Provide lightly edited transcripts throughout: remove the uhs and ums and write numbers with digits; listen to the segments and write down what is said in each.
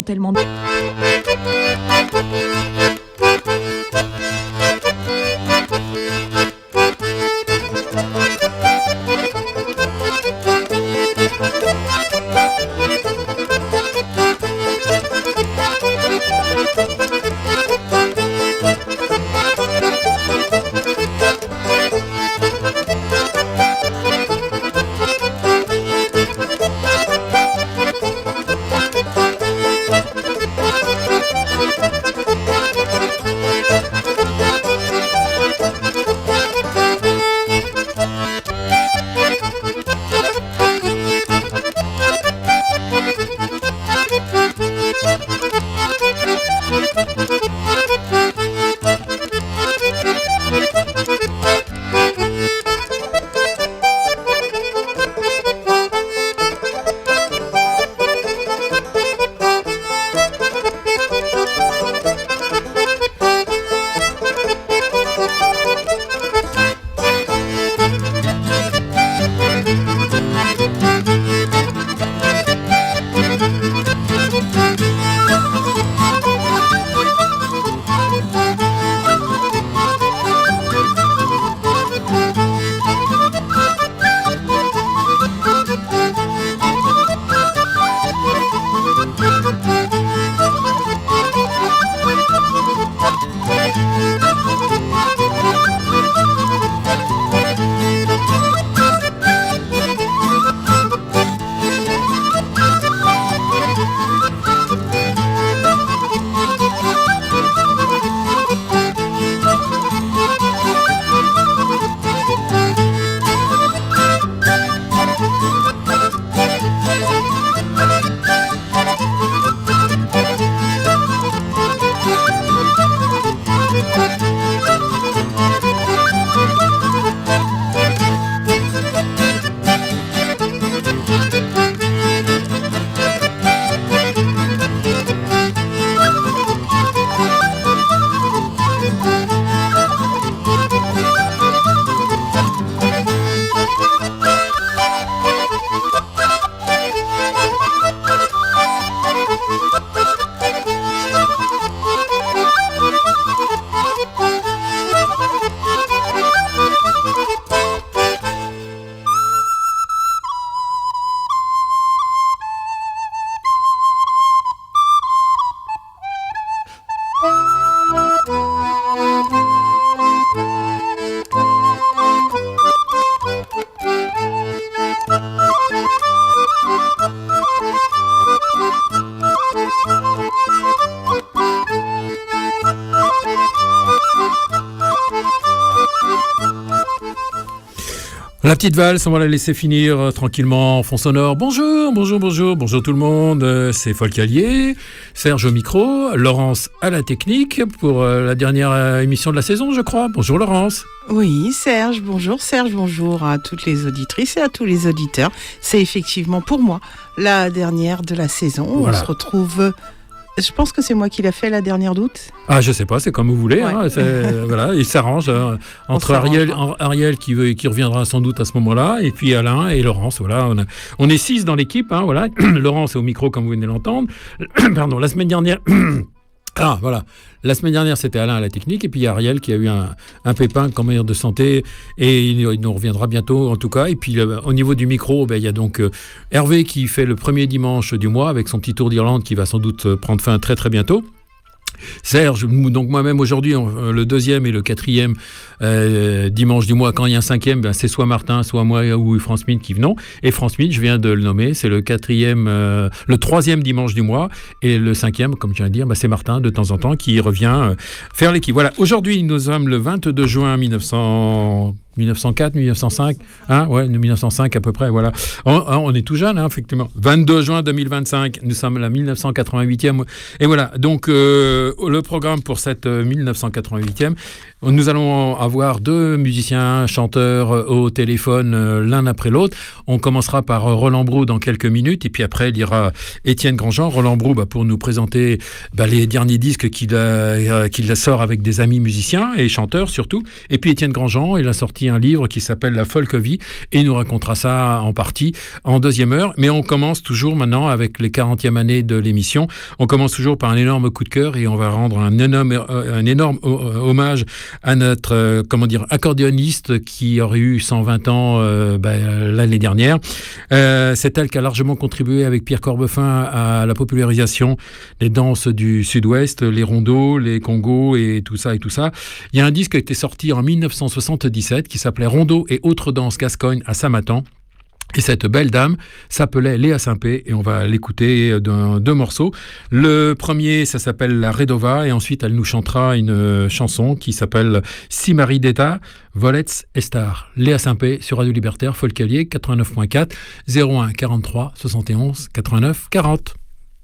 Tellement. La petite valse, on va la laisser finir tranquillement en fond sonore. Bonjour tout le monde. C'est Folcalier, Serge au micro, Laurence à la technique pour la dernière émission de la saison, je crois. Bonjour Laurence. Oui, Serge, bonjour à toutes les auditrices et à tous les auditeurs. C'est effectivement pour moi la dernière de la saison. Voilà. On se retrouve... Je pense que c'est moi qui l'a fait la dernière d'août. Ah, je sais pas, c'est comme vous voulez. Ouais. Voilà, il s'arrange entre Ariel qui reviendra sans doute à ce moment-là, et puis Alain et Laurence. Voilà, on est 6 dans l'équipe. Voilà, Laurence est au micro comme vous venez de l'entendre. Pardon, la semaine dernière. Ah, voilà. La semaine dernière, c'était Alain à la technique, et puis il y a Ariel qui a eu un pépin comme meilleur de santé, et il nous reviendra bientôt, en tout cas. Et puis, au niveau du micro, il y a donc Hervé qui fait le premier dimanche du mois, avec son petit tour d'Irlande qui va sans doute prendre fin très très bientôt. Serge, donc moi-même aujourd'hui, le deuxième et le quatrième dimanche du mois, quand il y a un cinquième, c'est soit Martin, soit moi ou Franz Smith qui venons. Et Franz Smith, je viens de le nommer, c'est le troisième dimanche du mois. Et le cinquième, comme je viens de dire, c'est Martin de temps en temps qui revient faire l'équipe. Voilà, aujourd'hui nous sommes le 22 juin 1904, 1905, 1905 à peu près, voilà. On est tout jeune, effectivement. 22 juin 2025, nous sommes la 1988e. Et voilà, donc le programme pour cette 1988e, Nous allons avoir 2 musiciens, chanteurs au téléphone l'un après l'autre. On commencera par Roland Brou dans quelques minutes et puis après il y aura Étienne Grandjean. Roland Brou pour nous présenter les derniers disques qu'il sort avec des amis musiciens et chanteurs surtout. Et puis Étienne Grandjean, il a sorti un livre qui s'appelle La Folk Vie et il nous racontera ça en partie en deuxième heure. Mais on commence toujours maintenant avec les 40e années de l'émission. On commence toujours par un énorme coup de cœur et on va rendre un énorme hommage à notre accordéoniste qui aurait eu 120 ans l'année dernière. C'est elle qui a largement contribué avec Pierre Corbefin à la popularisation des danses du Sud-Ouest, les rondos, les congos et tout ça. Il y a un disque qui a été sorti en 1977 qui s'appelait Rondos et autres danses gascognes à Samatan. Et cette belle dame s'appelait Léa Simpé et on va l'écouter deux morceaux. Le premier, ça s'appelle La Redova et ensuite elle nous chantera une chanson qui s'appelle Si Marie d'État, Volets Estar. Léa Simpé sur Radio Libertaire, Folcalier 89.4, 01 43 71 89 40.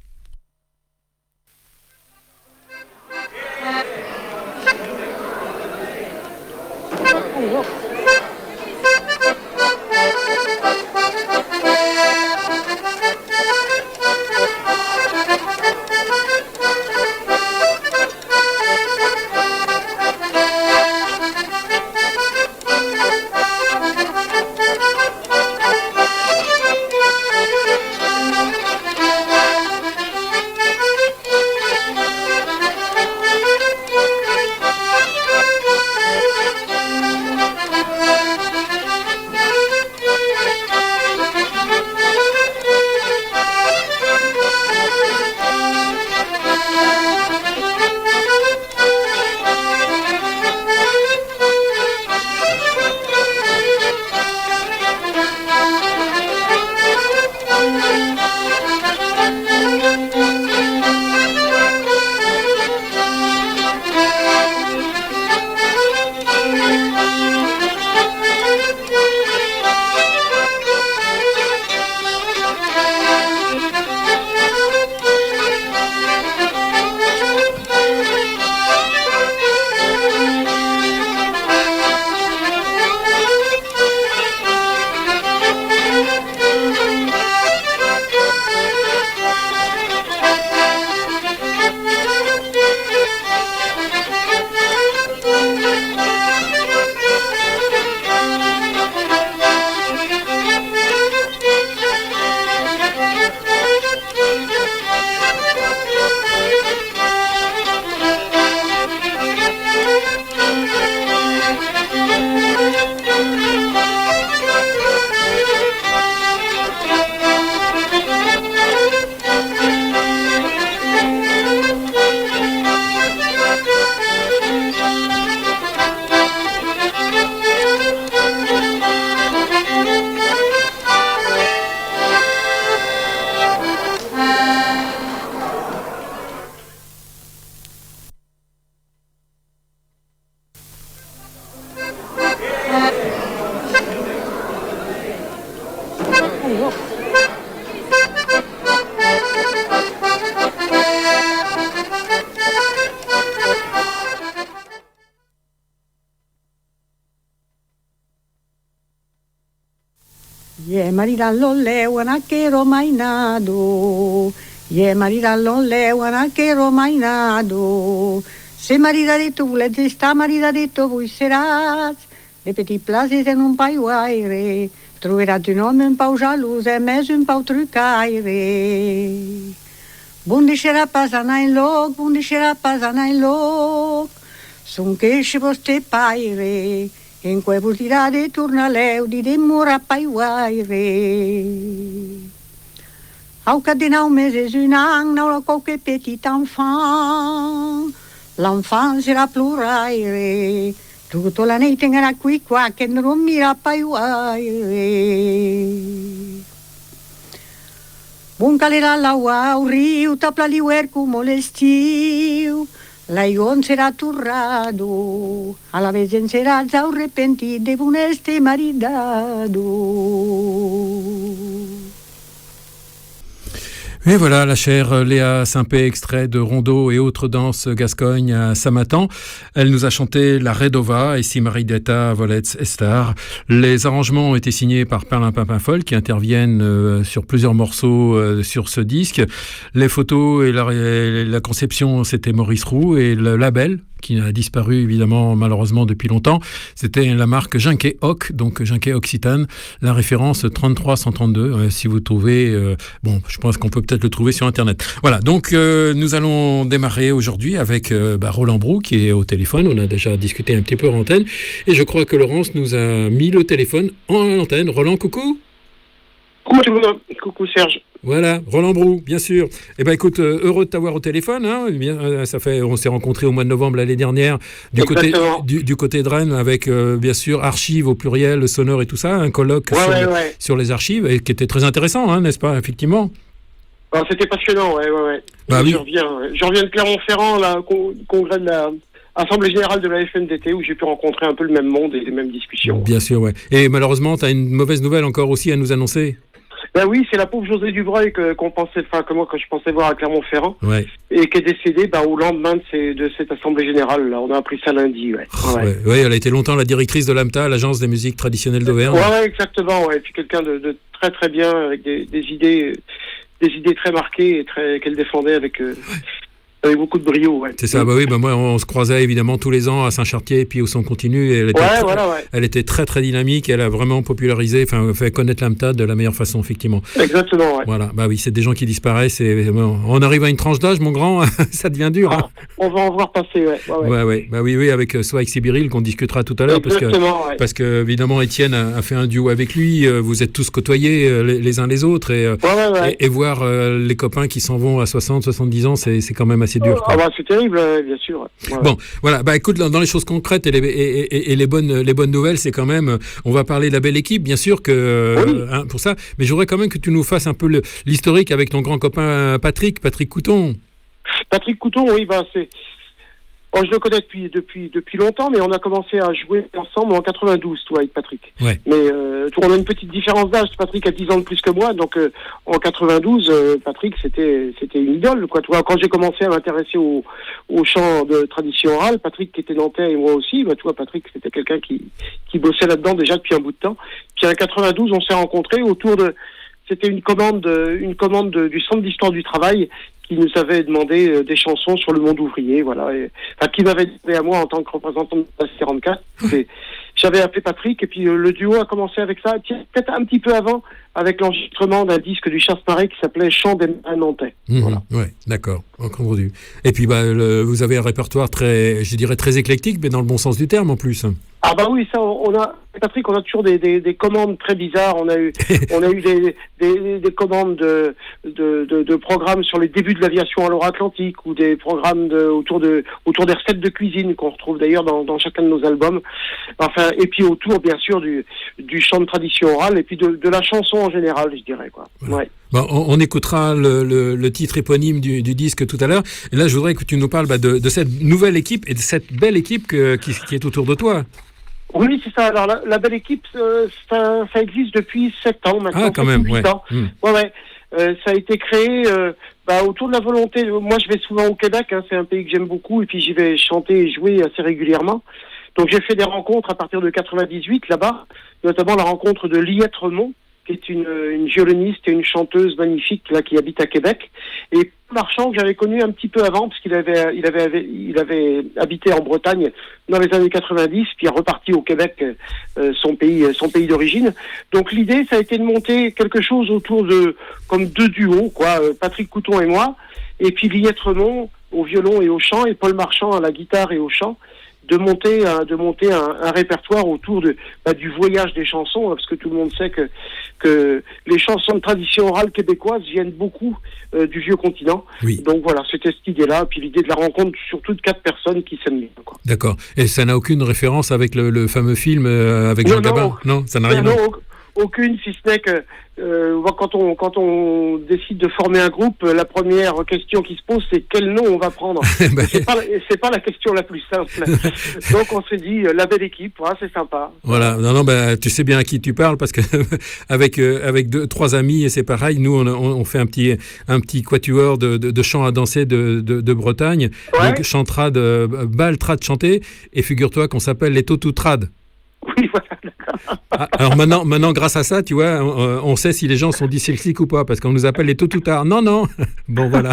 Maridallo lewana che romainado, maridallo lewana che romainado. Se marida de tu le sta marida de tu voi seràs, de petit places en un paio aire, troverat un home un pau jalús e més un pau trucaire. Bon deixarà pas anar enlloc, bon deixarà pas anar enlloc, son queixe vostè paire, en què vos dirà de tornaleu, direm mora paiguaire. Au cap de 9 mesos, un an, n'aurà qualque petit enfant, l'enfant serà ploraire, tota la nit anarà qui qua, que no dormirà paiguaire. Bon calerà l'aigua al riu, tapla l'hiverno molt estiu, l'aigon serà torrado, a la vez en seràs arrepentit de bon este maridado. Et voilà, la chère Léa Saint-Pé, extrait de Rondeau et autres danses gascogne à Samatan. Elle nous a chanté La Redova et Si Maridetta Volets Estar. Les arrangements ont été signés par Perlin Pimpinfolle qui interviennent sur plusieurs morceaux sur ce disque. Les photos et la conception, c'était Maurice Roux, et le label, qui a disparu évidemment malheureusement depuis longtemps, c'était la marque Junquet Oc, donc Junquet Occitane, la référence 33-132, si vous trouvez, bon, je pense qu'on peut peut-être le trouver sur internet. Voilà, donc nous allons démarrer aujourd'hui avec Roland Brou qui est au téléphone. On a déjà discuté un petit peu en antenne et je crois que Laurence nous a mis le téléphone en antenne. Roland, coucou. Coucou Serge. Voilà, Roland Brou, bien sûr. Eh ben écoute, heureux de t'avoir au téléphone. Hein. On s'est rencontrés au mois de novembre l'année dernière du côté de Rennes avec bien sûr archives au pluriel, le sonore et tout ça, un colloque sur les archives et qui était très intéressant, hein, n'est-ce pas, effectivement. Alors, c'était passionnant, ouais. Bah, oui. Je reviens de Clermont-Ferrand, là, congrès de la Assemblée Générale de la FNDT, où j'ai pu rencontrer un peu le même monde et les mêmes discussions. Bien sûr, ouais. Et malheureusement, tu as une mauvaise nouvelle encore aussi à nous annoncer. Ben oui, c'est la pauvre José Dubreuil que je pensais voir à Clermont-Ferrand, et qui est décédée au lendemain de cette Assemblée Générale. Là, on a appris ça lundi. Ouais, elle a été longtemps la directrice de l'AMTA, l'Agence des musiques traditionnelles d'Auvergne. Ouais, exactement. Ouais. Et puis quelqu'un de très très bien, avec des idées très marquées et qu'elle défendait avec beaucoup de brio. Ouais. C'est ça, moi on se croisait évidemment tous les ans à Saint-Chartier et puis au son continu. Et elle était très très dynamique, elle a vraiment popularisé, fait connaître l'AMTA de la meilleure façon, effectivement. Exactement, ouais. Voilà, c'est des gens qui disparaissent et on arrive à une tranche d'âge, mon grand, ça devient dur. Hein. On va en voir passer, oui, avec Swag Sibiril qu'on discutera tout à l'heure, parce que évidemment Étienne a fait un duo avec lui, vous êtes tous côtoyés les uns les autres et voir les copains qui s'en vont à 60, 70 ans, c'est quand même assez dur. C'est terrible, bien sûr. Ouais. Bon, voilà. Écoute, dans les choses concrètes et les bonnes nouvelles, c'est quand même. On va parler de la belle équipe, bien sûr pour ça. Mais je voudrais quand même que tu nous fasses un peu l'historique avec ton grand copain Patrick Couton. Patrick Couton, oui, c'est. Oh, je le connais depuis longtemps, mais on a commencé à jouer ensemble en 92, toi, avec Patrick. Ouais. Mais on a une petite différence d'âge. Patrick a 10 ans de plus que moi, donc en 92, Patrick, c'était une idole, quoi. Tu vois, quand j'ai commencé à m'intéresser au chant de tradition orale, Patrick qui était nantais et moi aussi, tu vois, Patrick, c'était quelqu'un qui bossait là-dedans déjà depuis un bout de temps. Puis en 92, on s'est rencontrés c'était une commande du Centre d'Histoire du Travail qui nous avait demandé des chansons sur le monde ouvrier, voilà. Qui m'avait demandé à moi en tant que représentant de la 44. J'avais appelé Patrick et puis le duo a commencé avec ça, peut-être un petit peu avant, avec l'enregistrement d'un disque du Chasse-Marais qui s'appelait Chant des marins nantais. Voilà. Ouais, d'accord, entendu. Et puis vous avez un répertoire très éclectique, mais dans le bon sens du terme en plus. Ah oui, ça, Patrick, on a toujours des commandes très bizarres. On a eu des commandes de programmes sur les débuts de l'aviation à l'Atlantique ou des programmes autour des recettes de cuisine qu'on retrouve d'ailleurs dans chacun de nos albums. Enfin, et puis autour, bien sûr, du chant de tradition orale et puis de la chanson en général, je dirais, quoi. Voilà. Ouais. On écoutera le titre éponyme du disque tout à l'heure. Et là, je voudrais que tu nous parles de cette nouvelle équipe et de cette belle équipe qui est autour de toi. Oui, c'est ça. Alors, la belle équipe, ça existe depuis 7 ans maintenant. Ah, quand même, 8 ans. Ouais. Ça a été créé autour de la volonté. Moi, je vais souvent au Québec, hein, c'est un pays que j'aime beaucoup, et puis j'y vais chanter et jouer assez régulièrement. Donc, j'ai fait des rencontres à partir de 98 là-bas, notamment la rencontre de Liette Remond, qui est une violoniste et une chanteuse magnifique là qui habite à Québec, et Paul Marchand que j'avais connu un petit peu avant parce qu'il avait habité en Bretagne dans les années 90 puis est reparti au Québec, son pays d'origine. Donc l'idée ça a été de monter quelque chose autour de comme deux duos quoi, Patrick Couton et moi, et puis Liette Remond au violon et au chant et Paul Marchand à la guitare et au chant. De monter un répertoire autour du voyage des chansons, parce que tout le monde sait que les chansons de tradition orale québécoise viennent beaucoup du vieux continent. Oui. Donc voilà, c'était cette idée-là, puis l'idée de la rencontre surtout de 4 personnes qui s'aiment bien. D'accord. Et ça n'a aucune référence avec le fameux film avec Jean Gabin ? Non, ça n'a rien à voir. aucune, si ce n'est que quand on décide de former un groupe, la première question qui se pose, c'est quel nom on va prendre. C'est pas la question la plus simple. Donc on s'est dit la belle équipe, c'est sympa. Voilà, non, tu sais bien à qui tu parles parce que avec 2-3 amis et c'est pareil. Nous on fait un petit quatuor de chants à danser de Bretagne. Ouais. Donc chantrade, bal, trad chanté, et figure-toi qu'on s'appelle les Totoutrades. Oui, voilà, d'accord. Alors maintenant, grâce à ça, tu vois, on sait si les gens sont dyslexiques ou pas, parce qu'on nous appelle les Totoutards. Non. Bon, voilà.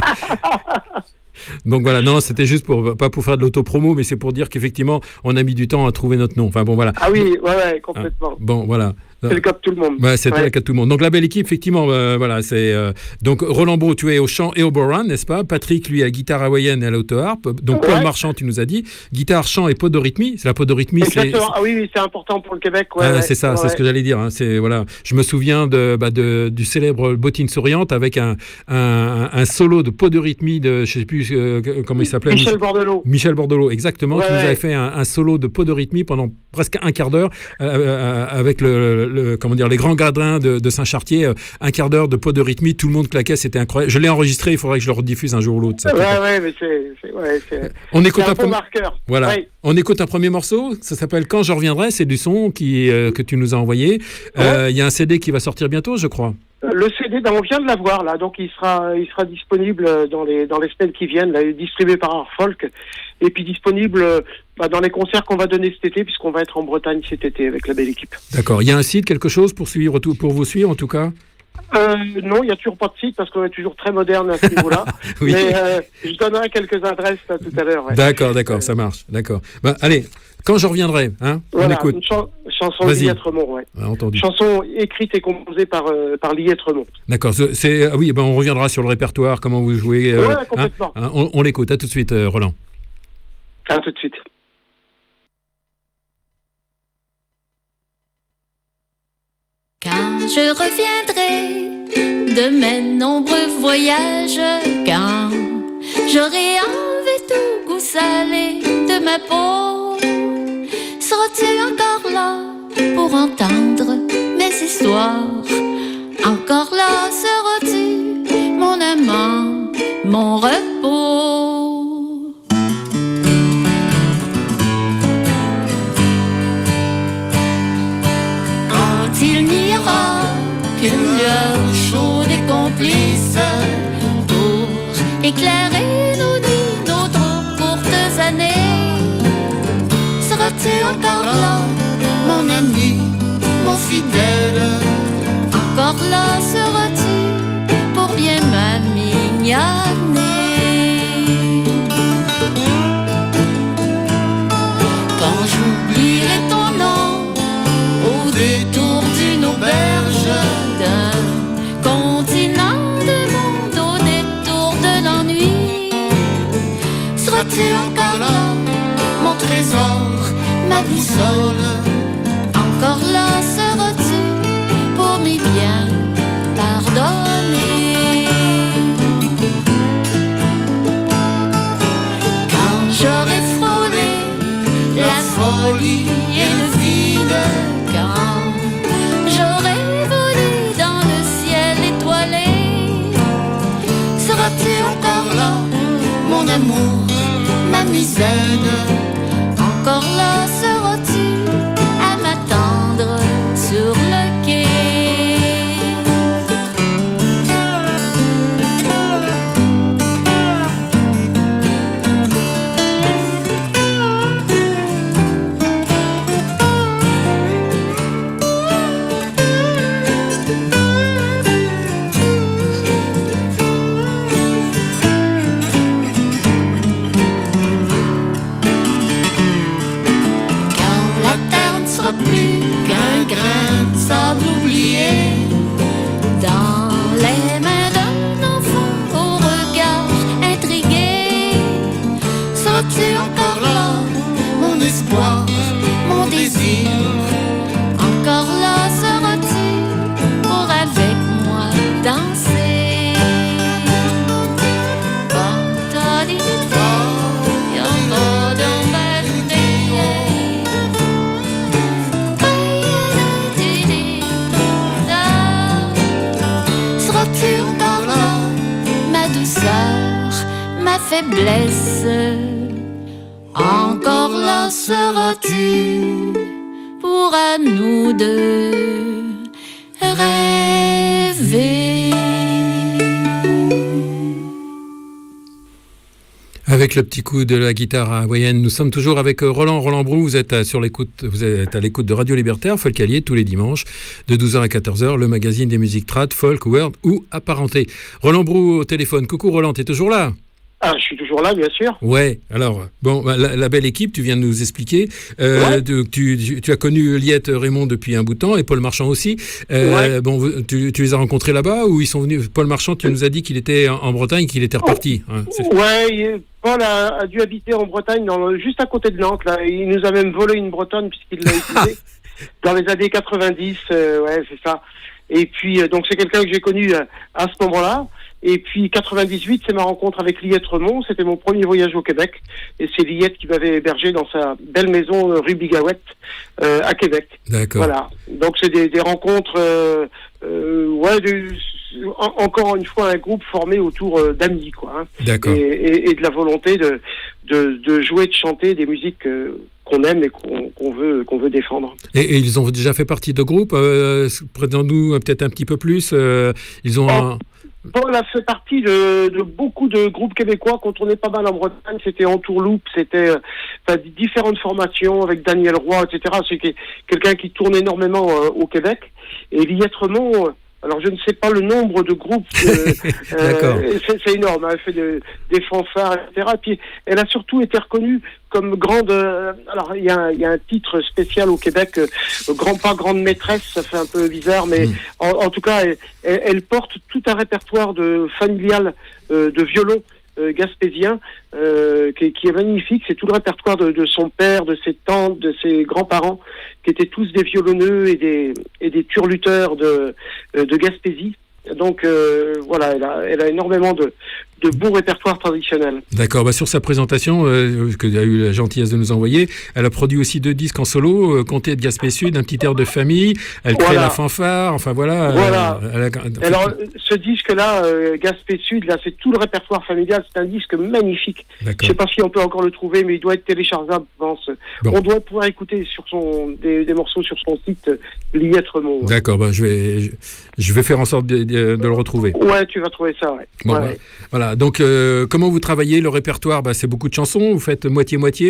Donc voilà, non, c'était juste pas pour faire de l'autopromo, mais c'est pour dire qu'effectivement, on a mis du temps à trouver notre nom. Enfin bon, voilà. Ah oui, ouais, complètement. Bon, voilà. C'est le cas de tout le monde. Ouais, c'était le cas de tout le monde. Donc la belle équipe, effectivement, voilà, c'est donc Roland Beau, tu es au chant et au boran, n'est-ce pas? Patrick, lui, à la guitare hawaïenne et à l'autoharpe. Donc Paul Marchand, tu nous as dit, guitare, chant et podorythmie. C'est la podorythmie. Exactement. Ah oui, c'est important pour le Québec. C'est ça, c'est ce que j'allais dire. Hein. C'est voilà. Je me souviens du célèbre Bottine souriante avec un solo de podorythmie de, je sais plus comment il s'appelait. Michel Bordelot, exactement. Qui nous avait fait un solo de podorythmie pendant presque un quart d'heure avec les grands gradins de Saint-Chartier, un quart d'heure de podorythmie, tout le monde claquait, c'était incroyable. Je l'ai enregistré, il faudrait que je le rediffuse un jour ou l'autre. Ça, mais on écoute un bon marqueur. Voilà. Ouais. On écoute un premier morceau, ça s'appelle Quand je reviendrai, c'est du son que tu nous as envoyé. Il y a un CD qui va sortir bientôt, je crois. Le CD, on vient de l'avoir là, donc il sera disponible dans les semaines qui viennent, là, distribué par Art Folk, et puis disponible dans les concerts qu'on va donner cet été, puisqu'on va être en Bretagne cet été avec la belle équipe. D'accord. Il y a un site, quelque chose pour vous suivre en tout cas? Non, il n'y a toujours pas de site parce qu'on est toujours très moderne à ce niveau-là. Oui. Mais je donnerai quelques adresses tout à l'heure. Ouais. D'accord, ça marche. D'accord. Allez. Quand je reviendrai, hein, voilà, on écoute. Une chanson de Liette Remond, entendu. Chanson écrite et composée par Liette Remond. D'accord, on reviendra sur le répertoire, comment vous jouez. Complètement. On l'écoute, à tout de suite, Roland. À tout de suite. Quand je reviendrai de mes nombreux voyages, quand j'aurai enlevé tout goût salé de ma peau, seras-tu encore là pour entendre mes histoires? Encore là seras-tu mon amant, mon repos? Quand il n'y aura qu'une lueur chaude et complice pour éclairer nos nuits, nos trop courtes années, seras-tu encore là, mon ami, mon fidèle? Encore là seras-tu pour bien m'amignaner? Quand j'oublierai ton nom au détour d'une auberge, d'un continent de monde au détour de l'ennui, seras-tu encore là, mon trésor, ma boussole? Encore là seras-tu pour m'y bien pardonner? Quand j'aurai frôlé la folie et le vide, quand j'aurai volé dans le ciel étoilé, seras-tu encore là, mon amour, ma misaine? Encore là seras-tu à m'attendre sur le quai? Plus qu'un grain de sable oublié dans les mains d'un enfant au regard intrigué, seras-tu encore là, mon espoir, mon désir? Encore là seras-tu pour avec moi danser? ma faiblesse. Encore là seras-tu pour à nous deux rêver. Avec le petit coup de la guitare hawaïenne, nous sommes toujours avec Roland Brou. Vous êtes à l'écoute de Radio Libertaire, Folk Allier, tous les dimanches, de 12h à 14h, le magazine des musiques trad, folk, world ou apparenté. Roland Brou au téléphone. Coucou Roland, t'es toujours là ? Ah, je suis toujours là, bien sûr. Ouais, alors, bon, la belle équipe, tu viens de nous expliquer. Ouais. Tu as connu Liette Raymond depuis un bout de temps et Paul Marchand aussi. Ouais. Bon, tu les as rencontrés là-bas ou ils sont venus ? Paul Marchand, tu nous as dit qu'il était en Bretagne, qu'il était reparti. Hein, Ouais, Paul a dû habiter en Bretagne, juste à côté de Nantes. Là. Il nous a même volé une Bretonne puisqu'il l'a épousée dans les années 90. Ouais, c'est ça. Et puis, donc c'est quelqu'un que j'ai connu à ce moment-là. Et puis 98, c'est ma rencontre avec Liette Raymond. C'était mon premier voyage au Québec. Et c'est Liette qui m'avait hébergé dans sa belle maison rue Bigawet à Québec. D'accord. Voilà. Donc c'est des rencontres, encore une fois un groupe formé autour d'amis, quoi. Hein. D'accord. Et de la volonté de jouer, de chanter des musiques qu'on aime et qu'on veut défendre. Et ils ont déjà fait partie de groupes. Présente-nous peut-être un petit peu plus. Ils ont Paul a fait partie de beaucoup de groupes québécois qu'on tournait pas mal en Bretagne. C'était Entourloupe, c'était différentes formations avec Daniel Roy, etc. C'est quelqu'un qui tourne énormément au Québec. Et Liette Raymond, alors je ne sais pas le nombre de groupes, D'accord. C'est énorme, elle fait des fanfares, etc. Et puis elle a surtout été reconnue comme grande. Alors il y a un titre spécial au Québec, grande maîtresse, ça fait un peu bizarre, mais en tout cas elle porte tout un répertoire familial de violon gaspésien qui est magnifique. C'est tout le répertoire de son père, de ses tantes, de ses grands-parents, qui étaient tous des violonneux et des turluteurs de Gaspésie. Donc voilà, elle a énormément de beaux répertoires traditionnels. D'accord, sur sa présentation, que tu as eu la gentillesse de nous envoyer, elle a produit aussi 2 disques en solo, Comté de Gaspé Sud, un petit air de famille, elle crée la fanfare, enfin voilà. Voilà. Alors ce disque-là, Gaspé Sud, là c'est tout le répertoire familial, c'est un disque magnifique. D'accord. Je ne sais pas si on peut encore le trouver, mais il doit être téléchargeable, je pense. Bon. On doit pouvoir écouter des morceaux sur son site Liette Raymond. Ouais. D'accord, je vais faire en sorte de le retrouver. Ouais, tu vas trouver ça, ouais. Bon, ouais. Voilà, donc comment vous travaillez le répertoire ? C'est beaucoup de chansons, vous faites moitié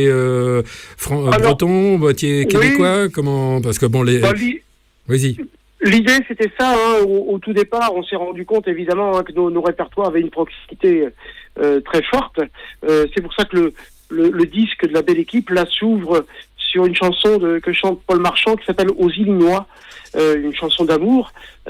breton, moitié québécois, oui. Comment ? Parce que vas-y. L'idée, c'était ça, hein, au tout départ, on s'est rendu compte évidemment que nos répertoires avaient une proximité très forte. C'est pour ça que le disque de la belle équipe, là, s'ouvre sur une chanson que chante Paul Marchand qui s'appelle Aux Illinois, une chanson d'amour. Et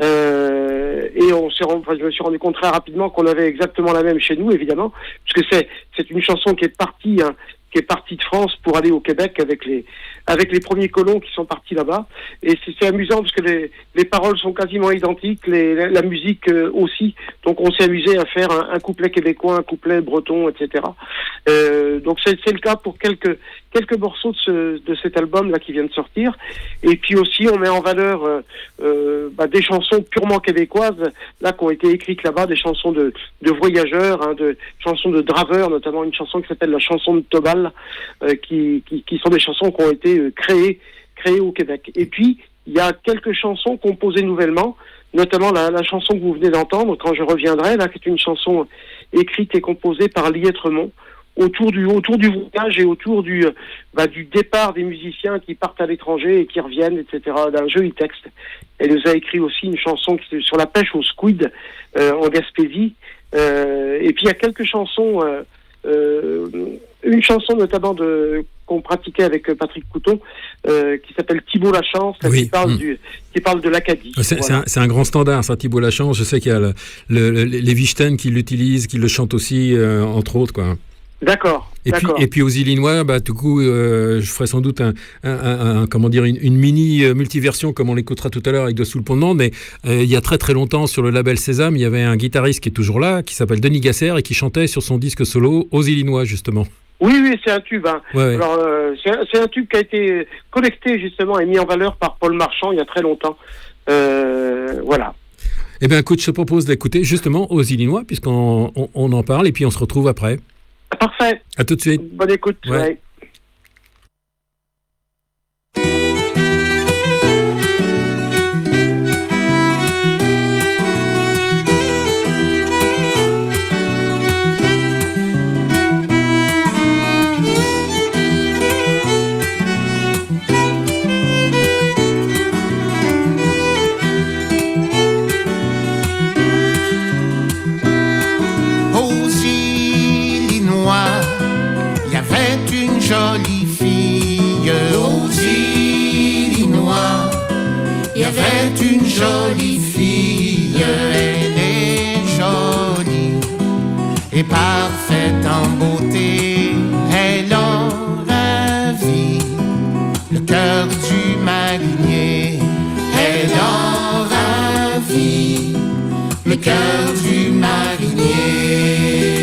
je me suis rendu compte très rapidement qu'on avait exactement la même chez nous, évidemment, puisque c'est une chanson qui est partie de France pour aller au Québec avec les premiers colons qui sont partis là-bas. Et c'est amusant parce que les paroles sont quasiment identiques, la musique aussi. Donc on s'est amusé à faire un couplet québécois, un couplet breton, etc. Donc c'est le cas pour quelques morceaux de cet album là qui vient de sortir. Et puis aussi on met en valeur des chansons purement québécoises là qui ont été écrites là-bas, des chansons de voyageurs, hein, de chansons de draveurs, notamment une chanson qui s'appelle la chanson de Tobal, qui sont des chansons qui ont été créées au Québec. Et puis il y a quelques chansons composées nouvellement, notamment la chanson que vous venez d'entendre, Quand je reviendrai, là, qui est une chanson écrite et composée par Liette Raymond, autour du voyage et autour du départ des musiciens qui partent à l'étranger et qui reviennent, etc., d'un joli texte. Elle nous a écrit aussi une chanson sur la pêche au squid en Gaspésie. Et puis il y a quelques chansons, une chanson notamment qu'on pratiquait avec Patrick Couton, qui s'appelle Thibault Lachance, oui. qui parle de l'Acadie. C'est un grand standard, ça, Thibault Lachance. Je sais qu'il y a les Vichten qui l'utilisent, qui le chantent aussi, entre autres, quoi. D'accord. Et puis aux Illinois, du coup, je ferai sans doute une mini multiversion comme on l'écoutera tout à l'heure avec Dessous le pont de Nantes. Mais il y a très très longtemps sur le label Sésame, il y avait un guitariste qui est toujours là, qui s'appelle Denis Gasser et qui chantait sur son disque solo aux Illinois justement. Oui, c'est un tube. Hein. Ouais. Alors c'est un tube qui a été collecté justement et mis en valeur par Paul Marchand il y a très longtemps. Voilà. Eh bien, écoute, je te propose d'écouter justement aux Illinois, puisqu'on en parle, et puis on se retrouve après. Parfait. À tout de suite. Bonne écoute. Ouais. Ouais. Jolie fille aux Illinois, il y avait une jolie fille, elle est jolie et parfaite en beauté, elle en ravit le cœur du marinier, elle en ravit le cœur du marinier.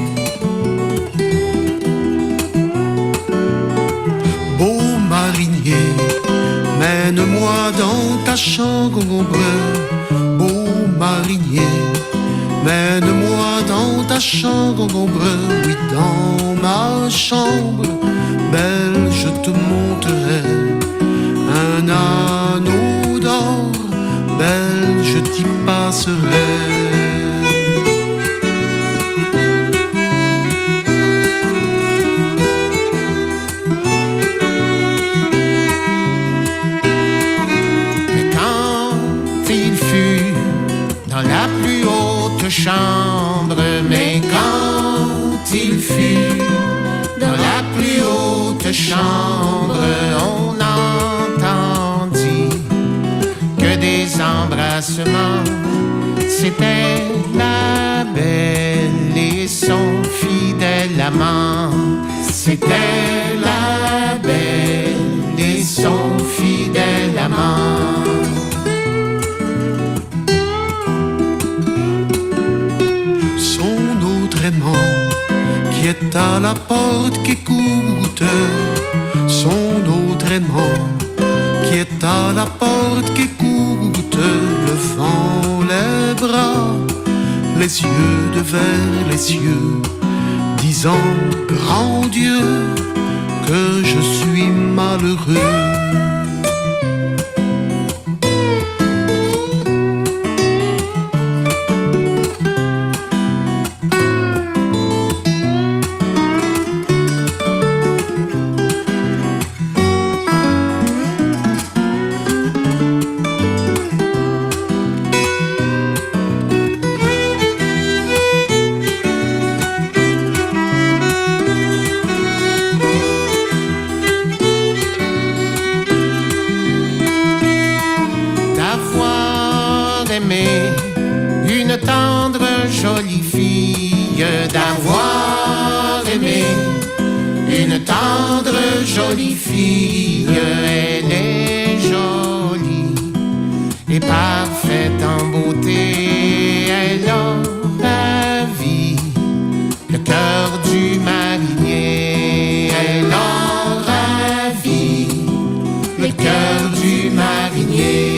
Mène-moi dans ta chambre, beau marinier. Mène-moi dans ta chambre, oui, dans ma chambre. Belle, je te montrerai un anneau d'or. Belle, je t'y passerai. Chambre, mais quand il fut dans la plus haute chambre, on entendit que des embrassements. C'était la belle et son fidèle amant. C'était la belle et son fidèle amant. Qui est à la porte qu'écoute, son autre aimant qui est à la porte qu'écoute, levant les bras, les yeux devers les cieux, disant grand Dieu que je suis malheureux. D'avoir aimé une tendre jolie fille, elle est jolie et parfaite en beauté, elle a ravi le cœur du marinier, elle a ravi le cœur du marinier.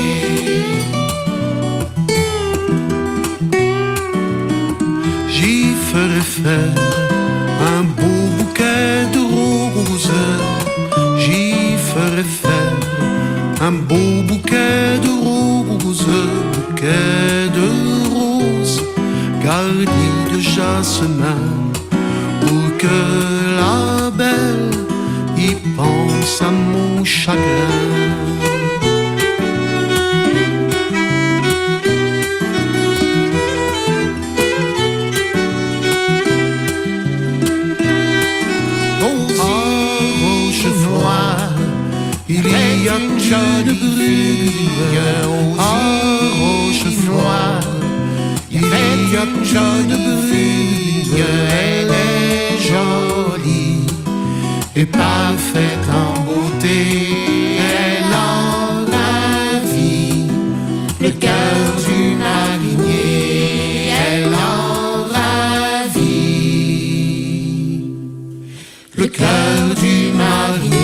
Faire un beau bouquet de roses, j'y ferai faire un beau bouquet de roses, bouquet de roses garni de jasmin, pour que la belle y pense à mon chagrin. Il y a une jolie fille aux Rochefort. Il y a une jolie fille, elle est jolie et parfaite en beauté. Elle en ravit le cœur du marinier. Elle en ravit le cœur du marinier.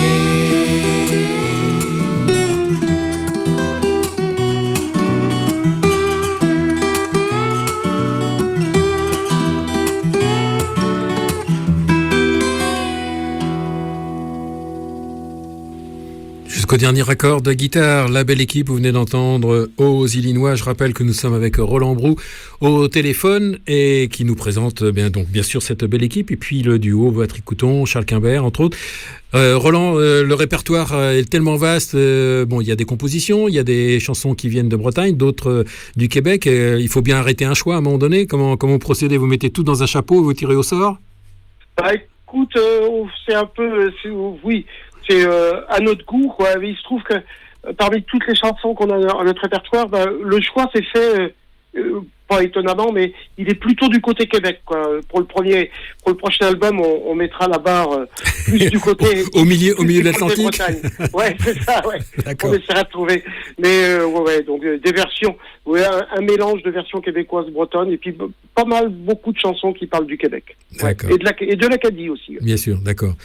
Donc au dernier accord de guitare, la belle équipe, vous venez d'entendre aux Illinois. Je rappelle que nous sommes avec Roland Brou au téléphone et qui nous présente bien sûr cette belle équipe et puis le duo Patrick Couton, Charles Quimbert entre autres. Roland, le répertoire est tellement vaste. Il y a des compositions, il y a des chansons qui viennent de Bretagne, d'autres du Québec. Il faut bien arrêter un choix à un moment donné. Comment procédez? Vous mettez tout dans un chapeau, vous tirez au sort? Écoute, c'est un peu, oui, c'est à notre goût, quoi. Il se trouve que parmi toutes les chansons qu'on a dans notre répertoire, le choix s'est fait. Pas étonnamment, mais il est plutôt du côté Québec, quoi. Pour le prochain album, on mettra la barre plus du côté au milieu de l'Atlantique. Ouais, c'est ça, ouais. D'accord. On essaiera de trouver. Mais donc des versions, un mélange de versions québécoises bretonnes et puis beaucoup de chansons qui parlent du Québec. D'accord. Et de l'Acadie aussi. Bien sûr, d'accord.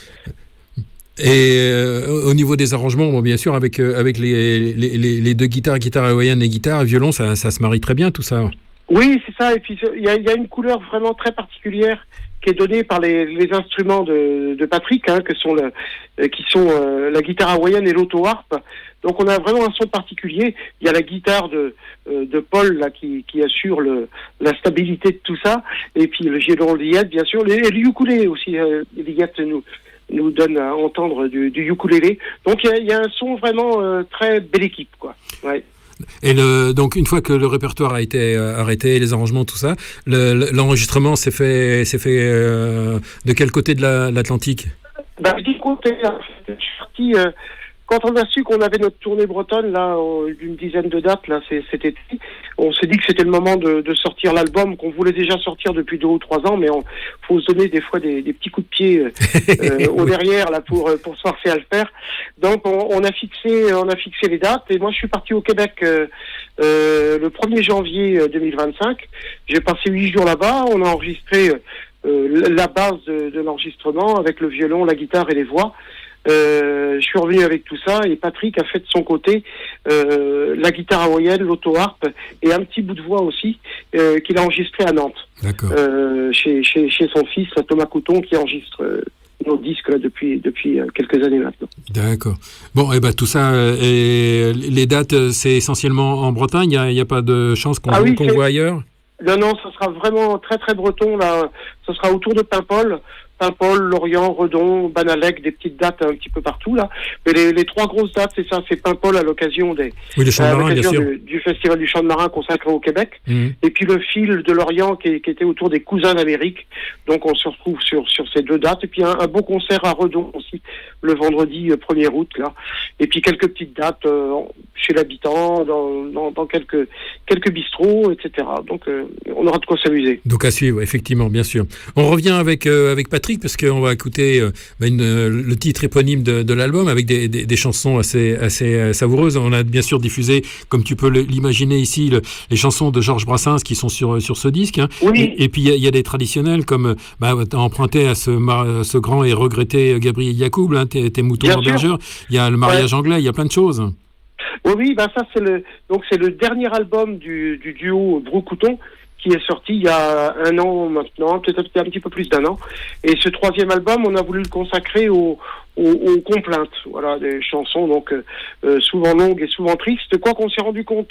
Et au niveau des arrangements, bien sûr, avec les deux guitares hawaïennes et guitare et violon, ça se marie très bien tout ça. Oui, c'est ça. Et puis il y a une couleur vraiment très particulière qui est donnée par les instruments de Patrick, qui sont la guitare hawaïenne et l'auto-harpe. Donc on a vraiment un son particulier. Il y a la guitare de Paul là qui assure la stabilité de tout ça, et puis le violon Liette, bien sûr, et le ukulélé aussi. Liette nous donne à entendre du ukulélé. Donc il y a un son vraiment très belle équipe, quoi. Ouais. Et donc une fois que le répertoire a été arrêté, les arrangements, tout ça, l'enregistrement s'est fait de quel côté de l'Atlantique? Du côté, je suis parti. Quand on a su qu'on avait notre tournée bretonne, là, d'une dizaine de dates, là, cet été, on s'est dit que c'était le moment de sortir l'album qu'on voulait déjà sortir depuis 2 ou 3 ans, mais faut se donner des fois des petits coups de pied au derrière, là, pour se forcer à le faire. Donc, on a fixé les dates, et moi, je suis parti au Québec le 1er janvier 2025. J'ai passé 8 jours là-bas, on a enregistré la base de l'enregistrement avec le violon, la guitare et les voix. Je suis revenu avec tout ça et Patrick a fait de son côté la guitare hawaïenne, l'auto-harpe et un petit bout de voix aussi qu'il a enregistré à Nantes. D'accord. Chez son fils Thomas Couton qui enregistre nos disques là, depuis quelques années maintenant. D'accord. Bon, et tout ça, et les dates, c'est essentiellement en Bretagne. Il n'y a pas de chance qu'on voit ailleurs? Non, ça sera vraiment très très breton là. Ça sera autour de Paimpol, Lorient, Redon, Banalec, des petites dates un petit peu partout là. Mais les 3 grosses dates, c'est ça, c'est Paimpol à l'occasion du festival du chant de marin consacré au Québec. Mmh. Et puis le fil de Lorient qui était autour des cousins d'Amérique. Donc on se retrouve sur ces 2 dates. Et puis un beau concert à Redon aussi le vendredi 1er août là. Et puis quelques petites dates chez l'habitant, dans quelques bistrots, etc. Donc on aura de quoi s'amuser. Donc à suivre, effectivement, bien sûr. On revient avec Patrick parce qu'on va écouter le titre éponyme de l'album avec des chansons assez savoureuses. On a bien sûr diffusé, comme tu peux l'imaginer ici, les chansons de Georges Brassens qui sont sur ce disque. Hein. Oui. Et puis il y a des traditionnels comme emprunté à ce grand et regretté Gabriel Yacoub, hein, tes moutons bergeurs. Il y a le mariage anglais, il y a plein de choses. Oui, ça c'est le dernier album du duo Brou-Couton qui est sorti il y a 1 an maintenant, peut-être un petit peu plus d'1 an. Et ce 3e album, on a voulu le consacrer aux complaintes, voilà, des chansons donc souvent longues et souvent tristes. Quoi qu'on s'est rendu compte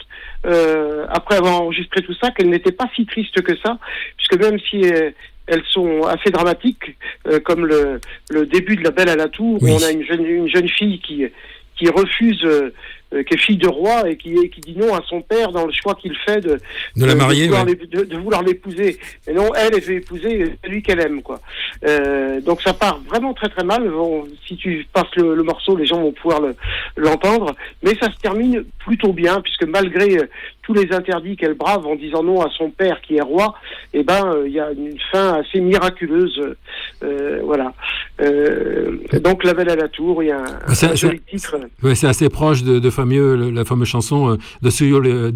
après avoir enregistré tout ça, qu'elles n'étaient pas si tristes que ça, puisque même si elles sont assez dramatiques, comme le début de La Belle à la Tour, où on a une jeune fille qui refuse, qui est fille de roi et qui dit non à son père dans le choix qu'il fait de la marier, de vouloir l'épouser. Et non, elle veut épouser celui qu'elle aime, quoi. Donc ça part vraiment très très mal. Si tu passes le morceau, les gens vont pouvoir l'entendre. Mais ça se termine plutôt bien, puisque malgré tous les interdits qu'elle brave en disant non à son père qui est roi, il y a une fin assez miraculeuse. Voilà. Donc La Belle à la Tour, il y a un joli titre. Ouais, c'est assez proche de la fameuse chanson de sur les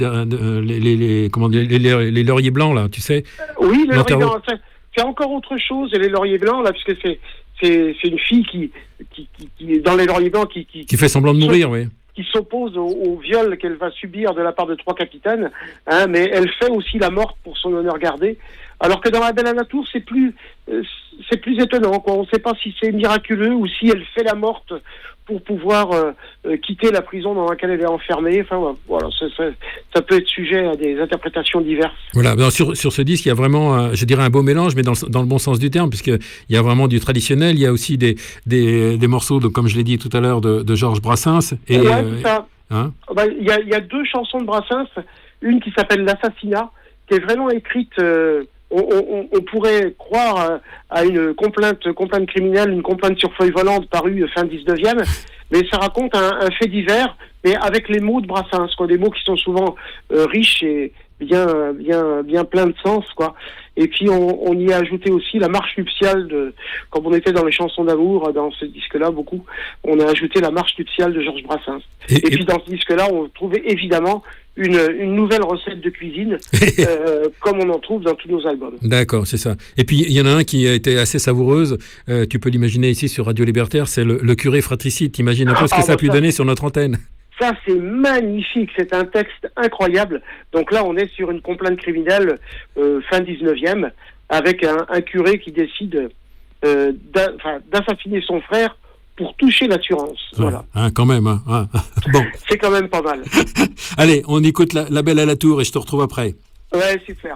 lauriers blancs là, tu sais. Oui, les lauriers blancs. C'est encore autre chose, et les lauriers blancs là, puisque c'est une fille qui dans les lauriers blancs qui fait semblant de mourir, oui. Qui s'oppose au viol qu'elle va subir de la part de 3 capitaines, hein, mais elle fait aussi la morte pour son honneur gardé. Alors que dans La Belle à la Tour, c'est plus étonnant, quoi. On ne sait pas si c'est miraculeux ou si elle fait la morte pour pouvoir quitter la prison dans laquelle elle est enfermée. Enfin, voilà, ça peut être sujet à des interprétations diverses. Voilà, alors sur ce disque, il y a vraiment, je dirais, un beau mélange, mais dans le bon sens du terme, puisqu'il y a vraiment du traditionnel, il y a aussi des morceaux, comme je l'ai dit tout à l'heure, de Georges Brassens. Et, ouais, c'est ça. Hein, il y a 2 chansons de Brassens, une qui s'appelle L'Assassinat, qui est vraiment écrite... On pourrait croire à une complainte criminelle, une complainte sur feuille volante parue fin 19e, mais ça raconte un fait divers, mais avec les mots de Brassens, quoi, des mots qui sont souvent riches et bien plein de sens, quoi. Et puis on y a ajouté aussi la marche nuptiale comme on était dans les chansons d'amour, dans ce disque-là, beaucoup, on a ajouté la marche nuptiale de Georges Brassens. Et puis dans ce disque-là, on trouvait évidemment une nouvelle recette de cuisine, comme on en trouve dans tous nos albums. D'accord, c'est ça. Et puis, il y en a un qui a été assez savoureuse, tu peux l'imaginer ici sur Radio Libertaire, c'est le curé fratricide. T'imagines un peu ce que ça a pu donner sur notre antenne? Ça, c'est magnifique, c'est un texte incroyable. Donc là, on est sur une complainte criminelle fin 19e, avec un curé qui décide d'assassiner son frère pour toucher l'assurance. Ouais, voilà. Quand même. Hein. Bon. C'est quand même pas mal. Allez, on écoute la Belle à la Tour et je te retrouve après. Ouais, super.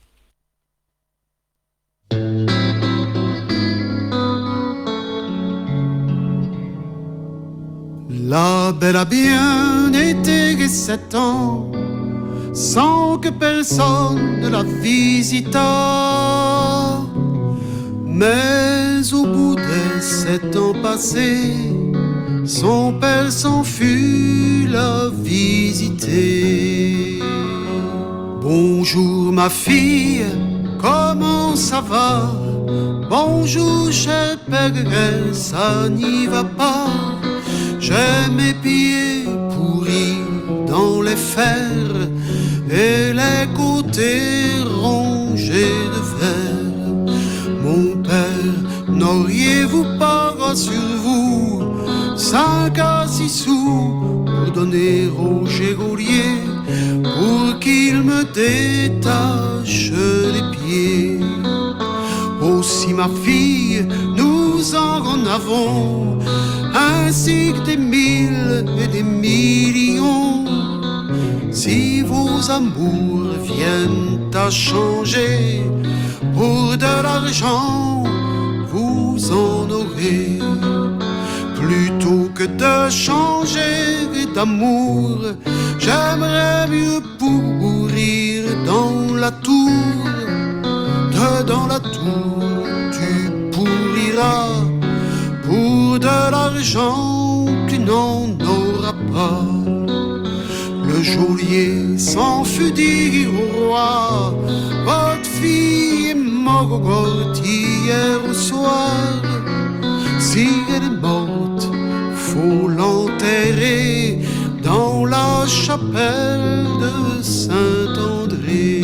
La belle a bien été 7 ans, sans que personne ne la visitât. Mais au bout des 7 ans passés, son père s'en fut la visiter. Bonjour ma fille, comment ça va? Bonjour cher père, ça n'y va pas. J'ai mes pieds pourris dans les fers et les côtés rongés de fer. Mon père, n'auriez-vous pas sur vous 5 à 6 sous pour donner au geôlier pour qu'il me détache les pieds? Aussi ma fille, nous en avons ainsi que des 1000 et des millions. Si vos amours viennent à changer pour de l'argent, vous en aurez. Plutôt que de changer d'amour, j'aimerais mieux pourrir dans la tour. Dans la tour, tu pourriras pour de l'argent, tu n'en auras pas. Le geôlier s'en fut dire au roi: votre fille est morte hier au soir. Si elle est morte, faut l'enterrer dans la chapelle de Saint-André.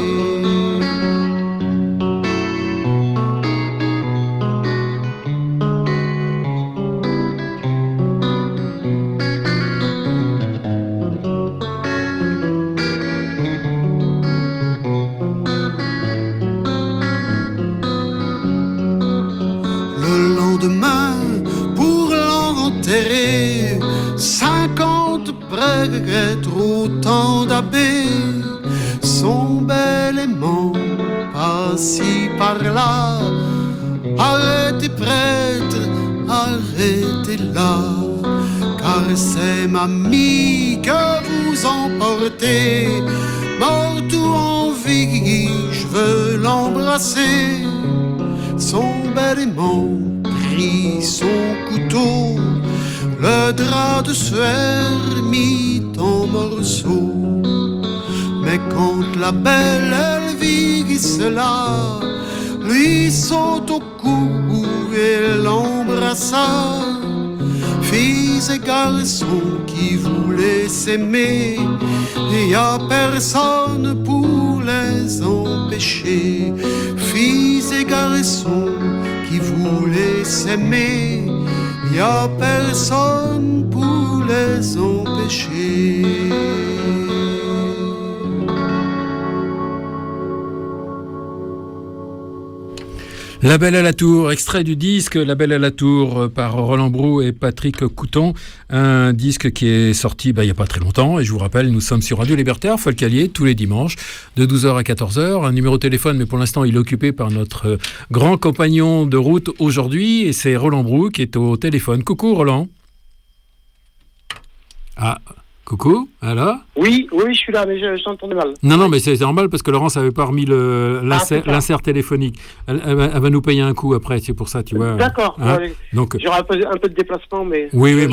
Pour l'enterrer, 50 prêtres, autant d'abbés sont bel aimants par-ci par-là. Arrêtez prêtre, arrêtez là, car c'est mamie que vous emportez. Morte ou en vie, je veux l'embrasser. Son bel aimant prit son couteau, le drap de suaire mit en morceaux. Mais quand la belle elle vit cela, lui saute au cou et l'embrassa. Filles et garçons qui voulaient s'aimer, et y a personne pour les empêcher. Filles et garçons qui voulaient s'aimer, y a personne pour les empêcher. La Belle à la Tour, extrait du disque La Belle à la Tour par Roland Brou et Patrick Couton, un disque qui est sorti il n'y a pas très longtemps, et je vous rappelle, nous sommes sur Radio Libertaire, Folcalier, tous les dimanches, de 12h à 14h, un numéro de téléphone, mais pour l'instant il est occupé par notre grand compagnon de route aujourd'hui, et c'est Roland Brou qui est au téléphone. Coucou Roland. Ah, coucou, alors ? Oui, je suis là, mais je t'entendais mal. Non, mais c'est normal parce que Laurence n'avait pas remis l'insert téléphonique. Elle va nous payer un coup après, c'est pour ça, tu vois. D'accord. Hein, ouais. donc, j'aurai un peu de déplacement, mais... Oui,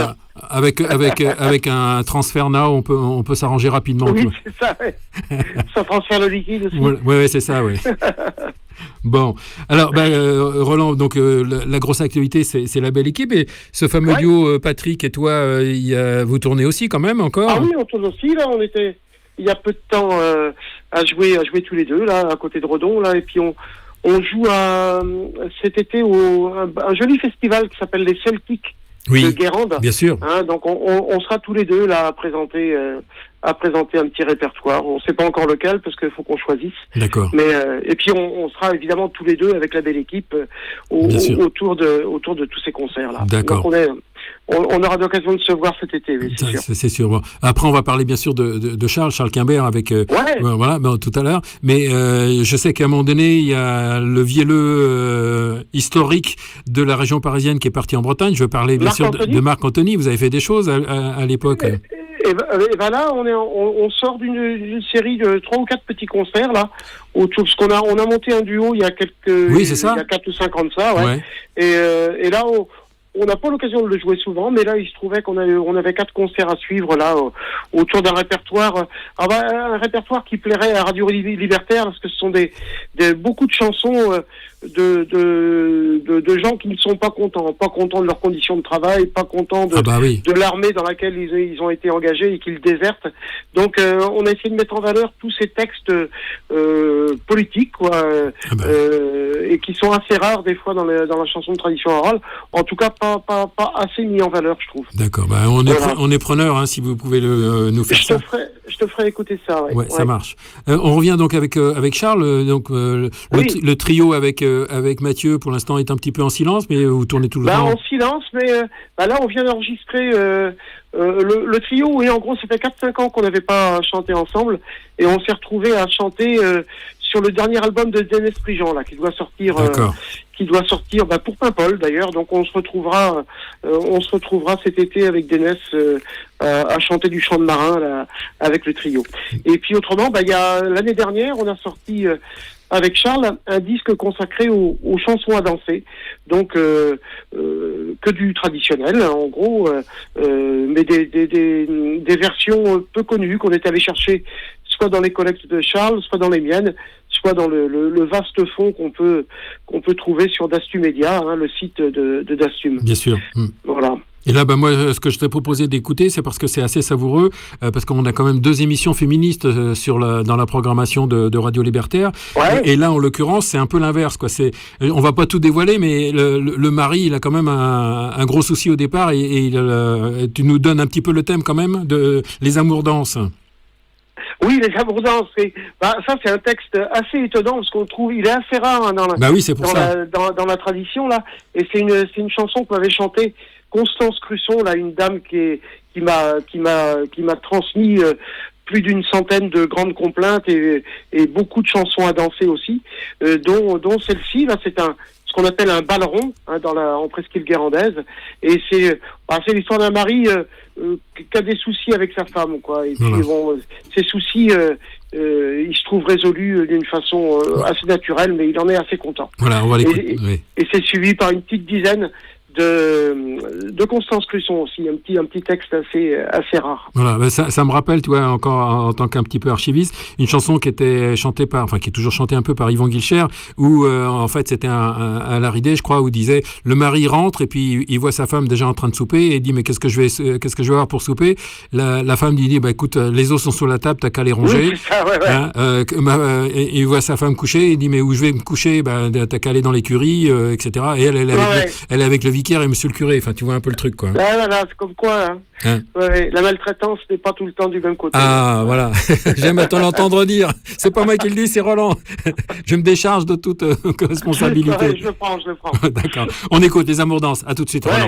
avec un transfert now, on peut s'arranger rapidement. Oui, c'est ça, ouais. Ça transfère le liquide aussi. Oui, c'est ça, oui. Bon, alors Roland, donc la grosse actualité, c'est la belle équipe, et ce fameux duo Patrick et toi, vous tournez aussi quand même encore. Ah oui, on tourne aussi, là, on était il y a peu de temps à jouer tous les deux, là, à côté de Redon, là, et puis on joue cet été un joli festival qui s'appelle les Celtiques de Guérande. Bien sûr. Hein, donc on sera tous les deux là à présenter un petit répertoire. On ne sait pas encore lequel parce qu'il faut qu'on choisisse. D'accord. Mais et puis on sera évidemment tous les deux avec la belle équipe autour de tous ces concerts là. D'accord. Donc on aura l'occasion de se voir cet été, oui, c'est sûr. C'est sûr. Bon. Après, on va parler bien sûr de Charles Quimbert avec voilà, tout à l'heure. Mais je sais qu'à un moment donné, il y a le vielleux historique de la région parisienne qui est parti en Bretagne. Je veux parler bien sûr de Marc Anthony. Vous avez fait des choses à l'époque. Et ben là, on sort d'une série de 3 ou 4 petits concerts là, autour, parce qu'on a monté un duo il y a il y a 4 ou 5 ans de ça, ouais. Et là, on n'a pas l'occasion de le jouer souvent, mais là, il se trouvait qu'on avait 4 concerts à suivre là autour d'un répertoire, un répertoire qui plairait à Radio Libertaire, parce que ce sont beaucoup de chansons de gens qui ne sont pas contents de leurs conditions de travail, pas contents de l'armée dans laquelle ils ont été engagés et qu'ils désertent. Donc on a essayé de mettre en valeur tous ces textes politiques, quoi, et qui sont assez rares des fois dans la chanson de tradition orale. En tout cas, pas assez mis en valeur, je trouve. D'accord. On est preneur, hein, si vous pouvez nous faire ça. Je te ferai écouter ça. Ouais, ça marche. On revient donc avec Charles. Donc le trio avec Mathieu, pour l'instant, est un petit peu en silence, mais vous tournez tout le temps. En silence, mais là, on vient d'enregistrer le trio. Oui, en gros, ça fait 4-5 ans qu'on n'avait pas chanté ensemble, et on s'est retrouvés à chanter sur le dernier album de Dennis Prigent, là, qui doit sortir pour Paimpol, d'ailleurs. Donc, on se retrouvera cet été avec Dennis à chanter du chant de marin, là, avec le trio. Et puis, autrement, il y a l'année dernière, on a sorti avec Charles un disque consacré aux chansons à danser, donc que du traditionnel, en gros, mais des versions peu connues qu'on est allé chercher soit dans les collectes de Charles, soit dans les miennes, soit dans le vaste fond qu'on peut trouver sur Dastu Media, hein, le site de Dastum. Bien sûr. Voilà. Et là, moi, ce que je t'ai proposé d'écouter, c'est parce que c'est assez savoureux, parce qu'on a quand même 2 émissions féministes dans la programmation de Radio Libertaire. Ouais. Et là, en l'occurrence, c'est un peu l'inverse, quoi. On va pas tout dévoiler, mais le mari, il a quand même un gros souci au départ, et tu nous donnes un petit peu le thème quand même de Les Amours dansent. Oui, Les Amours dansent. Ça, c'est un texte assez étonnant, parce qu'on trouve, il est assez rare, hein, dans la tradition, là. Et c'est une chanson qu'on avait chantée Constance Crusson, là, une dame qui m'a transmis plus d'une centaine de grandes complaintes et beaucoup de chansons à danser aussi, dont celle-ci, là, c'est ce qu'on appelle un bal-rond, hein, en presqu'île guérandaise, et c'est l'histoire d'un mari qui a des soucis avec sa femme, quoi. Et puis ces soucis, il se trouve résolu d'une façon assez naturelle, mais il en est assez content. Voilà, on va l'écouter. Et c'est suivi par une petite dizaine de Constance Crusson aussi, un petit texte assez rare. Voilà, ça me rappelle, tu vois, encore en tant qu'un petit peu archiviste, une chanson qui était chantée qui est toujours chantée un peu par Yvon Guilcher, où en fait c'était un Laridé, je crois, où il disait le mari rentre et puis il voit sa femme déjà en train de souper et il dit mais qu'est-ce que je vais avoir pour souper. La femme lui dit écoute, les os sont sur la table, t'as qu'à les ronger. Oui, c'est ça, ouais. Hein, et il voit sa femme coucher, il dit mais où je vais me coucher, t'as qu'à aller dans l'écurie, etc. Et elle est avec le vicaire et monsieur le curé. Enfin, tu vois un peu le truc, quoi. Voilà, c'est comme quoi. Hein Ouais, la maltraitance n'est pas tout le temps du même côté. Ah, voilà. J'aime à l'entendre dire. C'est pas moi qui le dis, c'est Roland. Je me décharge de toute responsabilité. Je le prends. D'accord. On écoute Les Amours dansent. À tout de suite, Roland.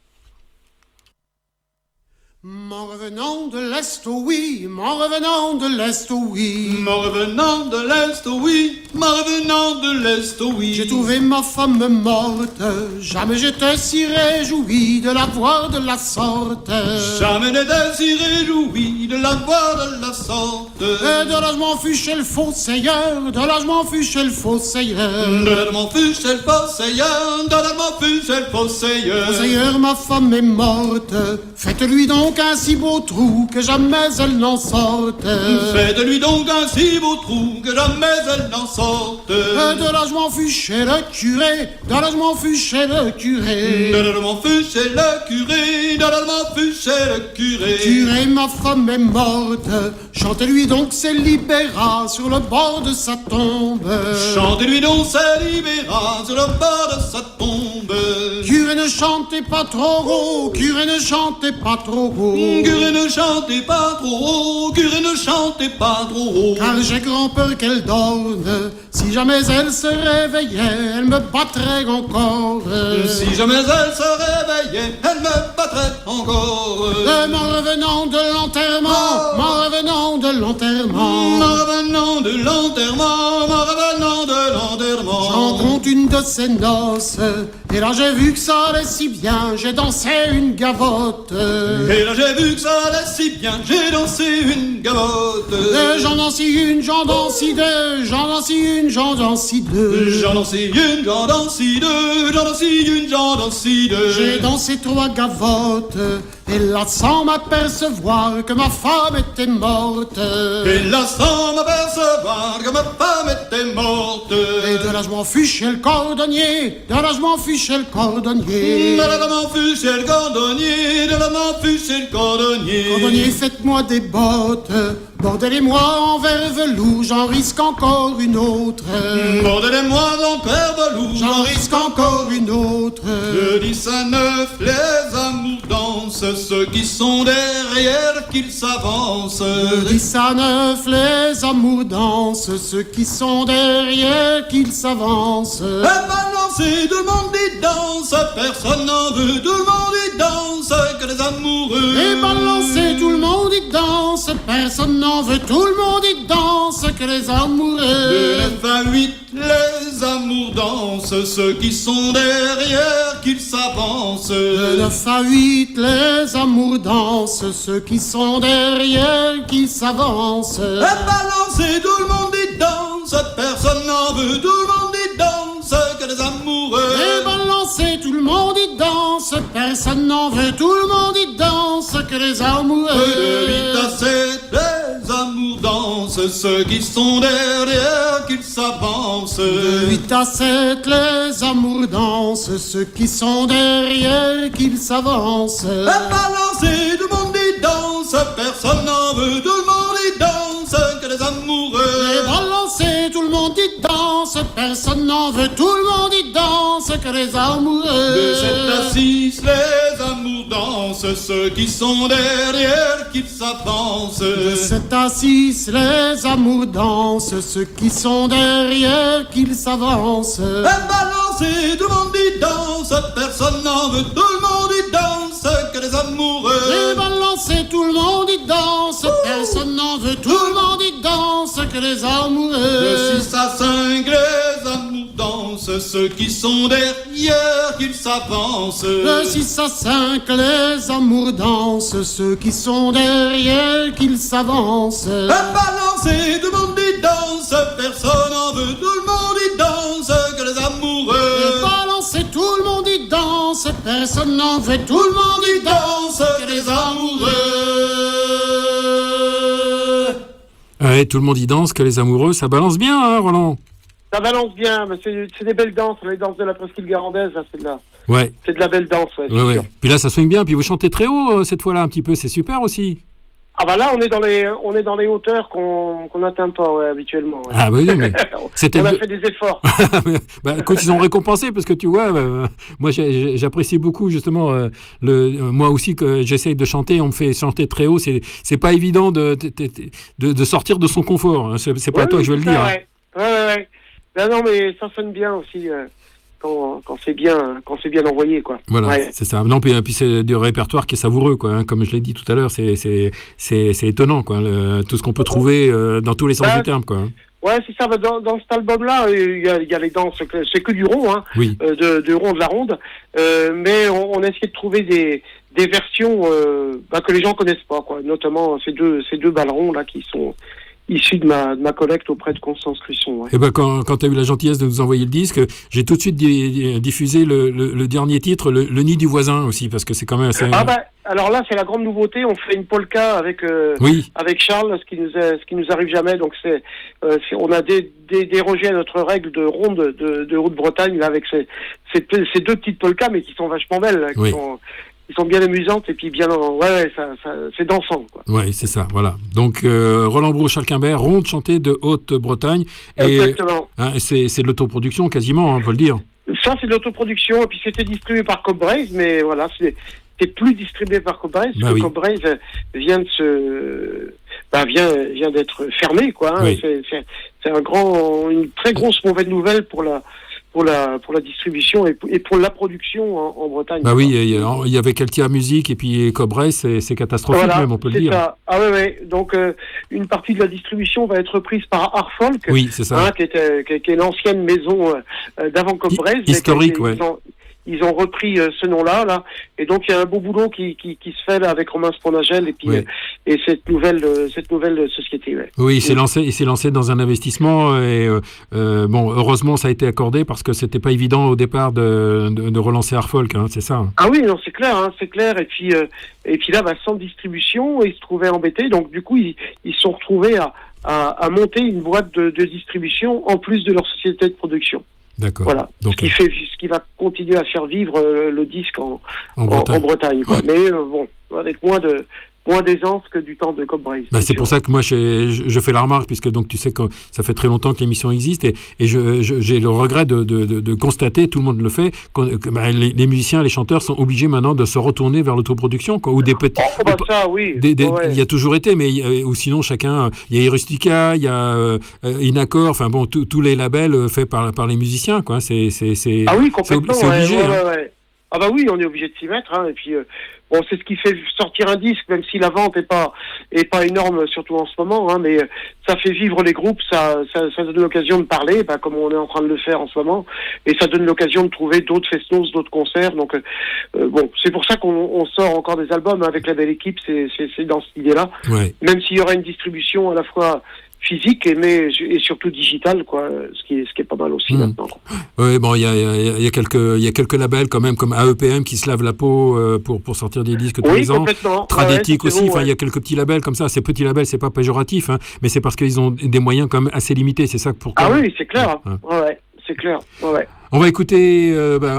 M'en revenant de l'Est, oh oui, m'en revenant de l'Est, oh oui. M'en revenant de l'Est, oh oui, m'en revenant de l'Est, oh oui. J'ai trouvé ma femme morte, jamais j'étais si réjoui de la voir de la sorte. Jamais n'étais si réjoui de la voir de la sorte. Et de là je m'en fus chez le fossoyeur, de là je m'en fus chez le fossoyeur. De là je m'en fus chez le fossoyeur, de là je m'en fus chez le fossoyeur. Fossoyeur, ma femme est morte, faites-lui donc un si beau trou que jamais elle n'en sorte. Faites-lui donc un si beau trou que jamais elle n'en sorte. De là je m'en fus chez le curé, de là je m'en fus chez le curé. De là je m'en fus chez le curé, de là je m'en fus chez le curé. Curé, ma femme est morte, chantez-lui donc ses libéras sur le bord de sa tombe. Chantez-lui donc ses libéras sur le bord de sa tombe. Curé, ne chantez pas trop haut, curé, ne chantez pas trop haut. Curé, ne chantez pas trop haut, curé, ne chantez pas trop haut. Car j'ai grand peur qu'elle dorme, si jamais elle se réveillait, elle me battrait encore. Si jamais elle se réveillait, elle me battrait encore. M'en revenant de l'enterrement, m'en revenant de l'enterrement. M'en revenant de l'enterrement, m'en revenant de l'enterrement. J'en compte une de ces noces, et là j'ai vu que ça allait si bien, j'ai dansé une gavotte. Et là j'ai vu que ça allait si bien, j'ai dansé une gavotte. J'en danse une, j'en danse deux, j'en danse une, j'en danse deux. J'en danse une, j'en danse deux, j'en danse une, j'en danse deux. J'ai dansé 3 gavottes, et là sans m'apercevoir que ma femme était morte. Et là sans m'apercevoir que ma femme était morte. Et de là je m'en fus chez le cordonnier, de là je m'en fus chez le cordonnier. De là je m'en fus chez le cordonnier, de là je m'en fus chez le cordonnier. Cordonnier, faites-moi des bottes, bordez-les-moi en verre velours, j'en risque encore une autre. Bordez-les-moi en verre velours, j'en risque encore une autre. De 10 à 9, les amours dansent, ceux qui sont derrière qu'ils s'avancent. De 10 à 9, les amours dansent, ceux qui sont derrière qu'ils s'avancent. Et balancez, tout le monde y danse, personne n'en veut, tout le monde y danse, que les amoureux. Et balancez, tout le monde y danse, personne n'en veut, tout le monde y danse, que les amoureux. De 9 à 8, les amours dansent, ceux qui sont derrière qu'ils s'avancent. De 9 à 8, les amours dansent, ceux qui sont derrière qu'ils s'avancent. Et balancez, tout le monde y danse, personne n'en veut, tout le monde y danse, que les amoureux. Et balancez, tout le monde y danse, personne n'en veut, tout le monde y danse, que les amoureux. De 8 à 7, les amours dansent, ceux qui sont derrière qu'ils s'avancent. De 8 à 7, les amours dansent, ceux qui sont derrière qu'ils s'avancent. Et balancez, tout le monde y danse, personne n'en veut, tout le monde y danse, que les amoureux. Et balancez, tout le monde y danse, personne n'en veut, tout le monde y danse, que les amoureux. De 7 à 6, les amours dansent, ceux qui sont derrière qu'ils s'avancent. De 7 à 6, les amours dansent, ceux qui sont derrière qu'ils s'avancent. Et balancez, tout le monde y danse, personne n'en veut, tout le monde y danse, que les amoureux. Et balancez, tout le monde y danse, personne n'en veut, tout le monde y danse, que les amoureux. De 6 à 5, les amours dansent, ceux qui sont derrière qu'ils s'avancent. De 6 à 5, les amours dansent, ceux qui sont derrière qu'ils s'avancent. Et balancez, tout le monde y danse, personne n'en veut, tout le monde y danse, que les amoureux. Et balancez, tout le monde y danse, personne n'en veut, tout le monde y danse, que les amoureux. Ouais, tout le monde y danse, que les amoureux, ça balance bien, hein, Roland? Ça balance bien, mais c'est des belles danses, les danses de la presqu'île garandaise, là, c'est de la... Ouais. C'est de la belle danse, ouais. Ouais. Puis là, ça swing bien, puis vous chantez très haut cette fois-là un petit peu, c'est super aussi. Ah bah là, on est dans les hauteurs qu'on n'atteint pas habituellement. Ouais. Ah oui, mais on a fait des efforts. Bah, écoute, ils ont récompensé parce que tu vois, moi j'apprécie beaucoup justement moi aussi que j'essaye de chanter, on me fait chanter très haut, c'est pas évident de sortir de son confort. Hein. C'est pas à toi que je veux le dire. Ouais. Ouais. Non, mais ça sonne bien aussi. Quand c'est bien envoyé, quoi. Voilà, ouais. C'est ça. Non, puis c'est du répertoire qui est savoureux, quoi. Hein. Comme je l'ai dit tout à l'heure, c'est étonnant, quoi. Tout ce qu'on peut trouver dans tous les sens du terme, quoi. Ouais, c'est ça. Dans cet album-là, il y a les danses. C'est que du rond, hein. Oui. De rond de la ronde. Mais on a essayé de trouver des versions que les gens connaissent pas, quoi. Notamment ces deux ballerons là qui sont issu de ma collecte auprès de Constance Crisson. Ouais. Et ben quand tu as eu la gentillesse de nous envoyer le disque, j'ai tout de suite diffusé le dernier titre, le Nid du voisin aussi, parce que c'est quand même assez... Alors là, c'est la grande nouveauté. On fait une polka avec Charles, ce qui nous arrive jamais. Donc on a dérogé à notre règle de ronde de Haute-Bretagne là, avec ces deux petites polkas, mais qui sont vachement belles, là, qui sont bien amusantes et puis bien c'est dansant, quoi. Ouais, c'est ça, voilà. Donc Roland Brousse, Charles Quimbert, ronde chantée de Haute-Bretagne. Exactement. C'est de l'autoproduction quasiment, on peut le dire. Ça, c'est de l'autoproduction et puis c'était distribué par Cobbraze, mais voilà, c'est plus distribué par Cobbraze, parce que Cobbraze vient d'être fermé, quoi. Hein. Oui. C'est une très grosse mauvaise nouvelle pour la distribution et pour la production en Bretagne. Bah oui, il y avait Keltia Music et puis Cobbraze, c'est catastrophique, voilà, même, on peut le dire. Ça. Ah ouais. Donc une partie de la distribution va être prise par Art Folk, oui, c'est ça. Hein, qui est l'ancienne maison d'avant Cobbraze. Historique, Ils ont repris ce nom-là, là, et donc il y a un beau boulot qui se fait là avec Romain Sponagel et puis et cette nouvelle société. Ouais. Oui, il s'est lancé dans un investissement et heureusement ça a été accordé parce que c'était pas évident au départ de relancer Art Folk, hein, c'est ça. Ah oui, non, c'est clair. Et puis là, sans distribution, ils se trouvaient embêtés, donc du coup ils se sont retrouvés à monter une boîte de distribution en plus de leur société de production. D'accord. Voilà. Donc, ce qui va continuer à faire vivre le disque en Bretagne. Quoi. Mais avec moins d'aisance que du temps de Cobbraze. C'est pour ça que moi je fais la remarque, puisque donc tu sais que ça fait très longtemps que l'émission existe et j'ai le regret de constater, tout le monde le fait, que les musiciens, les chanteurs sont obligés maintenant de se retourner vers l'autoproduction, quoi, ou des petits. Ça, oui. Il y a toujours été, mais ou sinon chacun. Il y a Rustica, il y a Inaccord, enfin bon, tous les labels faits par les musiciens, quoi. C'est ah oui, complètement. C'est obligé. Ouais. Ah bah oui, on est obligé de s'y mettre, hein, et puis c'est ce qui fait sortir un disque, même si la vente est pas énorme, surtout en ce moment, hein, mais ça fait vivre les groupes, ça donne l'occasion de parler, comme on est en train de le faire en ce moment, et ça donne l'occasion de trouver d'autres festivals, d'autres concerts, donc c'est pour ça qu'on sort encore des albums avec la belle équipe, c'est dans cette idée-là, même s'il y aura une distribution à la fois physique et surtout digital, quoi, ce qui est pas mal aussi maintenant. Oui, bon, il y a quelques labels quand même comme AEPM qui se lavent la peau pour sortir des disques tous les ans. Tradétique aussi, il y a quelques petits labels comme ça. Ces petits labels, c'est pas péjoratif, hein, mais c'est parce qu'ils ont des moyens quand même assez limités. C'est ça pourquoi. Ah oui, c'est clair. C'est clair. Ouais. On va écouter,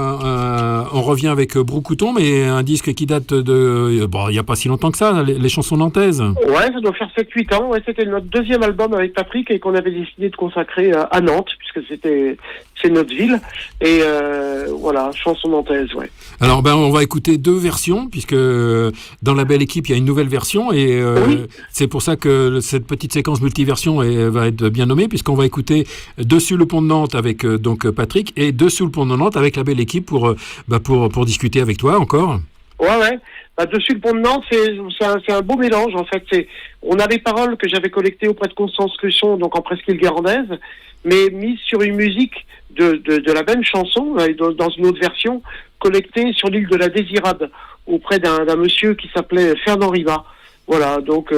on revient avec Broucouton, mais un disque qui date il n'y a pas si longtemps que ça, les chansons nantaises. Ouais, ça doit faire 7-8 ans. Ouais, c'était notre deuxième album avec Patrick et qu'on avait décidé de consacrer à Nantes, puisque c'est notre ville. Et voilà, chansons nantaises, ouais. Alors, on va écouter deux versions, puisque dans la belle équipe, il y a une nouvelle version, et c'est pour ça que cette petite séquence multiversion va être bien nommée, puisqu'on va écouter Dessus le pont de Nantes avec donc Patrick, et Dessous le pont de Nantes avec la belle équipe pour discuter avec toi encore. Ouais. Dessus le pont de Nantes, c'est un beau mélange en fait. On a les paroles que j'avais collectées auprès de Constance Crisson, donc en presqu'île guérandaise, mais mises sur une musique de la même chanson, dans une autre version, collectée sur l'île de la Désirade, auprès d'un monsieur qui s'appelait Fernand Riva. Voilà, donc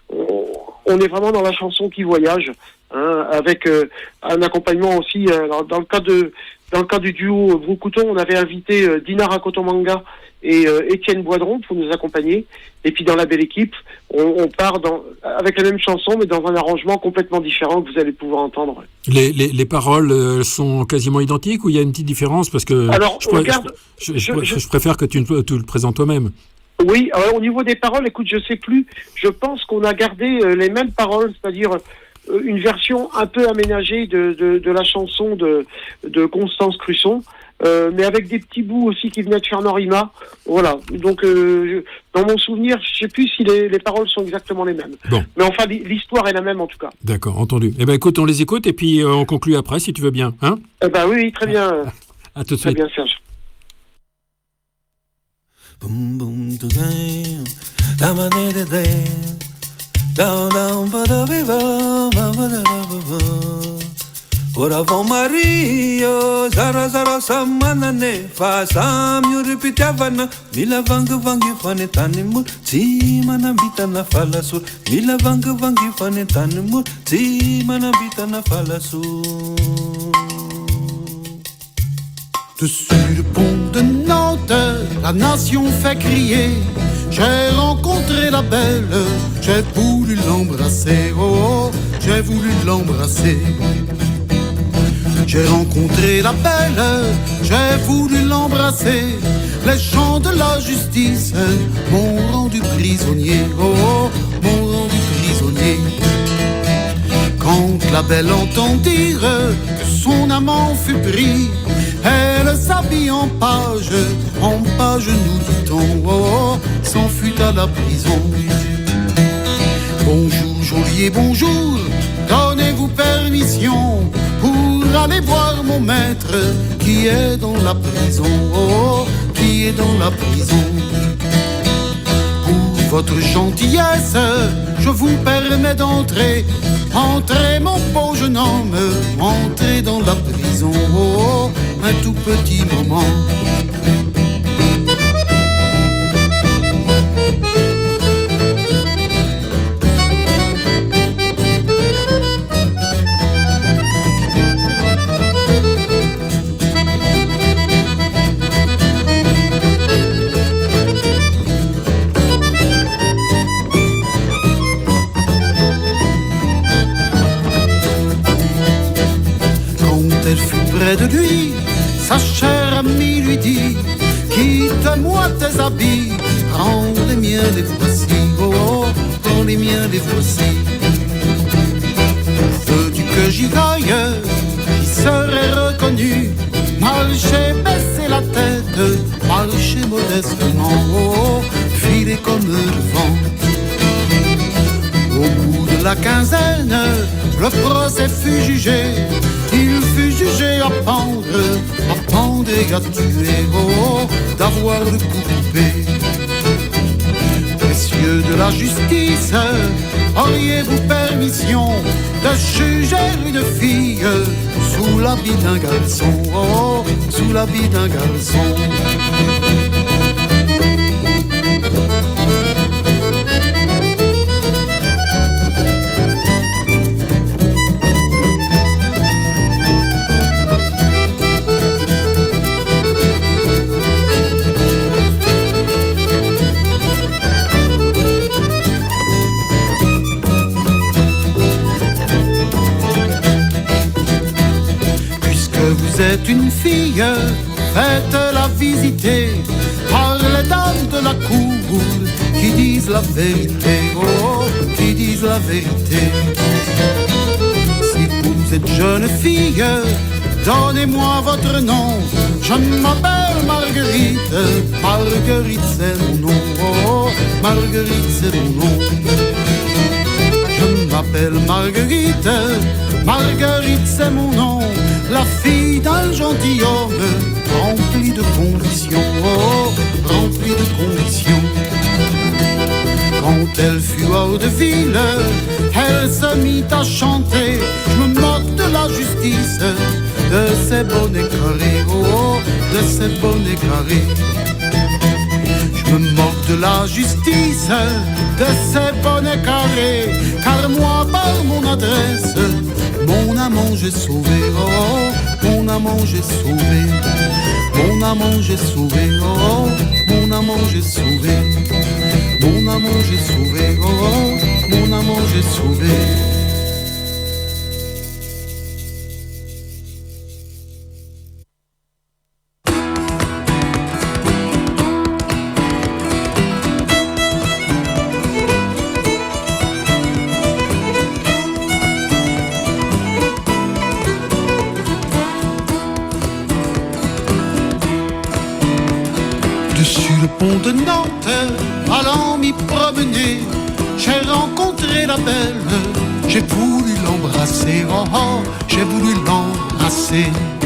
on est vraiment dans la chanson qui voyage, hein, avec un accompagnement aussi. Alors dans le cas du duo Broucouton, on avait invité Dina Rakotomanga et Étienne Boidron pour nous accompagner. Et puis dans la belle équipe, on part avec la même chanson, mais dans un arrangement complètement différent que vous allez pouvoir entendre. Les paroles sont quasiment identiques ou il y a une petite différence parce que alors, je préfère que tu le présentes toi-même. Oui, alors, au niveau des paroles, écoute, je sais plus. Je pense qu'on a gardé les mêmes paroles, c'est-à-dire une version un peu aménagée de la chanson de Constance Crusson, mais avec des petits bouts aussi qui venaient de Fernand Rima. Voilà. Donc, dans mon souvenir, je sais plus si les paroles sont exactement les mêmes. Bon. Mais enfin, l'histoire est la même en tout cas. D'accord, entendu. Eh ben écoute, on les écoute et puis on conclut après, si tu veux bien. Hein, Eh ben oui, très bien. à tout de Très suite. bien, Serge. Boom boom to game, da ma de de, down down ba da ba ba ba da ba ba. Ora vo Mario, zara zara samanane, fa sam yuri pitavana, mila vanga vangi fane tanimur, ti mana bitana falasur, mila vanga vangi fane tanimur, ti mana bitana falasur. Dessus le pont de Nantes, la nation fait crier. J'ai rencontré la belle, j'ai voulu l'embrasser. Oh, oh, j'ai voulu l'embrasser. J'ai rencontré la belle, j'ai voulu l'embrasser. Les gens de la justice m'ont rendu prisonnier. Oh, oh, m'ont rendu prisonnier. Quand la belle entend dire que son amant fut pris, elle s'habille en page nous dit-on, oh, oh, s'enfuit à la prison. Bonjour, geôlier, bonjour, donnez-vous permission pour aller voir mon maître qui est dans la prison, oh, oh, qui est dans la prison. Pour votre gentillesse, je vous permets d'entrer. Entrez mon beau jeune homme, entrez dans la prison, oh, oh, un tout petit moment. Près de lui, sa chère amie lui dit: quitte-moi tes habits, prends les miens, les voici, oh, oh, prends les miens, les voici. Veux-tu que j'y aille, j'y serai reconnu. Marchez, baissez la tête, marchez modestement, oh, oh, filez comme le vent. Au bout de la quinzaine, le procès fut jugé. Il fut jugé à pendre et à tuer, oh, d'avoir le coup coupé. Messieurs de la justice, auriez-vous permission de juger une fille sous l'habit d'un garçon, oh, sous l'habit d'un garçon? Vous êtes une fille, faites-la visiter par les dames de la cour qui disent la vérité, oh, qui disent la vérité. Si vous êtes jeune fille, donnez-moi votre nom. Je m'appelle Marguerite, Marguerite c'est mon nom, oh, Marguerite c'est mon nom. Je m'appelle Marguerite, Marguerite c'est mon nom. La fille d'un gentilhomme, remplie de conditions, oh, remplie de conditions. Quand elle fut hors de ville, elle se mit à chanter. Je me moque de la justice, de ses bonnets carrés, oh, de ses bonnets carrés. Je me moque de la justice, de ses bonnets carrés, car moi par mon adresse, mon amant j'ai sauvé, oh, mon amant j'ai sauvé, mon amant j'ai sauvé, oh, mon amant j'ai sauvé, mon amant j'ai sauvé, oh, mon amant j'ai sauvé. Sur le pont de Nantes, allant m'y promener, j'ai rencontré la belle, j'ai voulu l'embrasser, oh oh, j'ai voulu l'embrasser.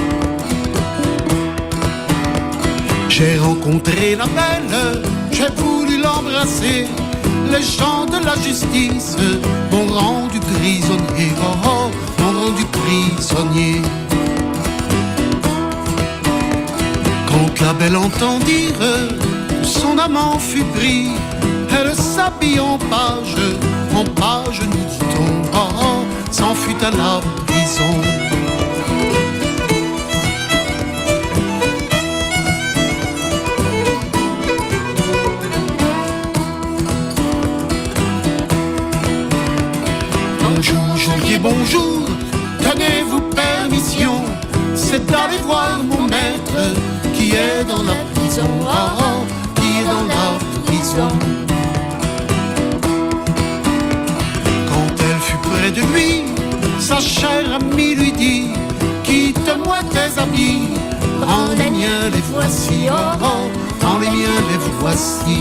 J'ai rencontré la belle, j'ai voulu l'embrasser. Les gens de la justice m'ont rendu prisonnier, oh oh, m'ont rendu prisonnier. Quand la belle entendit que son amant fut pris, elle s'habille en page, nous dit-on, oh oh, s'enfuit à la prison. Bonjour, geôlier, bonjour, donnez-vous permission, c'est d'aller voir mon maître qui est dans la prison, oh oh, qui est dans la prison. Quand elle fut près de lui, sa chère amie lui dit, quitte-moi tes habits, prends les miens, les voici, oh oh, prends les miens, les voici.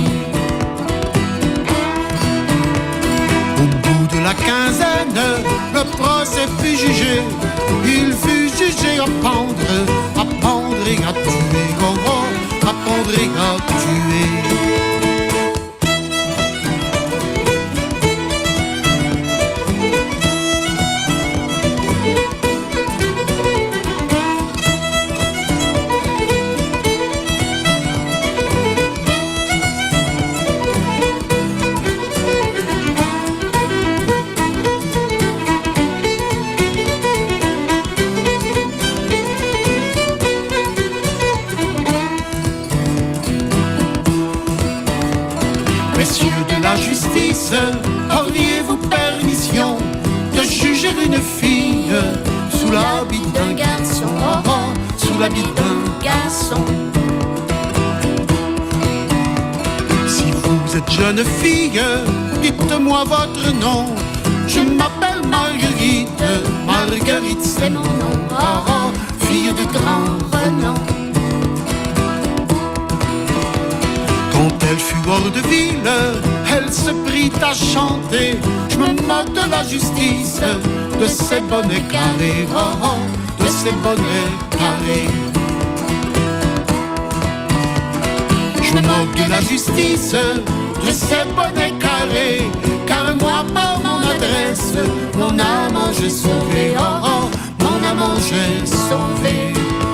Au bout de la quinzaine, le procès fut jugé, il fut jugé à pendre et à tuer, oh oh, à pendre et à tuer. Auriez-vous permission de juger une fille sous l'habit d'un garçon, oh oh, sous l'habit d'un garçon? Si vous êtes jeune fille, dites-moi votre nom. Je m'appelle Marguerite, Marguerite c'est mon nom, oh oh, fille de grand renom. Quand elle fut hors de ville, elle se prit à chanter. Je me moque de la justice, de ces bonnets carrés, oh oh, de ces bonnets carrés. Je me moque de la justice, de ces bonnets carrés, car moi par mon adresse, mon amant j'ai sauvé, oh oh, mon amant j'ai sauvé.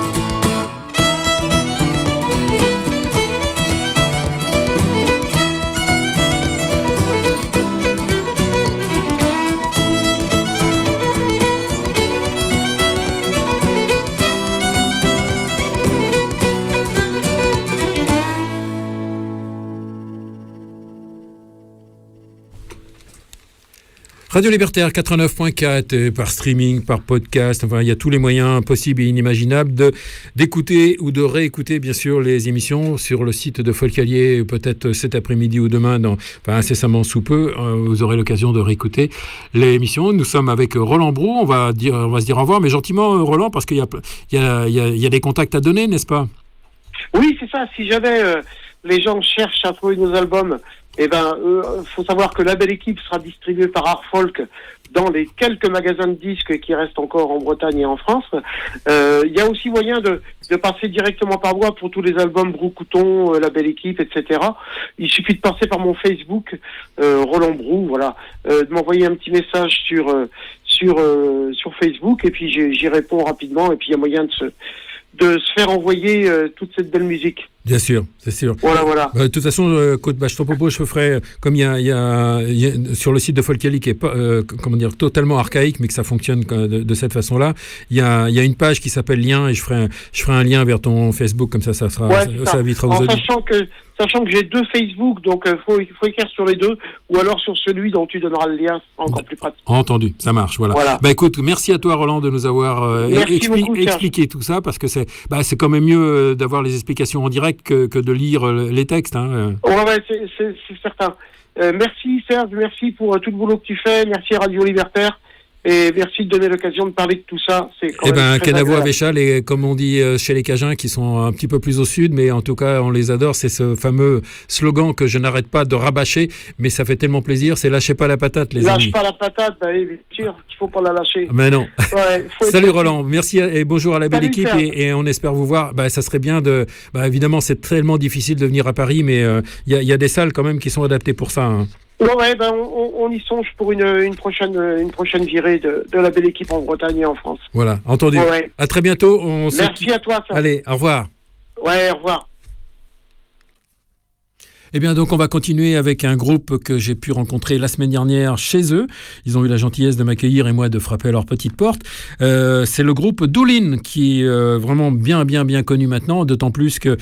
Radio Libertaire 89.4, par streaming, par podcast, enfin il y a tous les moyens possibles et inimaginables d'écouter ou de réécouter bien sûr les émissions sur le site de Folcalier, peut-être cet après-midi ou demain, incessamment sous peu, vous aurez l'occasion de réécouter l'émission. Nous sommes avec Roland Brou, on va se dire au revoir, mais gentiment Roland, parce qu'il y a des contacts à donner, n'est-ce pas? Oui, c'est ça, si jamais les gens cherchent à trouver nos albums, faut savoir que la belle équipe sera distribuée par Art Folk dans les quelques magasins de disques qui restent encore en Bretagne et en France. Il y a aussi moyen de passer directement par voie pour tous les albums Brou Couton, la belle équipe, etc. Il suffit de passer par mon Facebook, Roland Brou, voilà, de m'envoyer un petit message sur Facebook, et puis j'y réponds rapidement, et puis il y a moyen de se faire envoyer toute cette belle musique. Bien sûr, c'est sûr. Voilà. De toute façon, je te propose, je ferai, comme il y a sur le site de Folcali qui est pas, totalement archaïque, mais que ça fonctionne de cette façon-là. Il y a une page qui s'appelle Lien, et je ferai un lien vers ton Facebook, comme ça sera, ça évitera aux auditeurs. Sachant que j'ai 2 Facebook, donc faut écrire sur les 2, ou alors sur celui dont tu donneras le lien, c'est encore plus pratique. Entendu, ça marche, voilà. Écoute, merci à toi Roland de nous avoir expliqué tout ça, parce que c'est quand même mieux d'avoir les explications en direct que de lire les textes. Hein. Ouais, c'est certain. Merci Serge, merci pour tout le boulot que tu fais, merci Radio Libertaire, Et merci de donner l'occasion de parler de tout ça. C'est quand même très Kenavo agréable. Avechal, et comme on dit chez les Cajuns, qui sont un petit peu plus au sud, mais en tout cas, on les adore. C'est ce fameux slogan que je n'arrête pas de rabâcher, mais ça fait tellement plaisir. C'est lâchez pas la patate, les amis. Lâche pas la patate, bah, bien sûr qu'il faut pas la lâcher. Mais non. Ouais, Salut Roland, merci et bonjour à la belle Salut, équipe, Serge. et on espère vous voir. Ça serait bien de. Évidemment, c'est tellement difficile de venir à Paris, mais il y a des salles quand même qui sont adaptées pour ça. Hein. Non, ouais, on y songe pour une prochaine virée de la belle équipe en Bretagne et en France. Voilà, entendu. Ouais. À très bientôt. Merci à toi, ça. Allez, au revoir. Ouais, au revoir. Eh bien, donc, on va continuer avec un groupe que j'ai pu rencontrer la semaine dernière chez eux. Ils ont eu la gentillesse de m'accueillir et moi de frapper à leur petite porte. C'est le groupe Doolin, qui est vraiment bien connu maintenant, d'autant plus que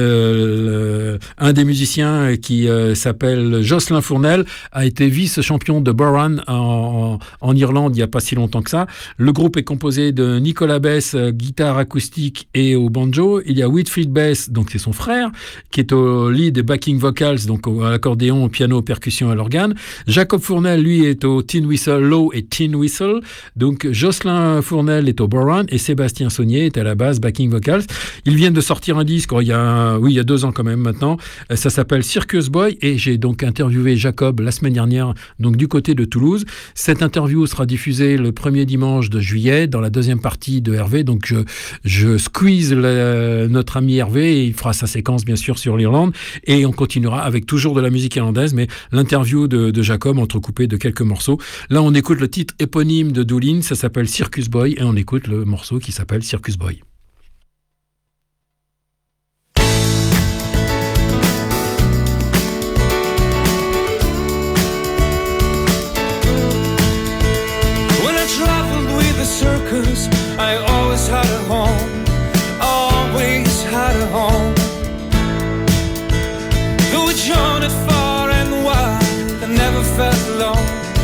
un des musiciens qui s'appelle Jocelyn Fournel a été vice-champion de Burren en Irlande il n'y a pas si longtemps que ça. Le groupe est composé de Nicolas Bess, guitare acoustique et au banjo. Il y a Whitfield Bess, donc c'est son frère, qui est au lead et backing vocal, donc à l'accordéon, au piano, aux percussions, à l'organe. Jacob Fournel, lui, est au tin whistle, low et tin whistle. Donc Jocelyn Fournel est au bodhrán et Sébastien Saunier est à la basse, backing vocals. Ils viennent de sortir un disque, il y a 2 ans quand même maintenant. Ça s'appelle Circus Boy, et j'ai donc interviewé Jacob la semaine dernière, donc du côté de Toulouse. Cette interview sera diffusée le premier dimanche de juillet dans la deuxième partie de Hervé. Donc je squeeze notre ami Hervé, et il fera sa séquence bien sûr sur l'Irlande, et on continuera avec toujours de la musique irlandaise, mais l'interview de Jacob entrecoupée de quelques morceaux. Là, on écoute le titre éponyme de Doolin, ça s'appelle Circus Boy, et on écoute le morceau qui s'appelle Circus Boy. When I traveled with the circus, I always had a home, always had a home. Though we journeyed far and wide, I never felt alone.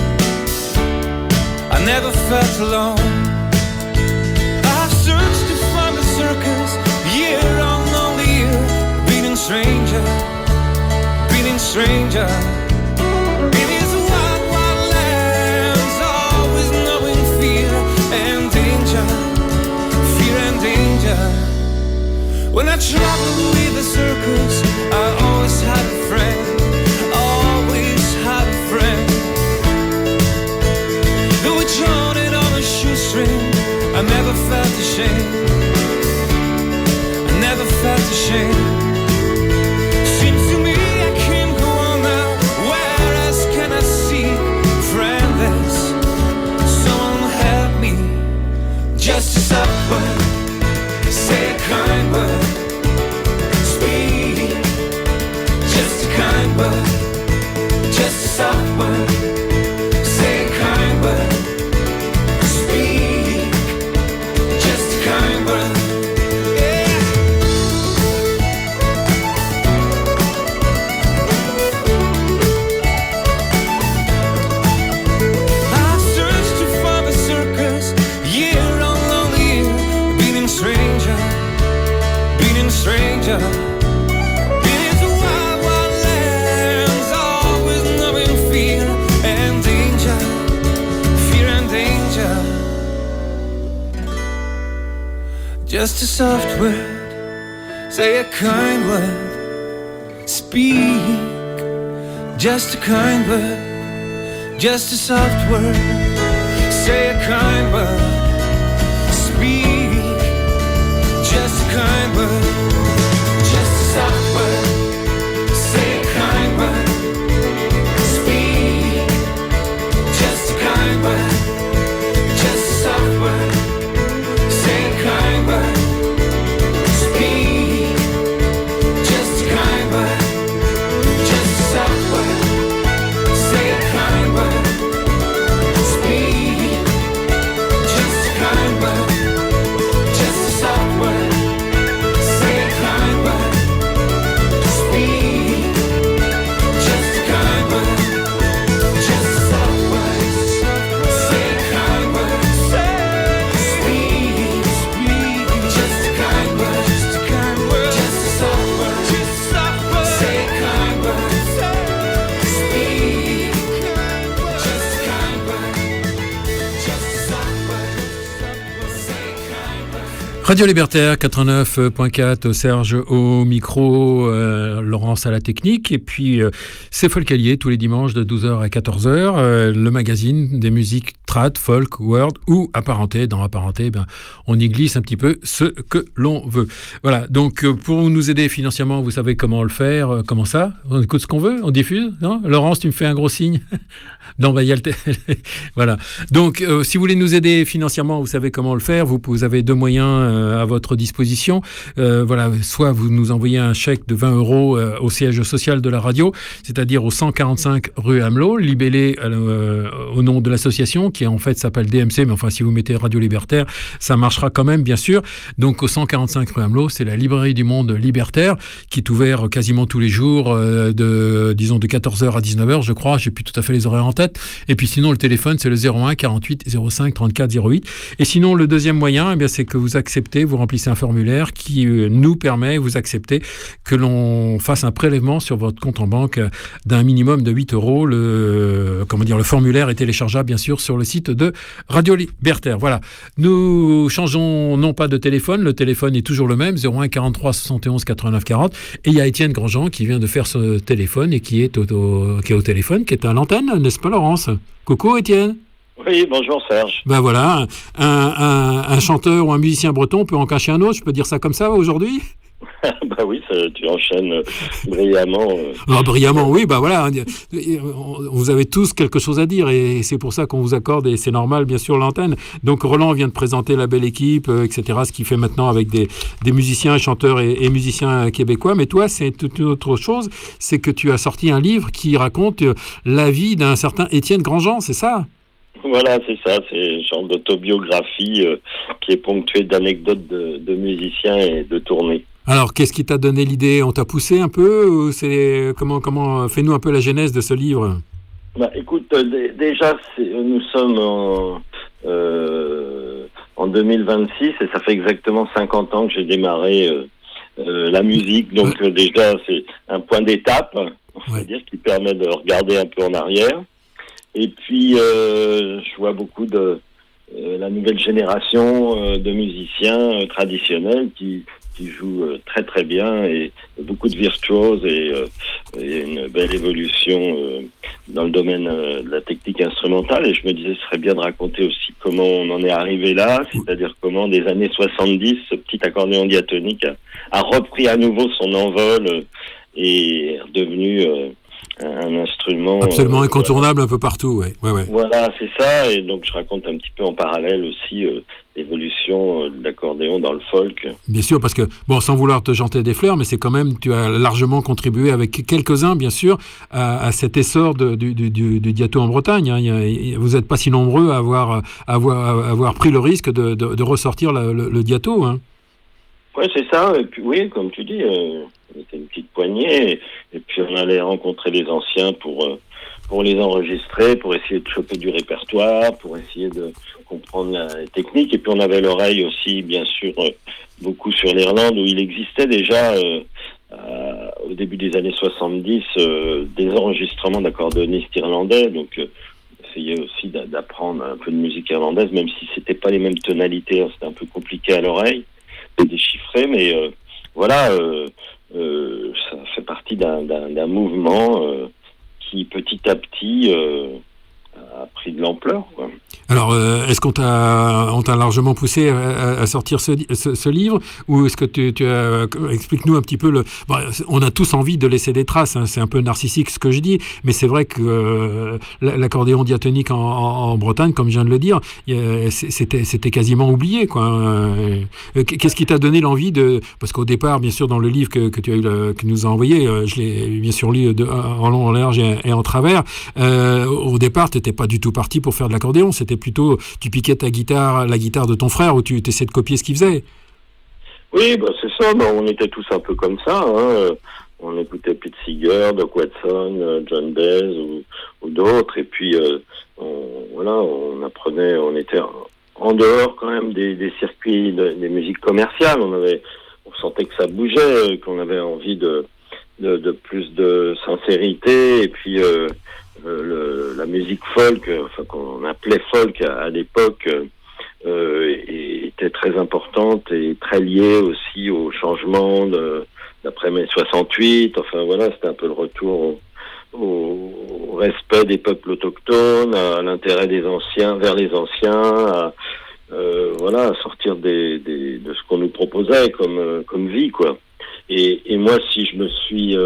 I never felt alone. I've searched to find the circus, year on only year, being stranger, being stranger. In these wild, wild lands, always knowing fear and danger, fear and danger. When I traveled with the circus, I always had a friend, always had a friend. Though we journeyed on a shoestring, I never felt ashamed, I never felt ashamed. Seems to me I can't go on now, where else can I seek friendless? Someone help me, just a soft word, say a kind word. Just a kind word, just a soft word. Say a kind word, speak. Just a kind word, yeah. I've searched to find the circus, year on lonely year, being stranger, being stranger. Just a soft word, say a kind word, speak. Just a kind word, just a soft word, say a kind word, speak. Just a kind word, just a soft word, say a kind word, speak. Just a kind word, just a soft word. Say a kind word, speak. Just a kind word, just a soft word. Say a kind word, speak. Radio Libertaire 89.4, Serge au micro, Laurence à la technique, et puis c'est Folkalier tous les dimanches de 12h à 14h, le magazine des musiques trad, folk, world ou apparenté. Dans apparenté, on y glisse un petit peu ce que l'on veut. Voilà, donc pour nous aider financièrement, vous savez comment le faire, comment ça? On écoute ce qu'on veut, on diffuse, non? Laurence, tu me fais un gros signe? Non, il y a voilà. Donc, si vous voulez nous aider financièrement, vous savez comment le faire. Vous avez deux moyens à votre disposition. Voilà, soit vous nous envoyez un chèque de 20 € au siège social de la radio, c'est-à-dire au 145 rue Amelot, libellé au nom de l'association, qui en fait s'appelle DMC, mais enfin, si vous mettez Radio Libertaire, ça marchera quand même, bien sûr. Donc, au 145 rue Amelot, c'est la librairie du monde libertaire, qui est ouvert quasiment tous les jours, de 14h à 19h, je crois. J'ai plus tout à fait les horaires en tête. Et puis sinon, le téléphone, c'est le 01 48 05 34 08. Et sinon, le deuxième moyen, eh bien, c'est que vous acceptez, vous remplissez un formulaire qui nous permet, vous acceptez que l'on fasse un prélèvement sur votre compte en banque d'un minimum de 8 €. Le formulaire est téléchargeable, bien sûr, sur le site de Radio Libertaire. Voilà. Nous changeons non pas de téléphone, le téléphone est toujours le même, 01 43 71 89 40. Et il y a Étienne Grandjean qui vient de faire ce téléphone et qui est au téléphone, qui est à l'antenne, n'est-ce pas, Laurence? Coucou, Étienne. Oui, bonjour Serge. Ben voilà, un chanteur ou un musicien breton peut en cacher un autre, je peux dire ça comme ça aujourd'hui? Bah oui, tu enchaînes brillamment. Brillamment, oui, bah voilà. Vous avez tous quelque chose à dire et c'est pour ça qu'on vous accorde, et c'est normal, bien sûr, l'antenne. Donc Roland vient de présenter la belle équipe, etc., ce qu'il fait maintenant avec des musiciens, chanteurs et musiciens québécois. Mais toi, c'est toute une autre chose, c'est que tu as sorti un livre qui raconte la vie d'un certain Étienne Grandjean, c'est ça? Voilà, c'est ça, c'est un genre d'autobiographie qui est ponctuée d'anecdotes de musiciens et de tournées. Alors, qu'est-ce qui t'a donné l'idée? On t'a poussé un peu ou c'est comment fais-nous un peu la genèse de ce livre? Bah, écoute, déjà, nous sommes en 2026 et ça fait exactement 50 ans que j'ai démarré la musique. Donc déjà, c'est un point d'étape, on va dire, qui permet de regarder un peu en arrière. Et puis, je vois beaucoup de la nouvelle génération de musiciens traditionnels qui jouent très très bien et beaucoup de virtuoses et une belle évolution dans le domaine de la technique instrumentale. Et je me disais, ce serait bien de raconter aussi comment on en est arrivé là, c'est-à-dire comment des années 70, ce petit accordéon diatonique a repris à nouveau son envol et est redevenu un instrument absolument incontournable un peu partout, ouais. Voilà, c'est ça. Et donc je raconte un petit peu en parallèle aussi l'évolution de l'accordéon dans le folk. Bien sûr, parce que sans vouloir te jeter des fleurs, mais c'est quand même, tu as largement contribué avec quelques-uns, bien sûr, à cet essor du diato en Bretagne. Hein. Vous n'êtes pas si nombreux à avoir pris le risque de ressortir le diato. Hein. Ouais, c'est ça. Et puis oui, comme tu dis, on était une petite poignée, et puis on allait rencontrer les anciens pour les enregistrer, pour essayer de choper du répertoire, pour essayer de comprendre la technique. Et puis on avait l'oreille aussi, bien sûr, beaucoup sur l'Irlande, où il existait déjà, au début des années 70, des enregistrements d'accordéonistes irlandais. Donc on essayait aussi d'apprendre un peu de musique irlandaise, même si c'était pas les mêmes tonalités, hein, c'était un peu compliqué à l'oreille de déchiffrer, mais voilà, ça fait partie d'un mouvement qui petit à petit a pris de l'ampleur, quoi. Alors, est-ce qu'on t'a largement poussé à sortir ce livre, ou est-ce que tu as... Explique-nous un petit peu on a tous envie de laisser des traces, hein, c'est un peu narcissique ce que je dis, mais c'est vrai que l'accordéon diatonique en Bretagne, comme je viens de le dire, c'était quasiment oublié, quoi. Qu'est-ce qui t'a donné l'envie de... Parce qu'au départ, bien sûr, dans le livre que tu as que nous a envoyé, je l'ai bien sûr lu en long, en large et en travers, au départ, tu n'étais pas du tout parti pour faire de l'accordéon, c'était plutôt, tu piquais la guitare de ton frère, ou tu essaies de copier ce qu'il faisait. Oui, c'est ça, on était tous un peu comme ça, hein. On écoutait Pete Seeger, Doc Watson, John Baez ou d'autres, et puis on apprenait, on était en dehors quand même des circuits des musiques commerciales, on sentait que ça bougeait, qu'on avait envie de plus de sincérité, et puis la musique folk, qu'on appelait folk à l'époque, et était très importante et très liée aussi au changement d'après mai 68. Enfin voilà, c'était un peu le retour au respect des peuples autochtones, à l'intérêt des anciens vers les anciens, à sortir de ce qu'on nous proposait comme vie, quoi. Et moi, si je me suis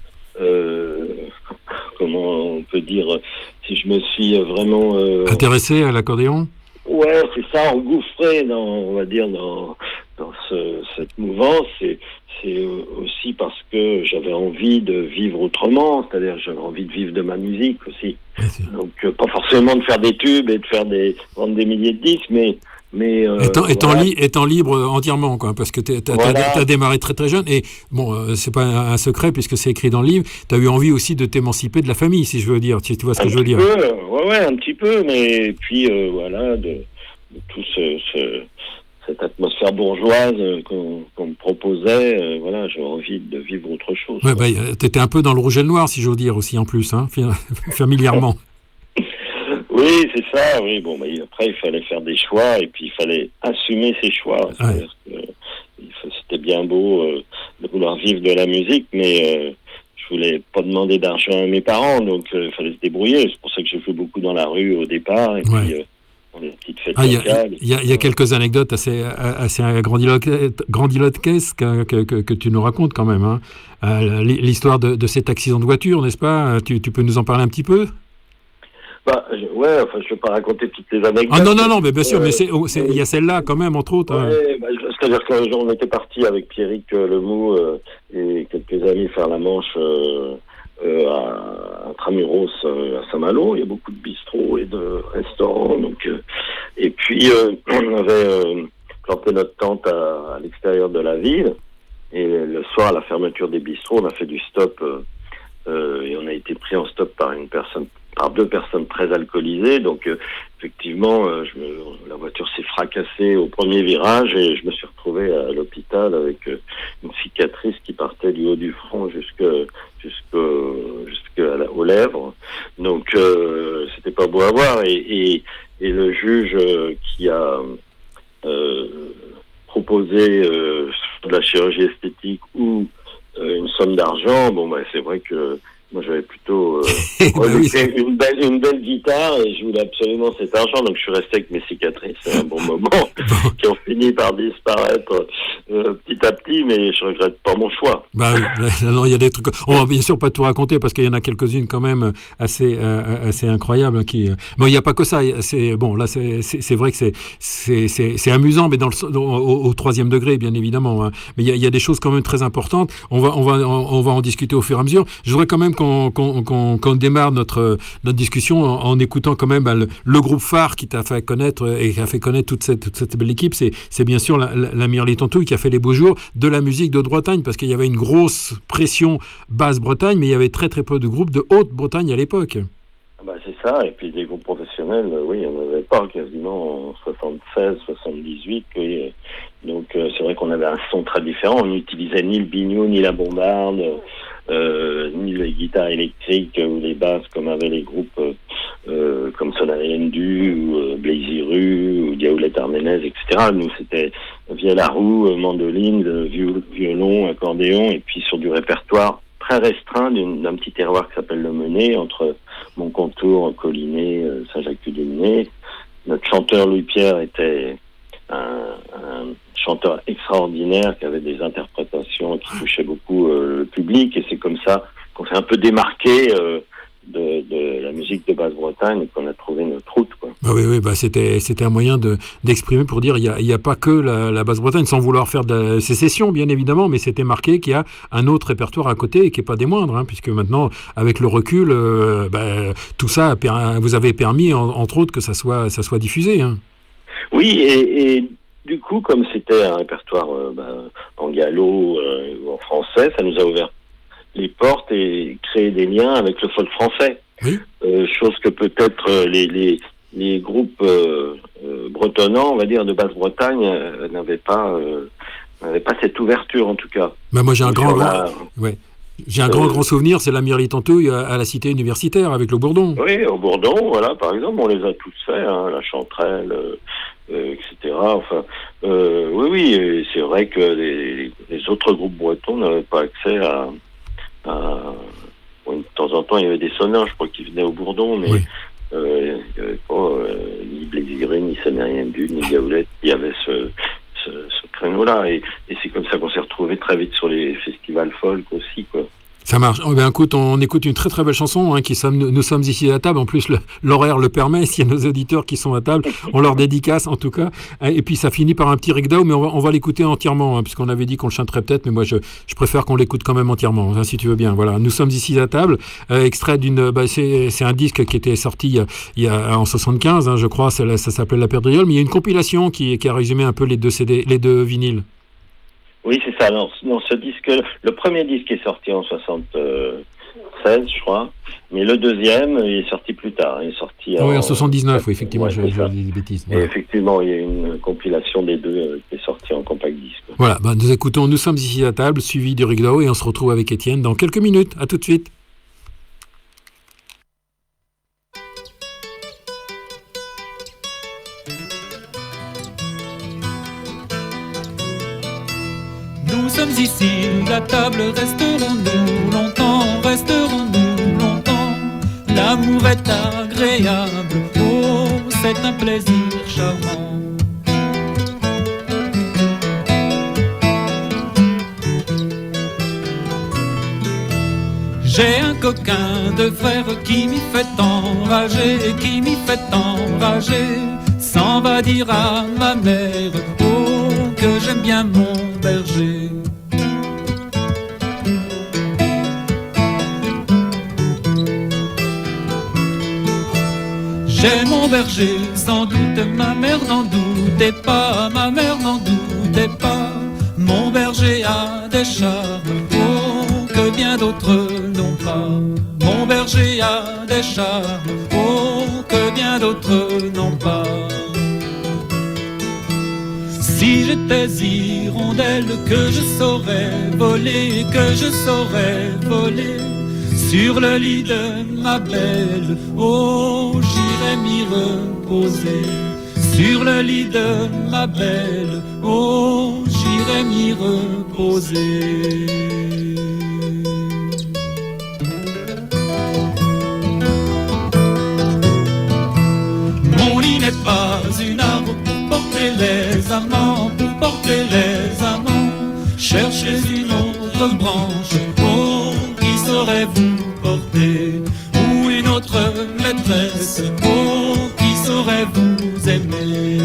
comment on peut dire, si je me suis vraiment intéressé à l'accordéon. Ouais, c'est ça, engouffré dans cette mouvance. C'est aussi parce que j'avais envie de vivre autrement, c'est-à-dire j'avais envie de vivre de ma musique aussi. Donc pas forcément de faire des tubes et de vendre des milliers de disques, mais étant libre entièrement, quoi, parce que t'as démarré très très jeune, et bon, c'est pas un secret puisque c'est écrit dans le livre, t'as eu envie aussi de t'émanciper de la famille, si je veux dire, tu vois ce que je veux dire. Un petit peu, mais puis de tout cette atmosphère bourgeoise qu'on me proposait, j'avais envie de vivre autre chose. Ouais, t'étais un peu dans le rouge et le noir, si j'ose dire aussi, en plus, hein, familièrement. Oui, c'est ça, oui. Bon, après, il fallait faire des choix et puis il fallait assumer ses choix. Ouais. C'était bien beau de vouloir vivre de la musique, mais je voulais pas demander d'argent à mes parents, donc il fallait se débrouiller. C'est pour ça que j'ai fait beaucoup dans la rue au départ et puis dans les petites fêtes locales. Il y a quelques anecdotes assez grandiloquesques que tu nous racontes quand même. Hein. L'histoire de cet accident de voiture, n'est-ce pas? Tu peux nous en parler un petit peu? Je vais pas raconter toutes les anecdotes. Ah non, mais bien sûr, mais il y a celle-là quand même, entre autres. Ouais, c'est-à-dire qu'un jour, on était parti avec Pierrick Lemoux et quelques amis faire la Manche à Intramuros, à Saint-Malo. Il y a beaucoup de bistrots et de restaurants. Donc, et puis, on avait planté notre tente à l'extérieur de la ville. Et le soir, à la fermeture des bistrots, on a fait du stop et on a été pris en stop par deux personnes très alcoolisées. Donc effectivement, la voiture s'est fracassée au premier virage et je me suis retrouvé à l'hôpital avec une cicatrice qui partait du haut du front aux lèvres. Donc c'était pas beau à voir. Et le juge qui a proposé de la chirurgie esthétique ou une somme d'argent, c'est vrai que moi, j'avais plutôt une belle guitare et je voulais absolument cet argent. Donc, je suis resté avec mes cicatrices à un bon moment qui ont fini par disparaître petit à petit, mais je regrette pas mon choix. Non, il y a des trucs. On va bien sûr pas tout raconter parce qu'il y en a quelques-unes quand même assez incroyables. Mais il n'y a pas que ça. C'est vrai que c'est amusant, mais au troisième degré, bien évidemment. Hein. Mais il y a des choses quand même très importantes. On va en discuter au fur et à mesure. Je voudrais quand même qu'on démarre notre discussion en écoutant quand même le groupe phare qui t'a fait connaître et qui a fait connaître toute cette belle équipe. C'est bien sûr la Mirliton-Touille qui a fait les beaux jours de la musique de Haute-Bretagne, parce qu'il y avait une grosse pression Basse-Bretagne, mais il y avait très très peu de groupes de Haute-Bretagne à l'époque. C'est ça, et puis des groupes professionnels, oui, il n'y en avait pas quasiment en 76, 78. Oui. Donc c'est vrai qu'on avait un son très différent. On n'utilisait ni le biniou, ni la bombarde, ni les guitares électriques ou les basses comme avaient les groupes comme Sonari Ndu ou Blazy Rue ou Diaoulette Arménez, etc. Nous, c'était vielle à roue, mandoline, violon, accordéon, et puis sur du répertoire très restreint d'un petit terroir qui s'appelle le Menet, entre Montcontour, Collinet, Saint-Jacques-du-Dominé. Notre chanteur Louis-Pierre était un chanteur extraordinaire qui avait des interprétations qui touchaient beaucoup le public, et c'est comme ça qu'on s'est un peu démarqué de la musique de Basse-Bretagne et qu'on a trouvé notre route, quoi. Oui, c'était un moyen d'exprimer pour dire il y a pas que la Basse-Bretagne, sans vouloir faire de la sécession bien évidemment, mais c'était marqué qu'il y a un autre répertoire à côté et qui est pas des moindres, hein, puisque maintenant avec le recul tout ça vous avez permis entre autres que ça soit diffusé, hein. Oui, et du coup, comme c'était un répertoire en gallo ou en français, ça nous a ouvert les portes et créé des liens avec le folk français. Oui. Chose que peut-être les groupes bretonnants, on va dire, de Basse-Bretagne n'avaient pas cette ouverture, en tout cas. Moi, j'ai un grand souvenir, c'est la Mirliton-Touille à la cité universitaire avec le Bourdon. Oui, au Bourdon, voilà, par exemple, on les a tous fait, hein, la Chanterelle, etc. Enfin, oui, c'est vrai que les autres groupes bretons n'avaient pas accès à de temps en temps, il y avait des sonneurs, je crois, qui venaient au Bourdon, mais il n'y avait pas ni Blésigré, ni Sanérienbu, ni Gaoulette, il y avait ce créneau-là. Et c'est comme ça qu'on s'est retrouvés très vite sur les festivals folk aussi, quoi. Ça marche. Oh, ben, écoute, on écoute une très très belle chanson, nous sommes ici à table. En plus, l'horaire le permet. S'il y a nos auditeurs qui sont à table, on leur dédicace en tout cas. Et puis ça finit par un petit rigdao, mais on va l'écouter entièrement, puisqu'on avait dit qu'on le chanterait peut-être, mais moi je préfère qu'on l'écoute quand même entièrement, si tu veux bien. Voilà, nous sommes ici à table. Extrait d'une, c'est un disque qui était sorti en 75, je crois. Ça s'appelait La Perdriole, mais il y a une compilation qui a résumé un peu les deux CD, les deux vinyles. Oui, c'est ça. Non, ce disque, le premier disque est sorti en 76, je crois, mais le deuxième, il est sorti plus tard. Il est sorti en 79, oui, effectivement, je dis des bêtises. Et effectivement, il y a une compilation des deux qui est sortie en compact disque. Voilà, nous écoutons Nous sommes ici à table, suivi du rigdao, et on se retrouve avec Étienne dans quelques minutes. À tout de suite. Nous sommes ici, la table, resterons-nous longtemps. L'amour est agréable, oh, c'est un plaisir charmant. J'ai un coquin de frère qui m'y fait enrager, s'en va dire à ma mère, oh, que j'aime bien mon berger. J'ai mon berger, sans doute, ma mère n'en doutait pas, mon berger a des charmes, oh, que bien d'autres n'ont pas. Mon berger a des charmes, oh, que bien d'autres n'ont pas. Si j'étais hirondelle, que je saurais voler, sur le lit de ma belle, oh, j'irai m'y reposer. Sur le lit de ma belle, oh, j'irai m'y reposer. Mon lit n'est pas une arbre pour porter les amants, cherchez une autre branche, oh, qui saurait vous porter, ou une autre maîtresse, oh, qui saurait vous aimer.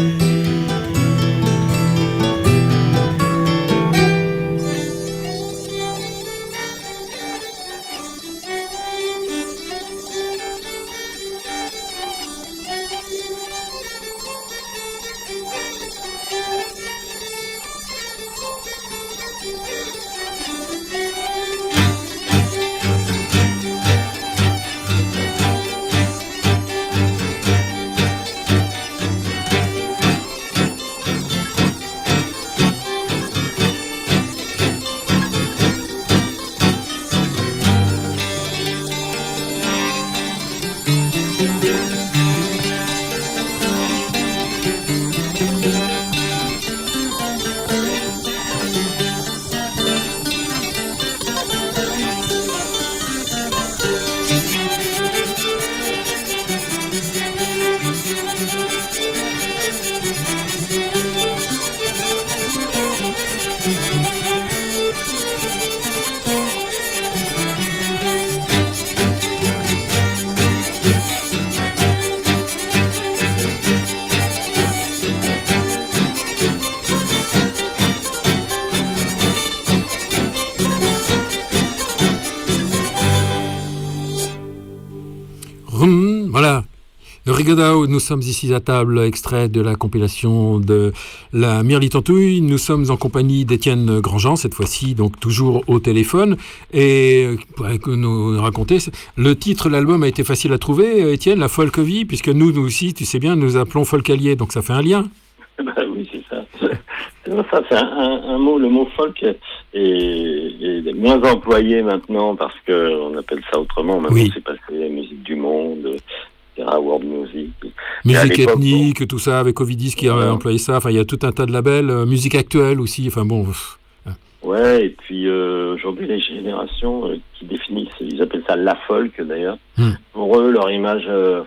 Voilà. Le Rigodao, nous sommes ici à table, extrait de la compilation de la Mirlitantouille. Nous sommes en compagnie d'Étienne Grandjean, cette fois-ci, donc toujours au téléphone. Et pour nous raconter, le titre de l'album a été facile à trouver, Étienne, la folk vie, puisque nous aussi, tu sais bien, nous appelons folkalier, donc ça fait un lien. Bah oui, c'est ça. C'est un mot, le mot folk est moins employé maintenant parce qu'on appelle ça autrement. Maintenant, c'est passé la musique du monde, World Music. Musique ethnique, tout ça, avec Ovidis qui a employé ça. Enfin, il y a tout un tas de labels. Musique actuelle aussi. Enfin bon. Ouais, et puis aujourd'hui, les générations qui définissent, ils appellent ça la folk d'ailleurs. Pour eux, leur image,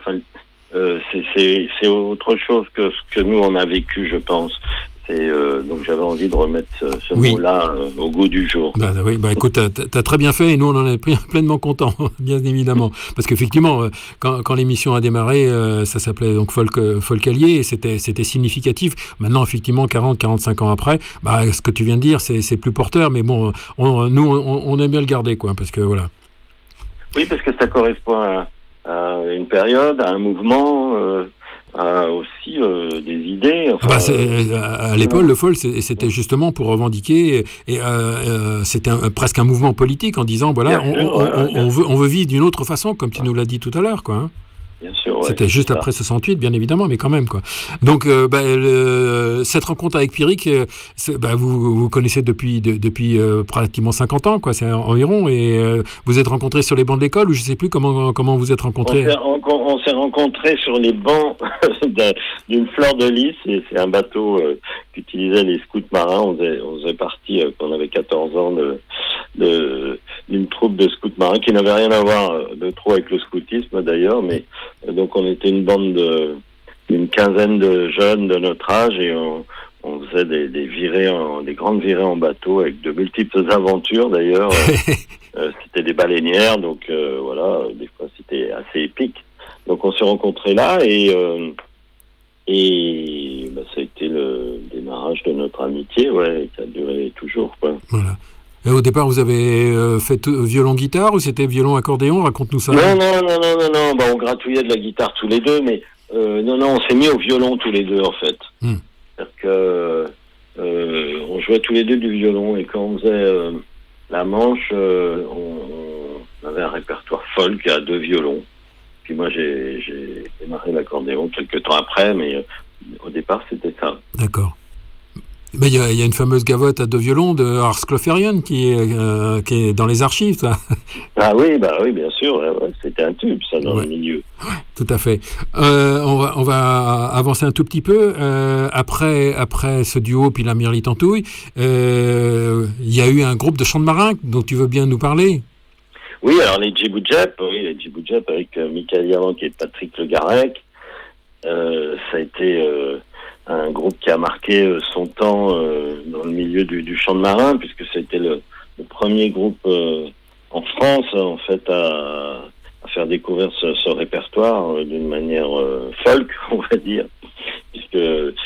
c'est autre chose que ce que nous on a vécu, je pense. Donc j'avais envie de remettre ce mot-là au goût du jour. Oui, écoute, t'as très bien fait et nous on en est pleinement contents, bien évidemment. Parce qu'effectivement, quand l'émission a démarré, ça s'appelait donc Folk Allié et c'était significatif. Maintenant, effectivement, 40-45 ans après, ce que tu viens de dire, c'est plus porteur, mais bon, on aime bien le garder, quoi, parce que voilà. Oui, parce que ça correspond à une période, à un mouvement, aussi des idées. À l'époque, le folk, c'était justement pour revendiquer, et c'était presque un mouvement politique en disant, voilà, on veut vivre d'une autre façon, comme tu nous l'as dit tout à l'heure, quoi. Hein. Bien sûr, c'était juste après 68, bien évidemment, mais quand même, quoi. Donc, cette rencontre avec Pierrick, vous connaissez depuis pratiquement 50 ans, quoi, c'est environ, et vous êtes rencontrés sur les bancs de l'école, ou je ne sais plus comment vous êtes rencontrés. On s'est rencontrés sur les bancs d'une fleur de lys, et c'est un bateau qu'utilisaient les scouts marins. On faisait partie, quand on avait 14 ans, d'une troupe de scouts marins qui n'avait rien à voir de trop avec le scoutisme d'ailleurs, mais donc on était une bande d'une quinzaine de jeunes de notre âge, et on faisait des virées, des grandes virées en bateau avec de multiples aventures d'ailleurs. C'était des baleinières, donc voilà, des fois c'était assez épique. Donc on s'est rencontrés là, et ça a été le démarrage de notre amitié, qui a duré toujours, quoi. Voilà. Et au départ, vous avez fait violon-guitare, ou c'était violon-accordéon? Raconte-nous ça. Non. On gratouillait de la guitare tous les deux, mais on s'est mis au violon tous les deux, en fait. C'est-à-dire que on jouait tous les deux du violon, et quand on faisait la manche, on avait un répertoire folk à 2 violons. Puis moi, j'ai démarré l'accordéon quelques temps après, mais au départ, c'était ça. D'accord. Mais il y a une fameuse gavotte à 2 violons de Ars Cloferion qui est dans les archives, ça. Ah oui, bien sûr. C'était un tube, ça, dans le milieu. Ouais, tout à fait. On va avancer un tout petit peu. Après ce duo, puis la Mirlitantouille, il y a eu un groupe de chants de marins dont tu veux bien nous parler. Oui, alors les Djiboudjep, avec Michael Yavank et Patrick Le Garec. Ça a été un groupe qui a marqué son temps dans le milieu du chant de marin, puisque c'était le premier groupe en France, en fait, à faire découvrir ce répertoire d'une manière folk, on va dire, puisque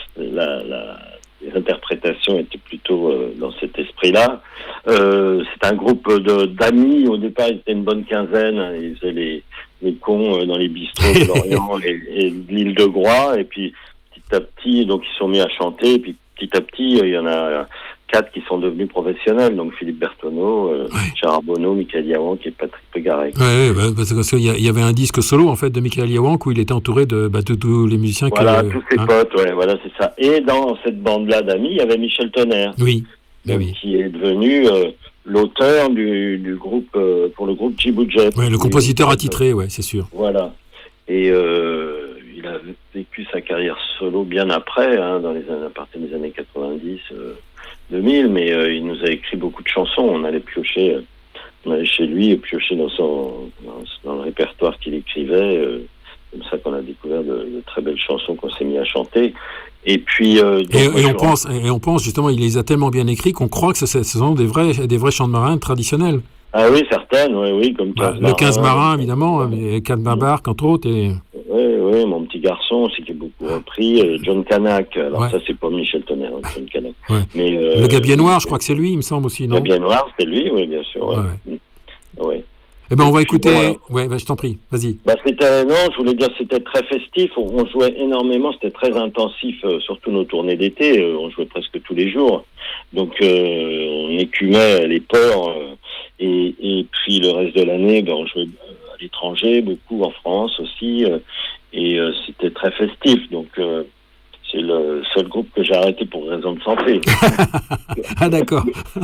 les interprétations étaient plutôt dans cet esprit-là. C'est un groupe d'amis. Au départ, ils étaient une bonne quinzaine. Ils faisaient les cons dans les bistrots de Lorient et de l'île de Groix. Et puis, petit à petit, donc ils sont mis à chanter. Et puis, petit à petit, il y en a 4 qui sont devenus professionnels. Donc, Philippe Bertonneau, Gérard Bonneau, Michael Yawank et Patrick Le Garec. Parce qu'il y avait un disque solo, en fait, de Michael Yawank où il était entouré de tous les musiciens. Voilà, tous ses potes, voilà, c'est ça. Et dans cette bande-là d'amis, il y avait Michel Tonnerre. Oui. Qui est devenu l'auteur du groupe, pour le groupe Djiboudjep. Oui, le compositeur attitré, c'est sûr. Voilà. Et il a vécu sa carrière solo bien après, à partir des années 90, 2000, mais il nous a écrit beaucoup de chansons. On allait chez lui et piocher dans le répertoire qu'il écrivait. Comme ça qu'on a découvert de très belles chansons qu'on s'est mis à chanter. Et puis on pense justement, il les a tellement bien écrits qu'on croit que ce sont des vrais chants de marins traditionnels. Ah oui, certaines, oui, comme 15 le 15 marin évidemment, mais Cadma Bark entre autres. Oui, Mon petit garçon aussi qui est beaucoup repris, John Canac. Alors ça c'est pas Michel Tonnerre, John Canac. Ouais. Mais le Gabier Noir, je crois que c'est lui, il me semble aussi, non? Le Gabier Noir, c'est lui, oui, bien sûr. Ouais. Eh ben on va écouter. Je t'en prie, vas-y. Je voulais dire c'était très festif. On jouait énormément, c'était très intensif, surtout nos tournées d'été. On jouait presque tous les jours. Donc on écumait les ports et puis le reste de l'année, on jouait à l'étranger, beaucoup en France aussi, et c'était très festif. Donc c'est le seul groupe que j'ai arrêté pour raison de santé. Ah d'accord,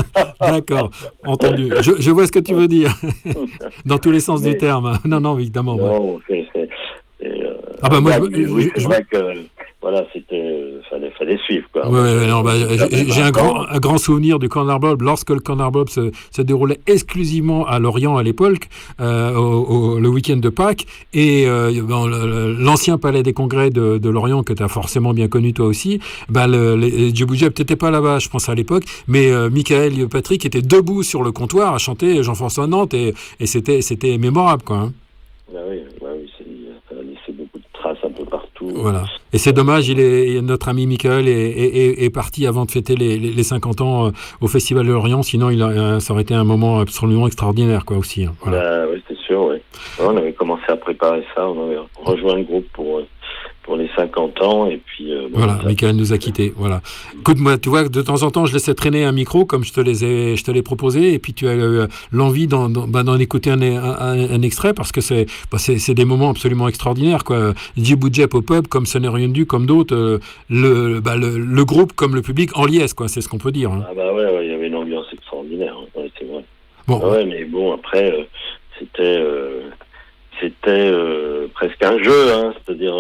entendu. Je vois ce que tu veux dire, dans tous les sens du terme. Non, évidemment. Non, Ah bah moi, oui, c'est vrai que voilà, fallait suivre quoi. Ouais, non, j'ai un grand souvenir du Corner Bob lorsque le Corner Bob se déroulait exclusivement à Lorient à l'époque, le week-end de Pâques, et l'ancien palais des congrès de Lorient que tu as forcément bien connu toi aussi. Les Djibout Djeb, t'étais pas là-bas, je pense à l'époque, mais Michael et Patrick étaient debout sur le comptoir à chanter Jean-François Nantes et c'était mémorable quoi. Hein. Ah oui, ça a laissé beaucoup de traces un peu partout. Voilà. Et c'est dommage, notre ami Michael est parti avant de fêter les 50 ans au Festival de Lorient, sinon ça aurait été un moment absolument extraordinaire, quoi, aussi. Hein. Voilà. Oui, c'est sûr, oui. On avait commencé à préparer ça, on avait rejoint le groupe pour les 50 ans, et puis... voilà, Michael nous a quittés, voilà. Écoute, moi, tu vois, de temps en temps, je laissais traîner un micro, comme je te l'ai proposé, et puis tu as eu l'envie d'en écouter un extrait, parce que c'est des moments absolument extraordinaires, quoi. Djibout Djeb au pub, comme Ce n'est rien du, comme d'autres, le groupe, comme le public, en liesse, quoi, c'est ce qu'on peut dire. Hein. Ah bah ouais, il y avait une ambiance extraordinaire, hein. Ouais, c'est vrai. Bon, ouais, mais bon, après, c'était presque un jeu, hein, c'est-à-dire...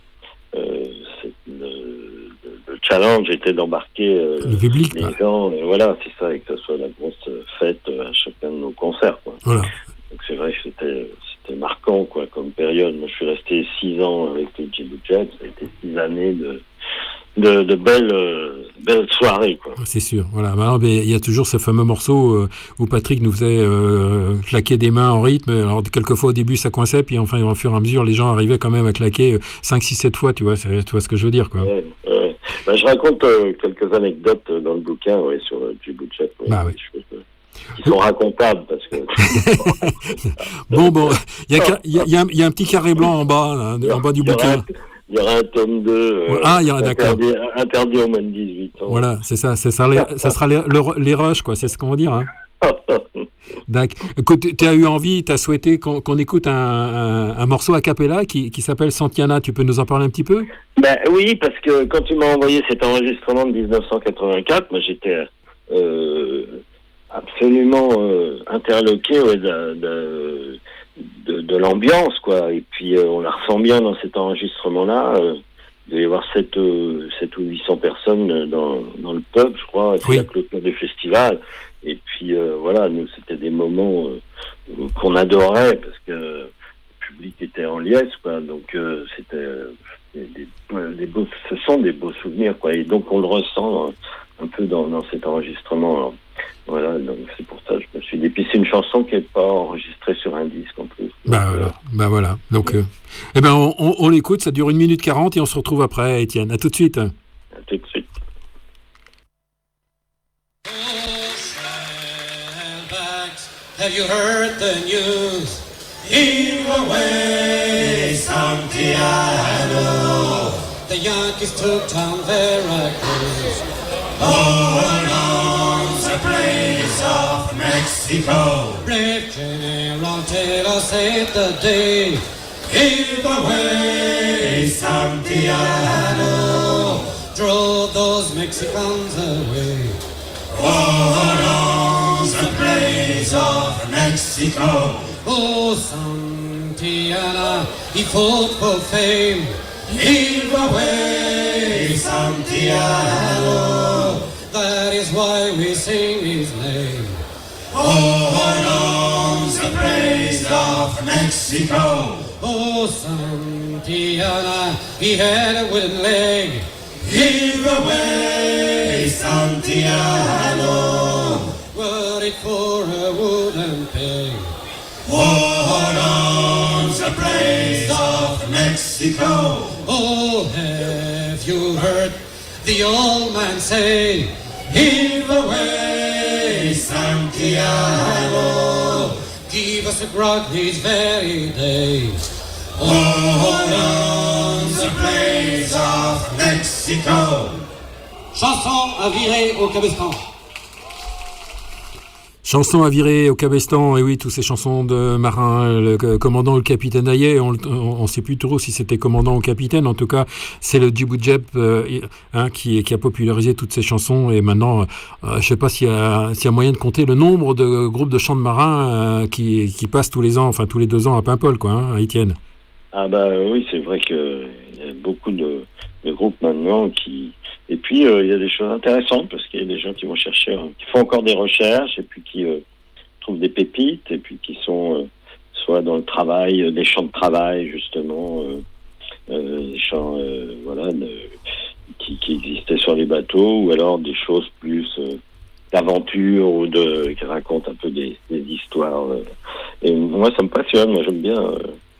le challenge était d'embarquer le public, les gens, voilà, c'est ça, et que ce soit la grosse fête à chacun de nos concerts, quoi. Voilà. Donc c'est vrai que c'était marquant, quoi, comme période. Moi, je suis resté 6 ans avec les Djibout Djeb, ça a été 6 années de belles soirées, quoi. C'est sûr, voilà. Il y a toujours ce fameux morceau où Patrick nous faisait claquer des mains en rythme. Alors, quelquefois, au début, ça coinçait, puis enfin, au fur et à mesure, les gens arrivaient quand même à claquer 5, 6, 7 fois, tu vois ce que je veux dire, quoi. Ouais. Je raconte quelques anecdotes dans le bouquin, sur Djibout Djeb. Oui. Qui sont racontables, parce que... bon, il y a un petit carré blanc en bas, en bas du bouquin. Il y aura un tome 2 interdit aux moins de 18 ans. Voilà, c'est ça. Ça sera les rushs, quoi. C'est ce qu'on va dire. Hein. D'accord. Écoute, tu as souhaité qu'on écoute un morceau a cappella qui s'appelle Santiana. Tu peux nous en parler un petit peu ? Oui, parce que quand tu m'as envoyé cet enregistrement de 1984, moi j'étais absolument interloqué de l'ambiance, quoi. Et puis on la ressent bien dans cet enregistrement-là. Il devait y avoir 7 ou 800 personnes dans le pub, je crois. C'est la clôture du festival. Et puis voilà, nous c'était des moments qu'on adorait parce que le public était en liesse, quoi. Donc c'était ce sont des beaux souvenirs, quoi. Et donc on le ressent un peu dans cet enregistrement. Alors, voilà, donc c'est pour ça que je me suis dit. Puis c'est une chanson qui n'est pas enregistrée sur un disque en plus. Voilà. Donc, on l'écoute, ça dure 1 minute 40 et on se retrouve après, Étienne. À tout de suite. À tout de suite. Have you heard the news? Here away, Santiago. The Yankees took down Veracruz. Oh, the place of Mexico. Brave General Taylor saved the day. Here away, Santiago. Drove those Mexicans away. Oh, the place of Mexico. Oh, Santiana, he fought for fame. He'll away, Santiago. That is why we sing his name. Oh, the place of Mexico. Oh, Santiana, he had a wooden leg. He'll away, Santiago. Were it for a wooden peg. Oh, the place of Mexico. Oh, have you heard the old man say, heave away, Santiago. Give us a grog these very days. Oh, the place of Mexico. Chanson à virer au Cabestan. Chanson à virer au Cabestan, et oui, toutes ces chansons de marins, le commandant ou le capitaine Hayet, on ne sait plus trop si c'était commandant ou capitaine, en tout cas, c'est le Djibout Djeb qui a popularisé toutes ces chansons, et maintenant, je ne sais pas s'il y a moyen de compter le nombre de groupes de chants de marins qui passent tous les ans, enfin tous les 2 ans à Paimpol, quoi, hein, Étienne. Ah bah oui, c'est vrai que il y a beaucoup de groupes maintenant qui... Et puis, il y a des choses intéressantes, parce qu'il y a des gens qui vont chercher, qui font encore des recherches, et puis qui trouvent des pépites, et puis qui sont soit dans le travail, des champs de travail, justement, des champs voilà, qui existaient sur les bateaux, ou alors des choses plus d'aventure, ou qui racontent un peu des histoires. Et moi, ça me passionne, moi j'aime bien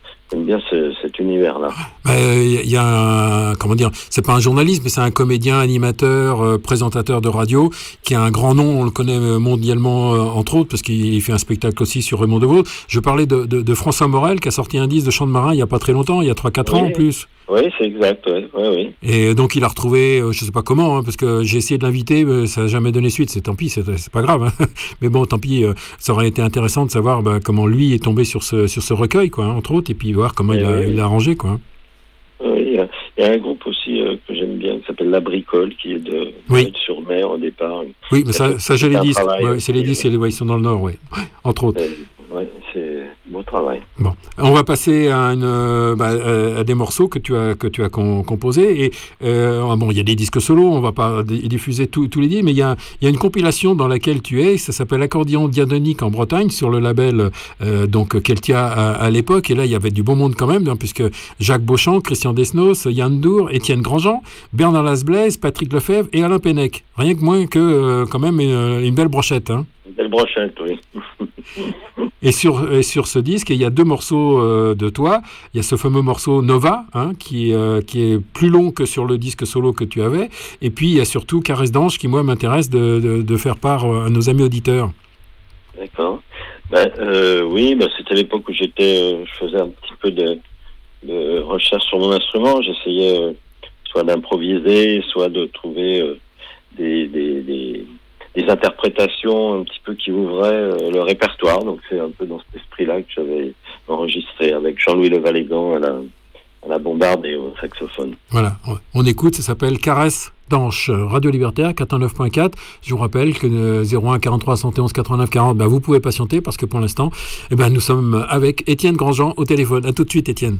cet univers-là. Il y a comment dire, c'est pas un journaliste, mais c'est un comédien, animateur, présentateur de radio, qui a un grand nom, on le connaît mondialement, entre autres, parce qu'il fait un spectacle aussi sur Raymond DeVos. Je parlais de François Morel, qui a sorti un disque de chant de marin il y a pas très longtemps, il y a 3-4 ans en plus. Oui, c'est exact, oui. Et donc il a retrouvé, je sais pas comment, parce que j'ai essayé de l'inviter, mais ça n'a jamais donné suite, tant pis, c'est pas grave. Hein. Mais bon, tant pis, ça aurait été intéressant de savoir comment lui est tombé sur ce recueil, quoi, entre autres, et puis voir comment il a arrangé, quoi. Oui, il y a un groupe aussi que j'aime bien, qui s'appelle La Bricole, qui est de sur mer au départ. Oui, mais ça j'ai les disques, c'est les disques, ils sont dans le Nord, entre autres. Oui, c'est beau travail. Bon, on va passer à des morceaux que tu as composés. Et il y a des disques solos, on va pas diffuser tous les disques, mais il y a une compilation dans laquelle tu es. Ça s'appelle Accordéon Diatonique en Bretagne, sur le label Keltia à l'époque. Et là, il y avait du bon monde quand même, puisque Jacques Beauchamp, Christian Desnos, Yann Dour, Étienne Grandjean, Bernard Lasblaise, Patrick Lefebvre et Alain Pennec. Rien que moins que quand même une belle brochette. Hein. Une belle brochette, oui. Et sur ce disque, il y a 2 morceaux de toi. Il y a ce fameux morceau Nova, qui est plus long que sur le disque solo que tu avais. Et puis, il y a surtout Caresse d'ange, qui, moi, m'intéresse de faire part à nos amis auditeurs. D'accord. Oui, c'était l'époque où je faisais un petit peu de recherche sur mon instrument. J'essayais soit d'improviser, soit de trouver des interprétations un petit peu qui ouvraient le répertoire. Donc c'est un peu dans cet esprit-là que j'avais enregistré avec Jean-Louis Levallégan à la bombarde et au saxophone. Voilà, on écoute, ça s'appelle Caresse d'ange, Radio Libertaire 89.4. Je vous rappelle que 01 43 71 89 40, vous pouvez patienter parce que pour l'instant, nous sommes avec Étienne Grandjean au téléphone. À tout de suite, Étienne.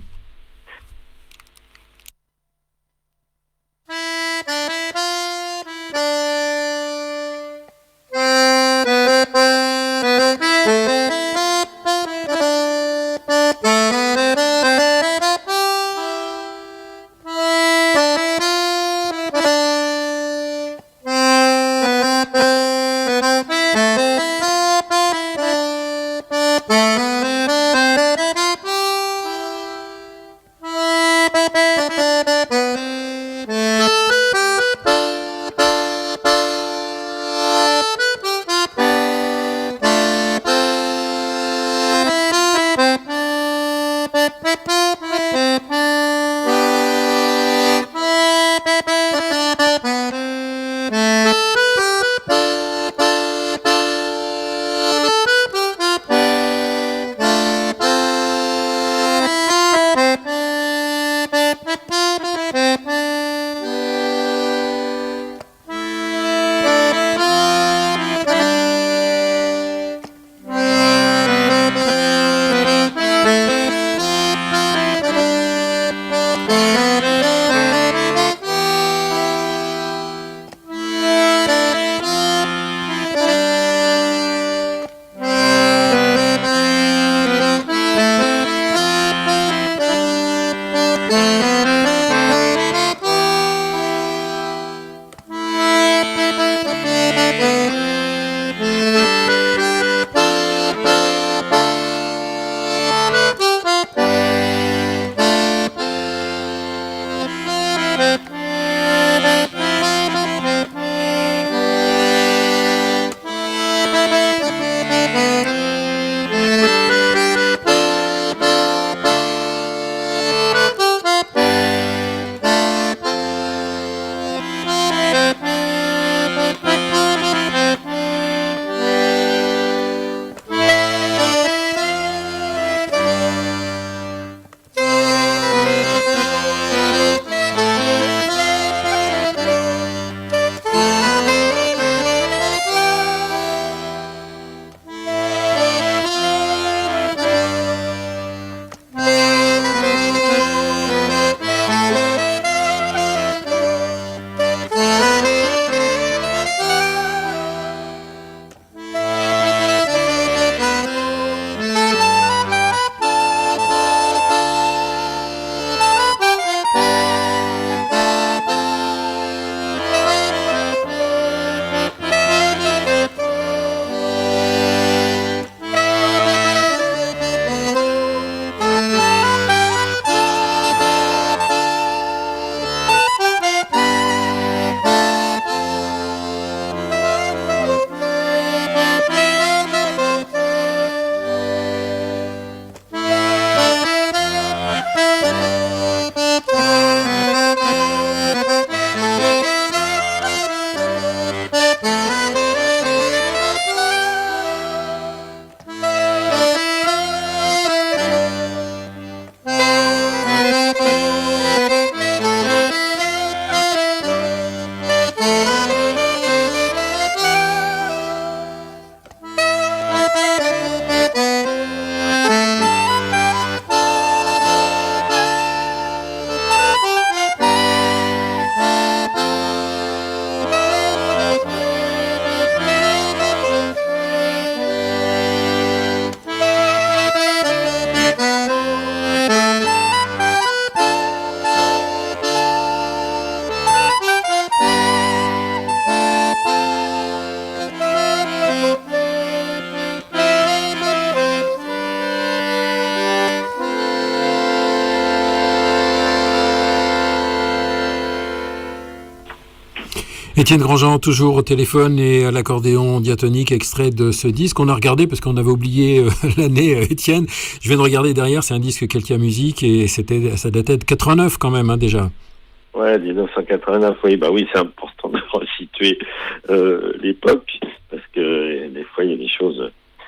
Étienne Grandjean, toujours au téléphone et à l'accordéon diatonique, extrait de ce disque. On a regardé parce qu'on avait oublié l'année, Étienne. Je viens de regarder derrière, c'est un disque Quelqu'un Musique et ça datait de 89 quand même, déjà. Ouais, 1989, oui, oui, c'est important de resituer l'époque, parce que des fois, il y a des choses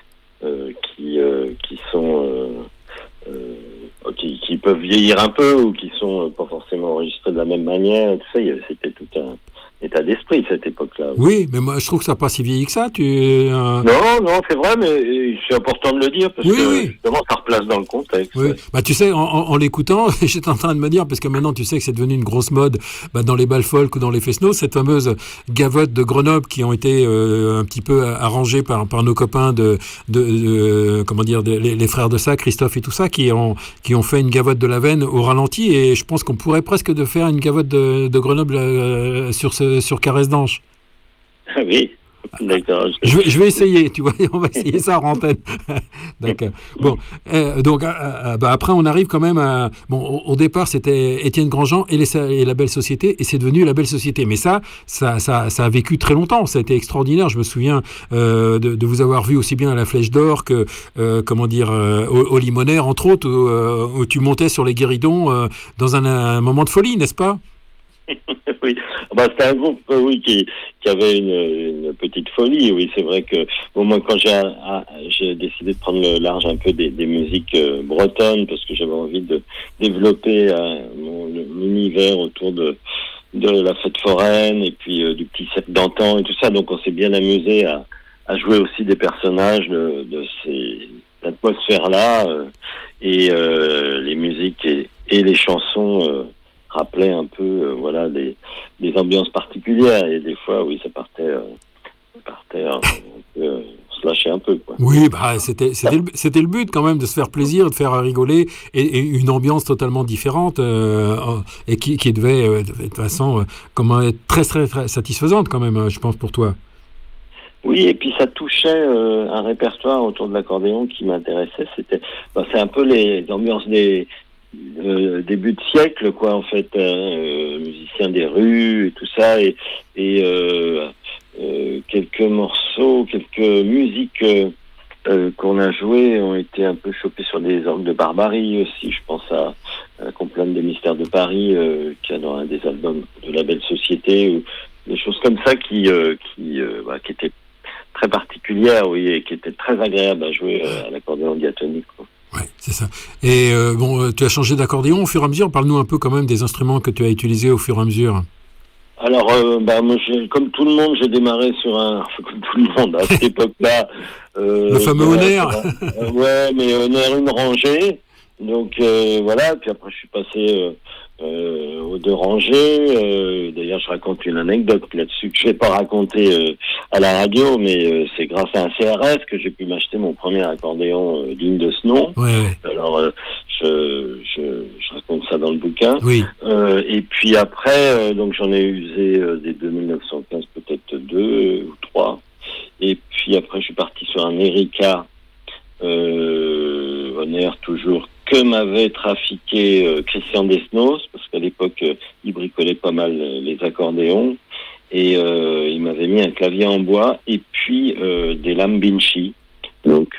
qui sont... qui peuvent vieillir un peu ou qui sont pas forcément enregistrés de la même manière. Tout ça, c'était tout un état d'esprit cette époque-là. Oui, mais moi je trouve que ça n'a pas si vieilli que ça. Non, c'est vrai, mais c'est important de le dire parce que justement ça replace dans le contexte. Oui. Ouais. Tu sais, en l'écoutant, j'étais en train de me dire, parce que maintenant tu sais que c'est devenu une grosse mode dans les balles folk ou dans les fest-noz, cette fameuse gavotte de Grenoble qui ont été un petit peu arrangées par nos copains comment dire, les frères de ça, Christophe et tout ça, qui ont fait une gavotte de la veine au ralenti, et je pense qu'on pourrait presque faire une gavotte de Grenoble sur Caresse d'Anche. Ah oui, d'accord. Je vais essayer, tu vois, on va essayer ça en antenne. D'accord. Bon, donc après on arrive quand même à... Bon, au départ c'était Étienne Grandjean et la Belle Société, et c'est devenu la Belle Société. Mais ça a vécu très longtemps, ça a été extraordinaire. Je me souviens de vous avoir vu aussi bien à la Flèche d'Or que, au Limonaire, entre autres, où tu montais sur les guéridons dans un moment de folie, n'est-ce pas? Oui, c'était un groupe qui avait une petite folie. Oui, c'est vrai que moi quand j'ai décidé de prendre le large un peu des musiques bretonnes, parce que j'avais envie de développer mon univers autour de la fête foraine et puis du petit cercle d'antan et tout ça. Donc on s'est bien amusé à jouer aussi des personnages de ces atmosphères-là, et les musiques et les chansons rappelait un peu des ambiances particulières, et des fois ça partait un peu, se lâcher un peu, quoi. Oui, c'était le but quand même, de se faire plaisir, de faire rigoler, et une ambiance totalement différente, et qui devait de toute façon être très, très, très satisfaisante quand même, je pense, pour toi. Oui, et puis ça touchait un répertoire autour de l'accordéon qui m'intéressait. C'est un peu les ambiances des début de siècle, quoi, en fait, musiciens des rues et tout ça, et quelques morceaux, quelques musiques qu'on a jouées ont été un peu chopées sur des orgues de Barbarie aussi. Je pense à la Complainte des Mystères de Paris, qui a dans un des albums de la Belle Société, ou des choses comme ça qui étaient très particulières, oui, et qui étaient très agréables à jouer à l'accordéon diatonique, quoi. Ouais, c'est ça. Et tu as changé d'accordéon au fur et à mesure. Parle-nous un peu quand même des instruments que tu as utilisés au fur et à mesure. Alors, moi, comme tout le monde, j'ai démarré comme tout le monde à cette époque-là. Le fameux Honner. Ouais, mais Honner une rangée. Donc voilà. Puis après, je suis passé aux deux rangées. D'ailleurs, je raconte une anecdote là-dessus que je vais pas raconter à la radio, mais c'est grâce à un CRS que j'ai pu m'acheter mon premier accordéon digne de ce nom. Ouais. Alors, je raconte ça dans le bouquin. Oui. Et puis après, donc j'en ai usé des 2915, peut-être 2 ou 3. Et puis après, je suis parti sur un Erika Honner, toujours, que m'avait trafiqué Christian Desnos, parce qu'à l'époque, il bricolait pas mal les accordéons, et il m'avait mis un clavier en bois, et puis des lames Binchi. Donc,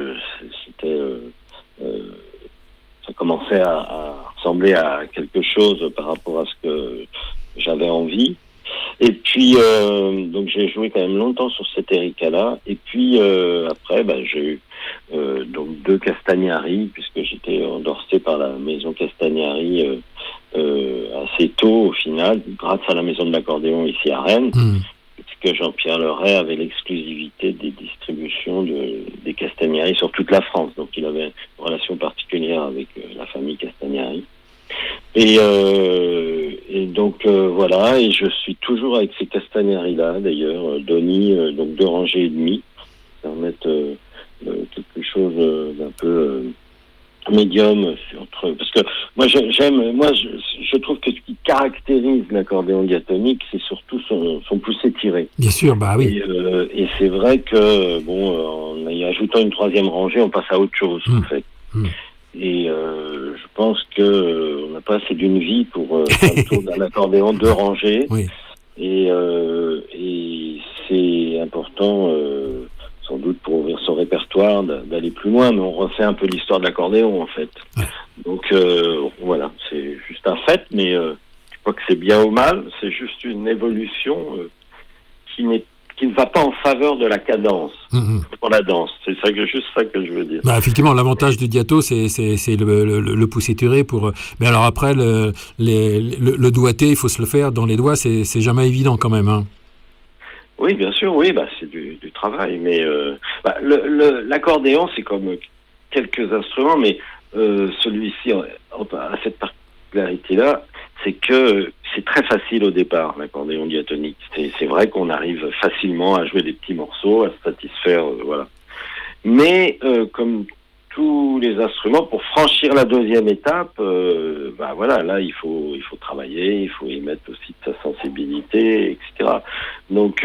ça commençait à ressembler à quelque chose par rapport à ce que j'avais envie. Et puis, donc j'ai joué quand même longtemps sur cet Erika-là. Et puis, après, j'ai eu donc 2 Castagnari, puisque j'étais endorsé par la maison Castagnari assez tôt au final, grâce à la maison de l'accordéon ici à Rennes, puisque Jean-Pierre Leray avait l'exclusivité des distributions des Castagnari sur toute la France. Donc il avait une relation particulière avec la famille Castagnari. Et donc voilà, et je suis toujours avec ces Castagnari-là, d'ailleurs, Donny, donc 2 rangées et demie, qui permettent quelque chose d'un peu médium, parce que moi je trouve que ce qui caractérise l'accordéon diatonique, c'est surtout son poussé tiré. Bien sûr, bah oui. Et c'est vrai que en y ajoutant une 3e rangée, on passe à autre chose, en fait. Et je pense que on n'a pas assez d'une vie pour faire le tour d'un accordéon 2 rangées. Oui. et c'est important, sans doute pour ouvrir son répertoire, d'aller plus loin, mais on refait un peu l'histoire de l'accordéon en fait. Ouais. Donc voilà, c'est juste un fait, mais je crois que c'est bien ou mal, c'est juste une évolution qui ne va pas en faveur de la cadence pour la danse. C'est juste ça que je veux dire. Bah, effectivement, l'avantage du diato, c'est le pouce étiré pour. Mais alors après, le doigté, il faut se le faire dans les doigts, c'est jamais évident quand même. Hein. Oui, bien sûr, oui, c'est du travail, mais l'accordéon, c'est comme quelques instruments, mais celui-ci a cette particularité-là, c'est que c'est très facile au départ, l'accordéon diatonique. C'est vrai qu'on arrive facilement à jouer des petits morceaux, à se satisfaire, voilà. Mais comme tous les instruments, pour franchir la deuxième étape, voilà, là il faut travailler, il faut y mettre aussi de sa sensibilité, etc. Donc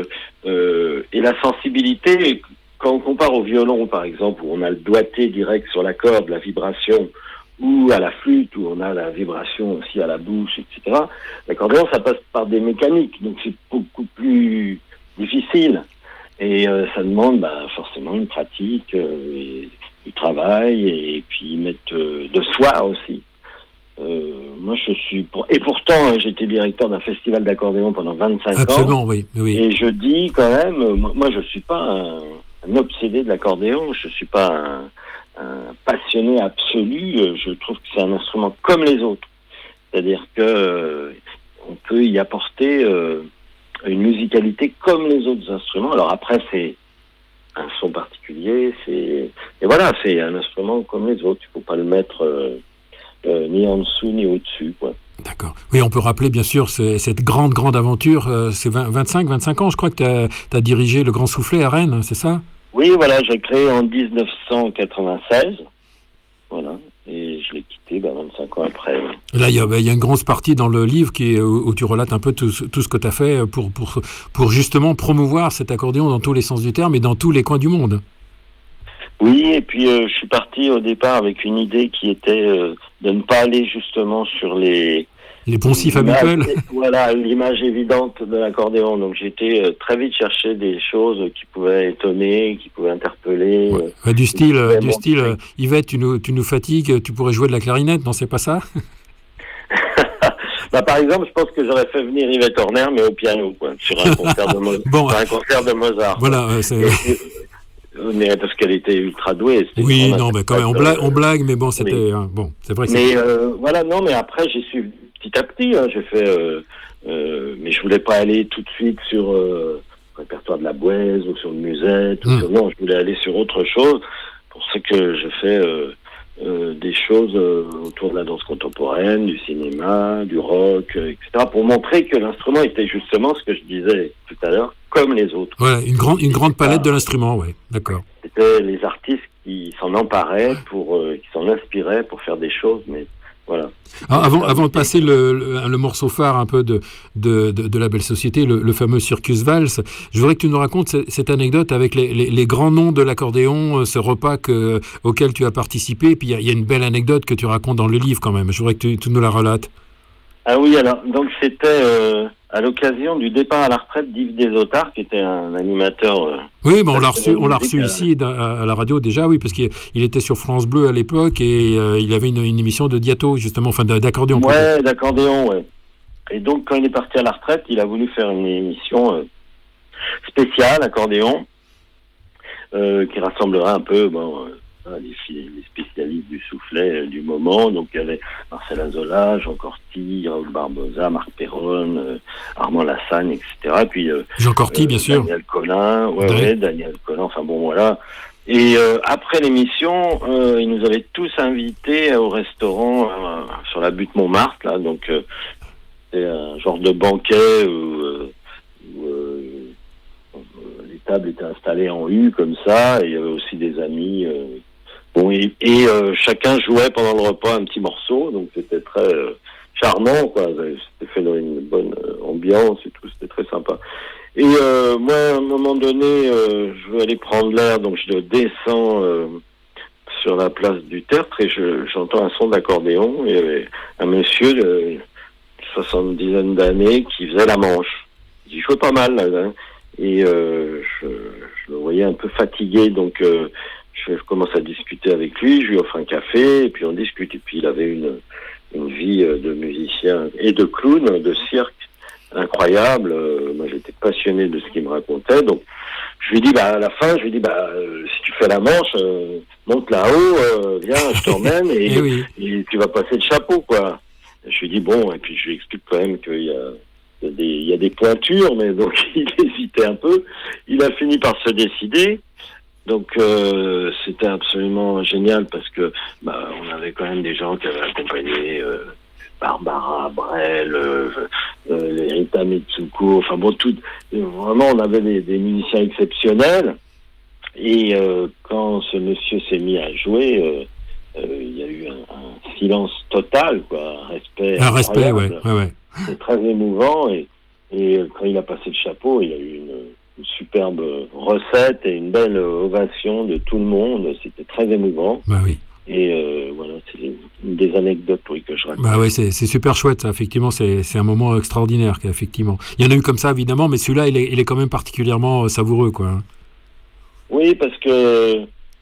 et la sensibilité, quand on compare au violon par exemple, où on a le doigté direct sur la corde, la vibration, ou à la flûte, où on a la vibration aussi à la bouche, etc. L'accordéon, ça passe par des mécaniques, donc c'est beaucoup plus difficile. Et ça demande forcément une pratique, et du travail, et puis mettre de soi aussi. Moi, je suis... Et pourtant, j'étais directeur d'un festival d'accordéon pendant 25 ans. Absolument, oui. Et je dis quand même, moi, je suis pas un obsédé de l'accordéon, je suis pas un passionné absolu. Je trouve que c'est un instrument comme les autres. C'est-à-dire que on peut y apporter une musicalité comme les autres instruments. Alors après, c'est un son particulier, et voilà, c'est un instrument comme les autres. Il ne faut pas le mettre ni en dessous ni au-dessus, quoi. D'accord. Oui, on peut rappeler bien sûr cette grande aventure. C'est 25 ans, je crois que tu as dirigé le Grand Soufflet à Rennes, c'est ça ? Oui, voilà, j'ai créé en 1996, voilà, et je l'ai quitté 25 ans après. Là, il y a une grosse partie dans le livre où tu relates un peu tout ce que tu as fait pour justement promouvoir cet accordéon dans tous les sens du terme et dans tous les coins du monde. Oui, et puis je suis parti au départ avec une idée qui était de ne pas aller justement sur les poncifs habituels. Voilà, l'image évidente de l'accordéon. Donc j'ai été très vite chercher des choses qui pouvaient étonner, qui pouvaient interpeller. Ouais. Du style, Yvette, tu nous fatigues, tu pourrais jouer de la clarinette, non, c'est pas ça? Par exemple, je pense que j'aurais fait venir Yvette Horner, mais au piano, quoi, sur un concert de Mozart. Voilà, mais parce qu'elle était ultra douée. Oui, non, mais quand même, on blague, mais bon, c'était... Oui. Bon, c'est vrai que mais voilà, non, mais après, j'ai su petit à petit, j'ai fait... mais je voulais pas aller tout de suite sur le répertoire de la Bouez ou sur le Musette. Non, je voulais aller sur autre chose. Pour ça que je fais des choses autour de la danse contemporaine, du cinéma, du rock, etc. Pour montrer que l'instrument était justement ce que je disais tout à l'heure, comme les autres. Voilà, une grande palette de l'instrument, ouais, d'accord. C'était les artistes qui s'en emparaient, qui s'en inspiraient pour faire des choses, mais voilà. Avant de passer le morceau phare un peu de la Belle Société, le fameux Circus Valse, je voudrais que tu nous racontes cette anecdote avec les grands noms de l'accordéon, ce repas auquel tu as participé, et puis il y a une belle anecdote que tu racontes dans le livre quand même. Je voudrais que tu nous la relates. Ah oui, alors, donc c'était à l'occasion du départ à la retraite d'Yves Desottard, qui était un animateur... oui, mais on l'a reçu ici à la radio déjà, oui, parce qu'il était sur France Bleu à l'époque, et il avait une émission de diato, justement, enfin d'accordéon. Ouais, d'accordéon, ouais. Et donc, quand il est parti à la retraite, il a voulu faire une émission spéciale, accordéon, qui rassemblera un peu... les spécialistes du soufflet du moment. Donc il y avait Marcel Azola, Jean Corty, Raoul Barbosa, Marc Perron, Armand Lassagne, etc. Puis Jean Corty, bien sûr. Daniel Collin, Daniel Collin, enfin bon, voilà. Et après l'émission, ils nous avaient tous invités au restaurant sur la butte Montmartre, là. Donc c'était un genre de banquet où les tables étaient installées en U comme ça, et il y avait aussi des amis. Et chacun jouait pendant le repas un petit morceau, donc c'était très charmant, quoi. C'était fait dans une bonne ambiance et tout, c'était très sympa. Et moi, à un moment donné, je veux aller prendre l'air, donc je descends sur la place du Tertre et j'entends un son d'accordéon. Et il y avait un monsieur 70 d'années qui faisait la manche. Il jouait pas mal, là, hein. Et je le voyais un peu fatigué, donc je commence à discuter avec lui, je lui offre un café, et puis on discute. Et puis il avait une vie de musicien et de clown, de cirque, incroyable. Moi j'étais passionné de ce qu'il me racontait, donc je lui dis, à la fin, si tu fais la manche, monte là-haut, viens, je t'emmène, et tu vas passer le chapeau, quoi. Je lui dis, bon, et puis je lui explique quand même qu'il y a des pointures, mais donc il hésitait un peu. Il a fini par se décider. Donc c'était absolument génial parce que on avait quand même des gens qui avaient accompagné Barbara Brel, Rita Mitsuko, enfin bon, vraiment on avait des musiciens exceptionnels. Et quand ce monsieur s'est mis à jouer, il y a eu un silence total, quoi, un respect. Un respect, ouais. C'est très émouvant et quand il a passé le chapeau, il y a eu une superbe recette et une belle ovation de tout le monde. C'était très émouvant. Bah oui. Et voilà, c'est une des anecdotes que je raconte. Bah ouais, c'est super chouette, ça. Effectivement, c'est un moment extraordinaire, effectivement. Il y en a eu comme ça, évidemment, mais celui-là, il est quand même particulièrement savoureux, quoi. Oui, parce que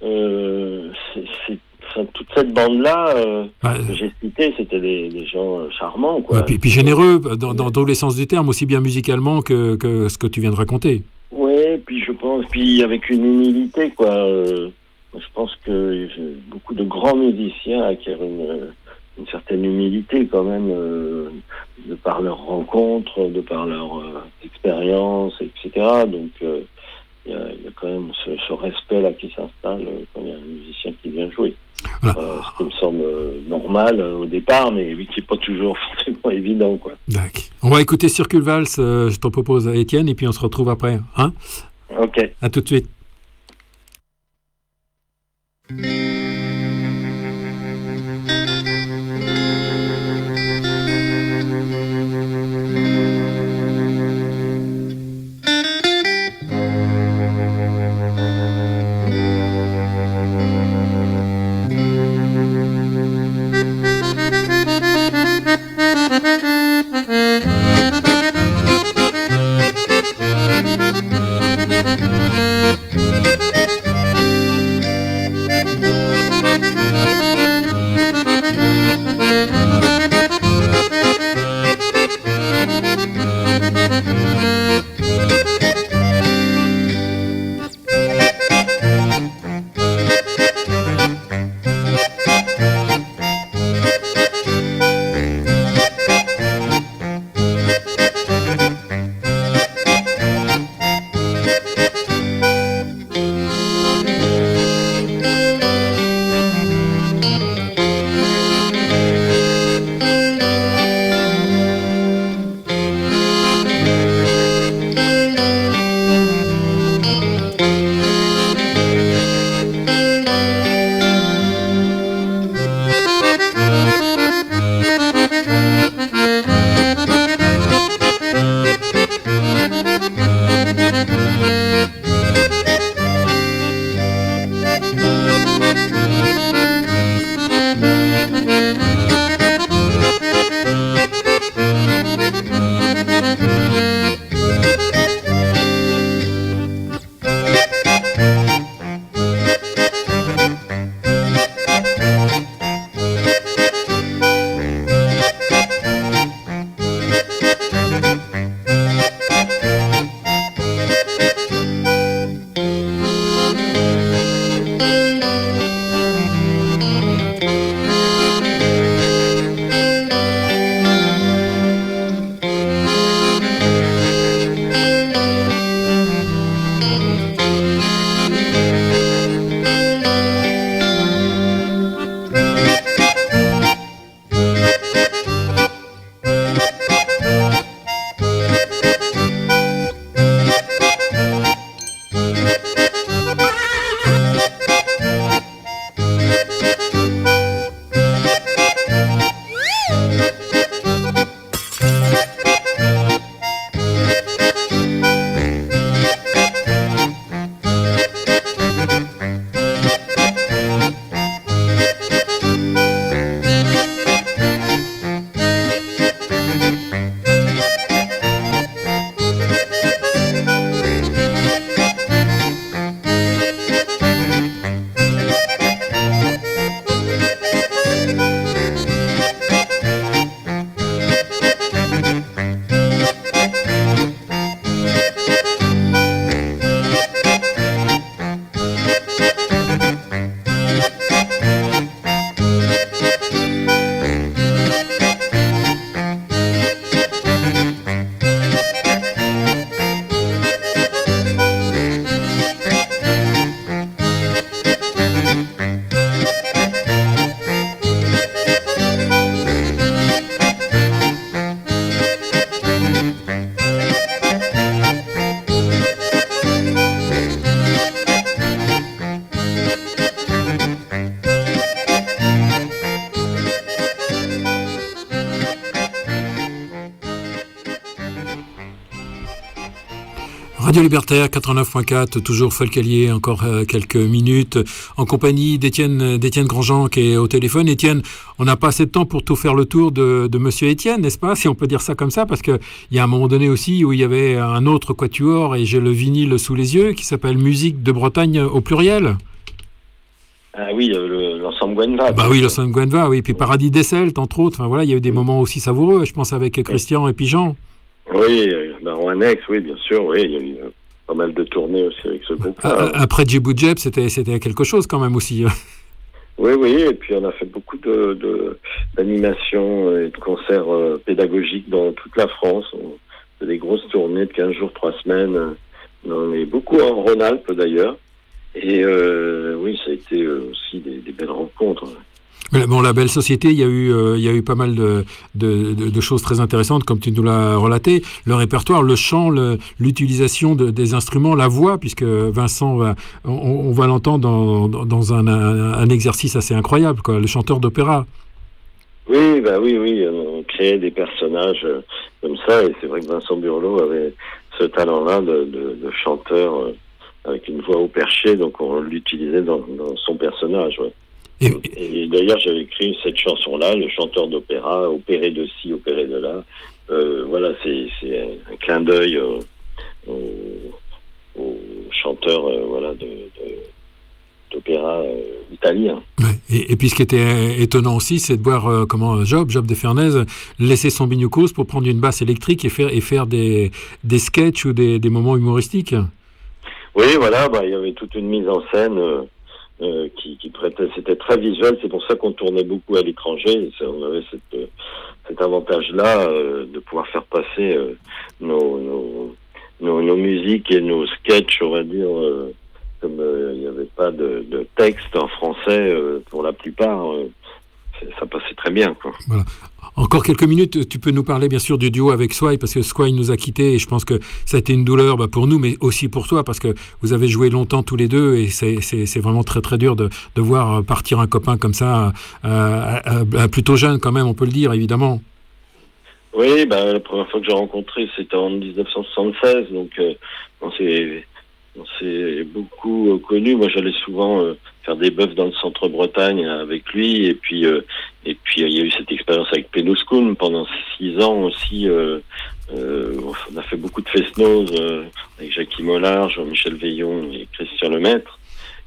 toute cette bande-là que j'ai citée, c'était des gens charmants, quoi. Ouais, puis généreux, dans tous les sens du terme, aussi bien musicalement que ce que tu viens de raconter. Oui, puis je pense, avec une humilité, quoi. Je pense que beaucoup de grands musiciens acquièrent une certaine humilité, quand même, de par leurs rencontres, de par leur expérience, etc. Donc, il y a quand même ce respect-là qui s'installe quand il y a un musicien qui vient jouer. Voilà. Ce qui me semble normal au départ, mais oui, qui n'est pas toujours forcément évident, quoi. D'accord. On va écouter Circule Valse, je t'en propose, Étienne, et puis on se retrouve après. Hein ? Ok. À tout de suite. Radio Libertaire 89.4, toujours folk allié, encore quelques minutes, en compagnie d'Étienne Grandjean qui est au téléphone. Étienne, on n'a pas assez de temps pour tout faire le tour de Monsieur Étienne, n'est-ce pas, si on peut dire ça comme ça, parce qu'il y a un moment donné aussi où il y avait un autre quatuor, et j'ai le vinyle sous les yeux, qui s'appelle Musique de Bretagne au pluriel. Ah oui, l'ensemble Gwenva. Bah oui, l'ensemble Gwenva, oui, puis Paradis des Celtes, entre autres. Enfin voilà, il y a eu des moments aussi savoureux, je pense, avec Christian et puis Jean. Oui, Baron Annex, oui, bien sûr, oui, il y a eu pas mal de tournées aussi avec ce groupe-là. Après Djibou Djeb, c'était quelque chose quand même aussi. Oui, et puis on a fait beaucoup d'animations et de concerts pédagogiques dans toute la France. On fait des grosses tournées de 15 jours, 3 semaines. On est beaucoup en Rhône-Alpes d'ailleurs. Et oui, ça a été aussi des belles rencontres. Bon, la belle société, il y a eu pas mal de choses très intéressantes, comme tu nous l'as relaté. Le répertoire, le chant, l'utilisation des instruments, la voix, puisque Vincent, on va l'entendre dans un exercice assez incroyable, quoi, le chanteur d'opéra. Oui, on créait des personnages comme ça, et c'est vrai que Vincent Burlot avait ce talent-là de chanteur avec une voix au perché, donc on l'utilisait dans son personnage, ouais. Et d'ailleurs, j'avais écrit cette chanson-là, le chanteur d'opéra, opéré de ci, opéré de là. Voilà, c'est un clin d'œil au chanteur d'opéra italien. Ouais. Et puis ce qui était étonnant aussi, c'est de voir comment Job de Fernaise laissait son binioucos pour prendre une basse électrique et faire des sketchs ou des moments humoristiques. Oui, voilà, il y avait toute une mise en scène qui prêtait, c'était très visuel, c'est pour ça qu'on tournait beaucoup à l'étranger, on avait cet avantage-là de pouvoir faire passer nos musiques et nos sketchs, on va dire, comme il n'y avait pas de texte en français pour la plupart, ça passait très bien, quoi. Voilà. Encore quelques minutes, tu peux nous parler bien sûr du duo avec Swai, parce que Swai nous a quittés et je pense que ça a été une douleur pour nous, mais aussi pour toi, parce que vous avez joué longtemps tous les deux et c'est vraiment très très dur de voir partir un copain comme ça, plutôt jeune quand même, on peut le dire, évidemment. Oui, la première fois que j'ai rencontré, c'était en 1976, donc on s'est beaucoup connus. Moi, j'allais souvent faire des bœufs dans le centre-Bretagne avec lui, et puis il y a eu cette expérience avec Pénoscoun pendant 6 ans aussi. On a fait beaucoup de fest-noz avec Jackie Mollard, Jean-Michel Veillon et Christian Lemaître.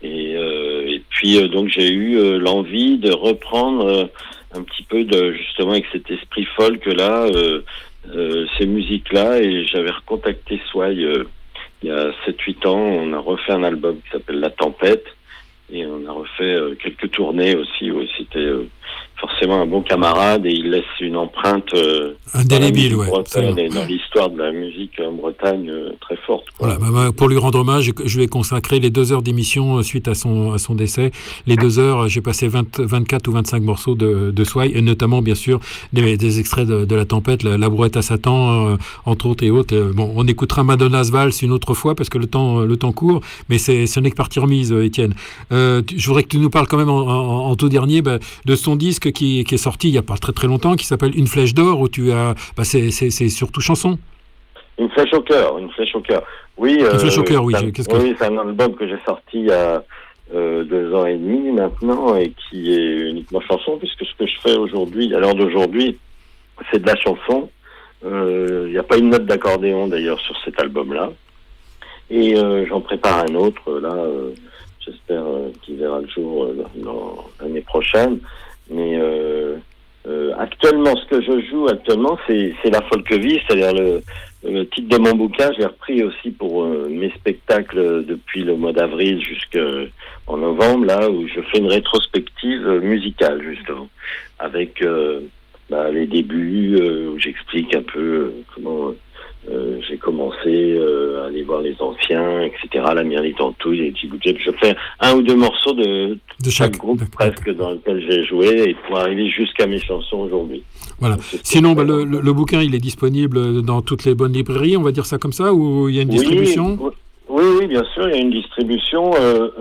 Et puis donc j'ai eu l'envie de reprendre un petit peu justement avec cet esprit folk là, ces musiques-là, et j'avais recontacté Swai il y a 7-8 ans. On a refait un album qui s'appelle La Tempête, et on a refait quelques tournées aussi, où c'était forcément un bon camarade, et il laisse une empreinte indélébile, dans l'histoire de la musique en Bretagne très forte, quoi. Voilà, pour lui rendre hommage, je lui ai consacré les 2 heures d'émission suite à son décès. Les 2 heures, j'ai passé 24 ou 25 morceaux de Swai, et notamment bien sûr des extraits de La Tempête, La Brouette à Satan, entre autres et autres. Bon, on écoutera Madonna's Valse une autre fois parce que le temps court, mais ce n'est que partie remise, Étienne. Je voudrais que tu nous parles quand même en tout dernier de son disque qui est sorti il n'y a pas très très longtemps, qui s'appelle Une Flèche d'Or, où tu as, c'est surtout chanson. Une flèche au cœur. Oui. Une flèche au cœur, oui. Oui, c'est un album que j'ai sorti il y a 2 ans et demi maintenant, et qui est uniquement chanson, puisque ce que je fais aujourd'hui, à l'heure d'aujourd'hui, c'est de la chanson. Il n'y a pas une note d'accordéon d'ailleurs sur cet album-là. Et j'en prépare un autre là. J'espère qu'il verra le jour dans l'année prochaine. Mais actuellement, ce que je joue actuellement, c'est la folk vie, c'est-à-dire le titre de mon bouquin. Je l'ai repris aussi pour mes spectacles depuis le mois d'avril jusqu'en novembre, là où je fais une rétrospective musicale, justement, avec les débuts, où j'explique un peu comment j'ai commencé à aller voir les anciens, etc., la Myriam Tantouille, les Djibou Djeb. Je fais 1 ou 2 morceaux de chaque groupe presque dans lequel j'ai joué, et pour arriver jusqu'à mes chansons aujourd'hui. Voilà. Sinon, le bouquin, il est disponible dans toutes les bonnes librairies, on va dire ça comme ça, ou il y a une distribution? Oui, bien sûr, il y a une distribution.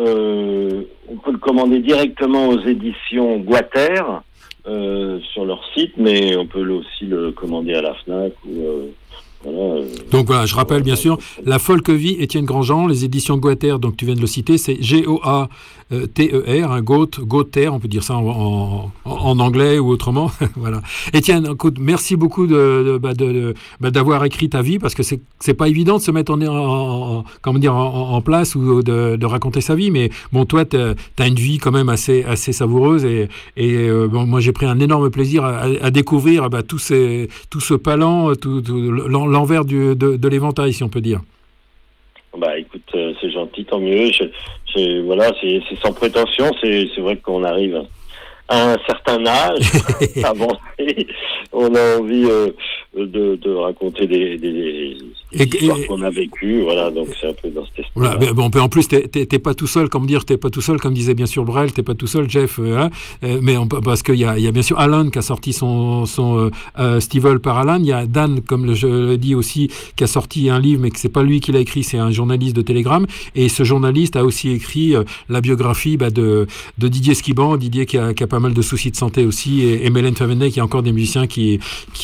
On peut le commander directement aux éditions Guater sur leur site, mais on peut aussi le commander à la FNAC Voilà, Donc voilà, je rappelle bien sûr, La Folk Vie, Étienne Grandjean, les éditions Goether, donc tu viens de le citer, c'est Goater, hein, Goether, on peut dire ça en anglais ou autrement. Voilà. Étienne, écoute, merci beaucoup d'avoir écrit ta vie, parce que c'est pas évident de se mettre en place ou de raconter sa vie, mais bon, toi, t'as une vie quand même assez savoureuse et bon, moi j'ai pris un énorme plaisir à découvrir tout ce palan, tout l'envers de l'éventail, si on peut dire. Bah écoute, c'est gentil, tant mieux. Voilà, c'est sans prétention. C'est vrai qu'on arrive à un certain âge, avancé, on a envie de raconter des histoires qu'on a vécues, voilà, donc c'est un peu dans cet esprit. Voilà, mais bon, en plus, t'es pas tout seul, comme disait bien sûr Brel, t'es pas tout seul, Jeff, mais parce qu'il y a bien sûr Alan qui a sorti son Stivell par Alan, il y a Dan, comme je l'ai dit aussi, qui a sorti un livre, mais que c'est pas lui qui l'a écrit, c'est un journaliste de Télégramme, et ce journaliste a aussi écrit la biographie de Didier Skiban, Didier qui a pas mal de soucis de santé aussi, et Mélène Favenay, qui est encore des musiciens qui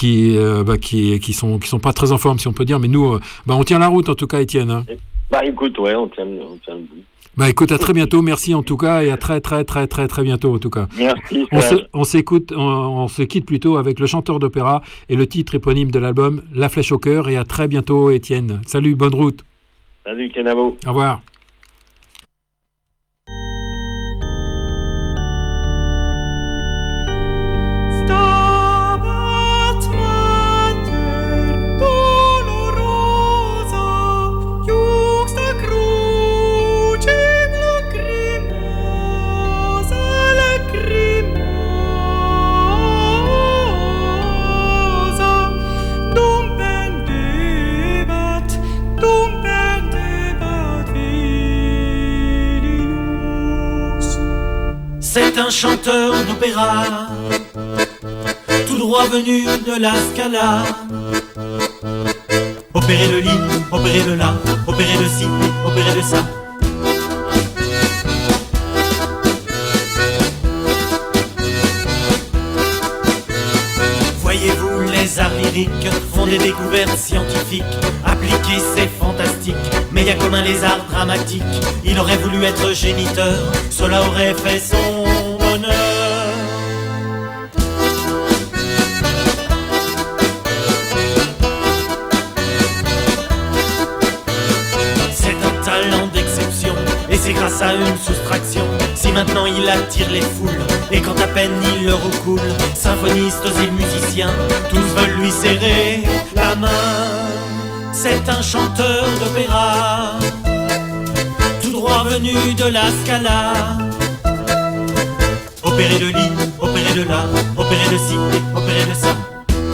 sont pas très en forme, si on peut dire, mais nous on tient la route en tout cas, Étienne, hein. Bah écoute, ouais, on tient le bout. Bah écoute, à très bientôt, merci en tout cas, et à très très très très très bientôt en tout cas. Merci. On se quitte plutôt avec le chanteur d'opéra et le titre éponyme de l'album, La Flèche au cœur, et à très bientôt, Étienne. Salut, bonne route. Salut Kenavo. Au revoir. C'est un chanteur d'opéra, tout droit venu de la Scala. Opérer de li, opérer de là, opérer de ci, opérer de ça. Voyez-vous, les arts lyriques font des découvertes scientifiques. Appliquer, c'est fantastique, mais y a comme un lézard dramatique. Il aurait voulu être géniteur, cela aurait fait son bonheur. C'est un talent d'exception, et c'est grâce à une soustraction. Si maintenant il attire les foules, et quand à peine il leur recoule, symphonistes et musiciens, tous veulent lui serrer la main. C'est un chanteur d'opéra, tout droit venu de la Scala. Opérer de li, opérer de là, opérer de ci, opérer de ça.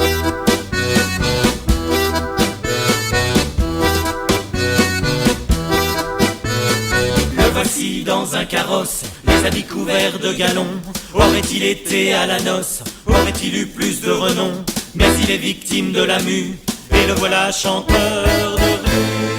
Le voici dans un carrosse, les habits couverts de galons. Aurait-il été à la noce, aurait-il eu plus de renom? Mais il est victime de la mue, et le voilà chanteur de rue.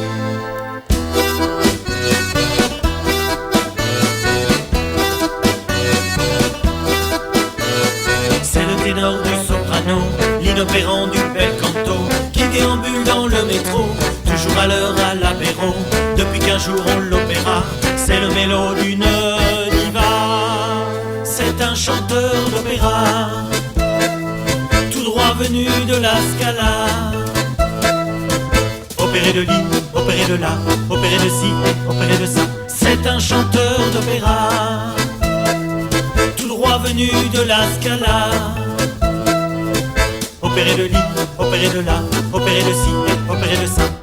C'est le ténor du soprano, l'inopérant du bel canto, qui déambule dans le métro, toujours à l'heure à l'apéro. Depuis qu'un jour on l'opéra, c'est le mélo d'une diva. C'est un chanteur d'opéra, tout droit venu de la Scala. Opérer de li, opérer de là, opérer de ci, opérer de ça. C'est un chanteur d'opéra, tout droit venu de la Scala. Opérer de li, opérer de là, opérer de ci, opérer de ça.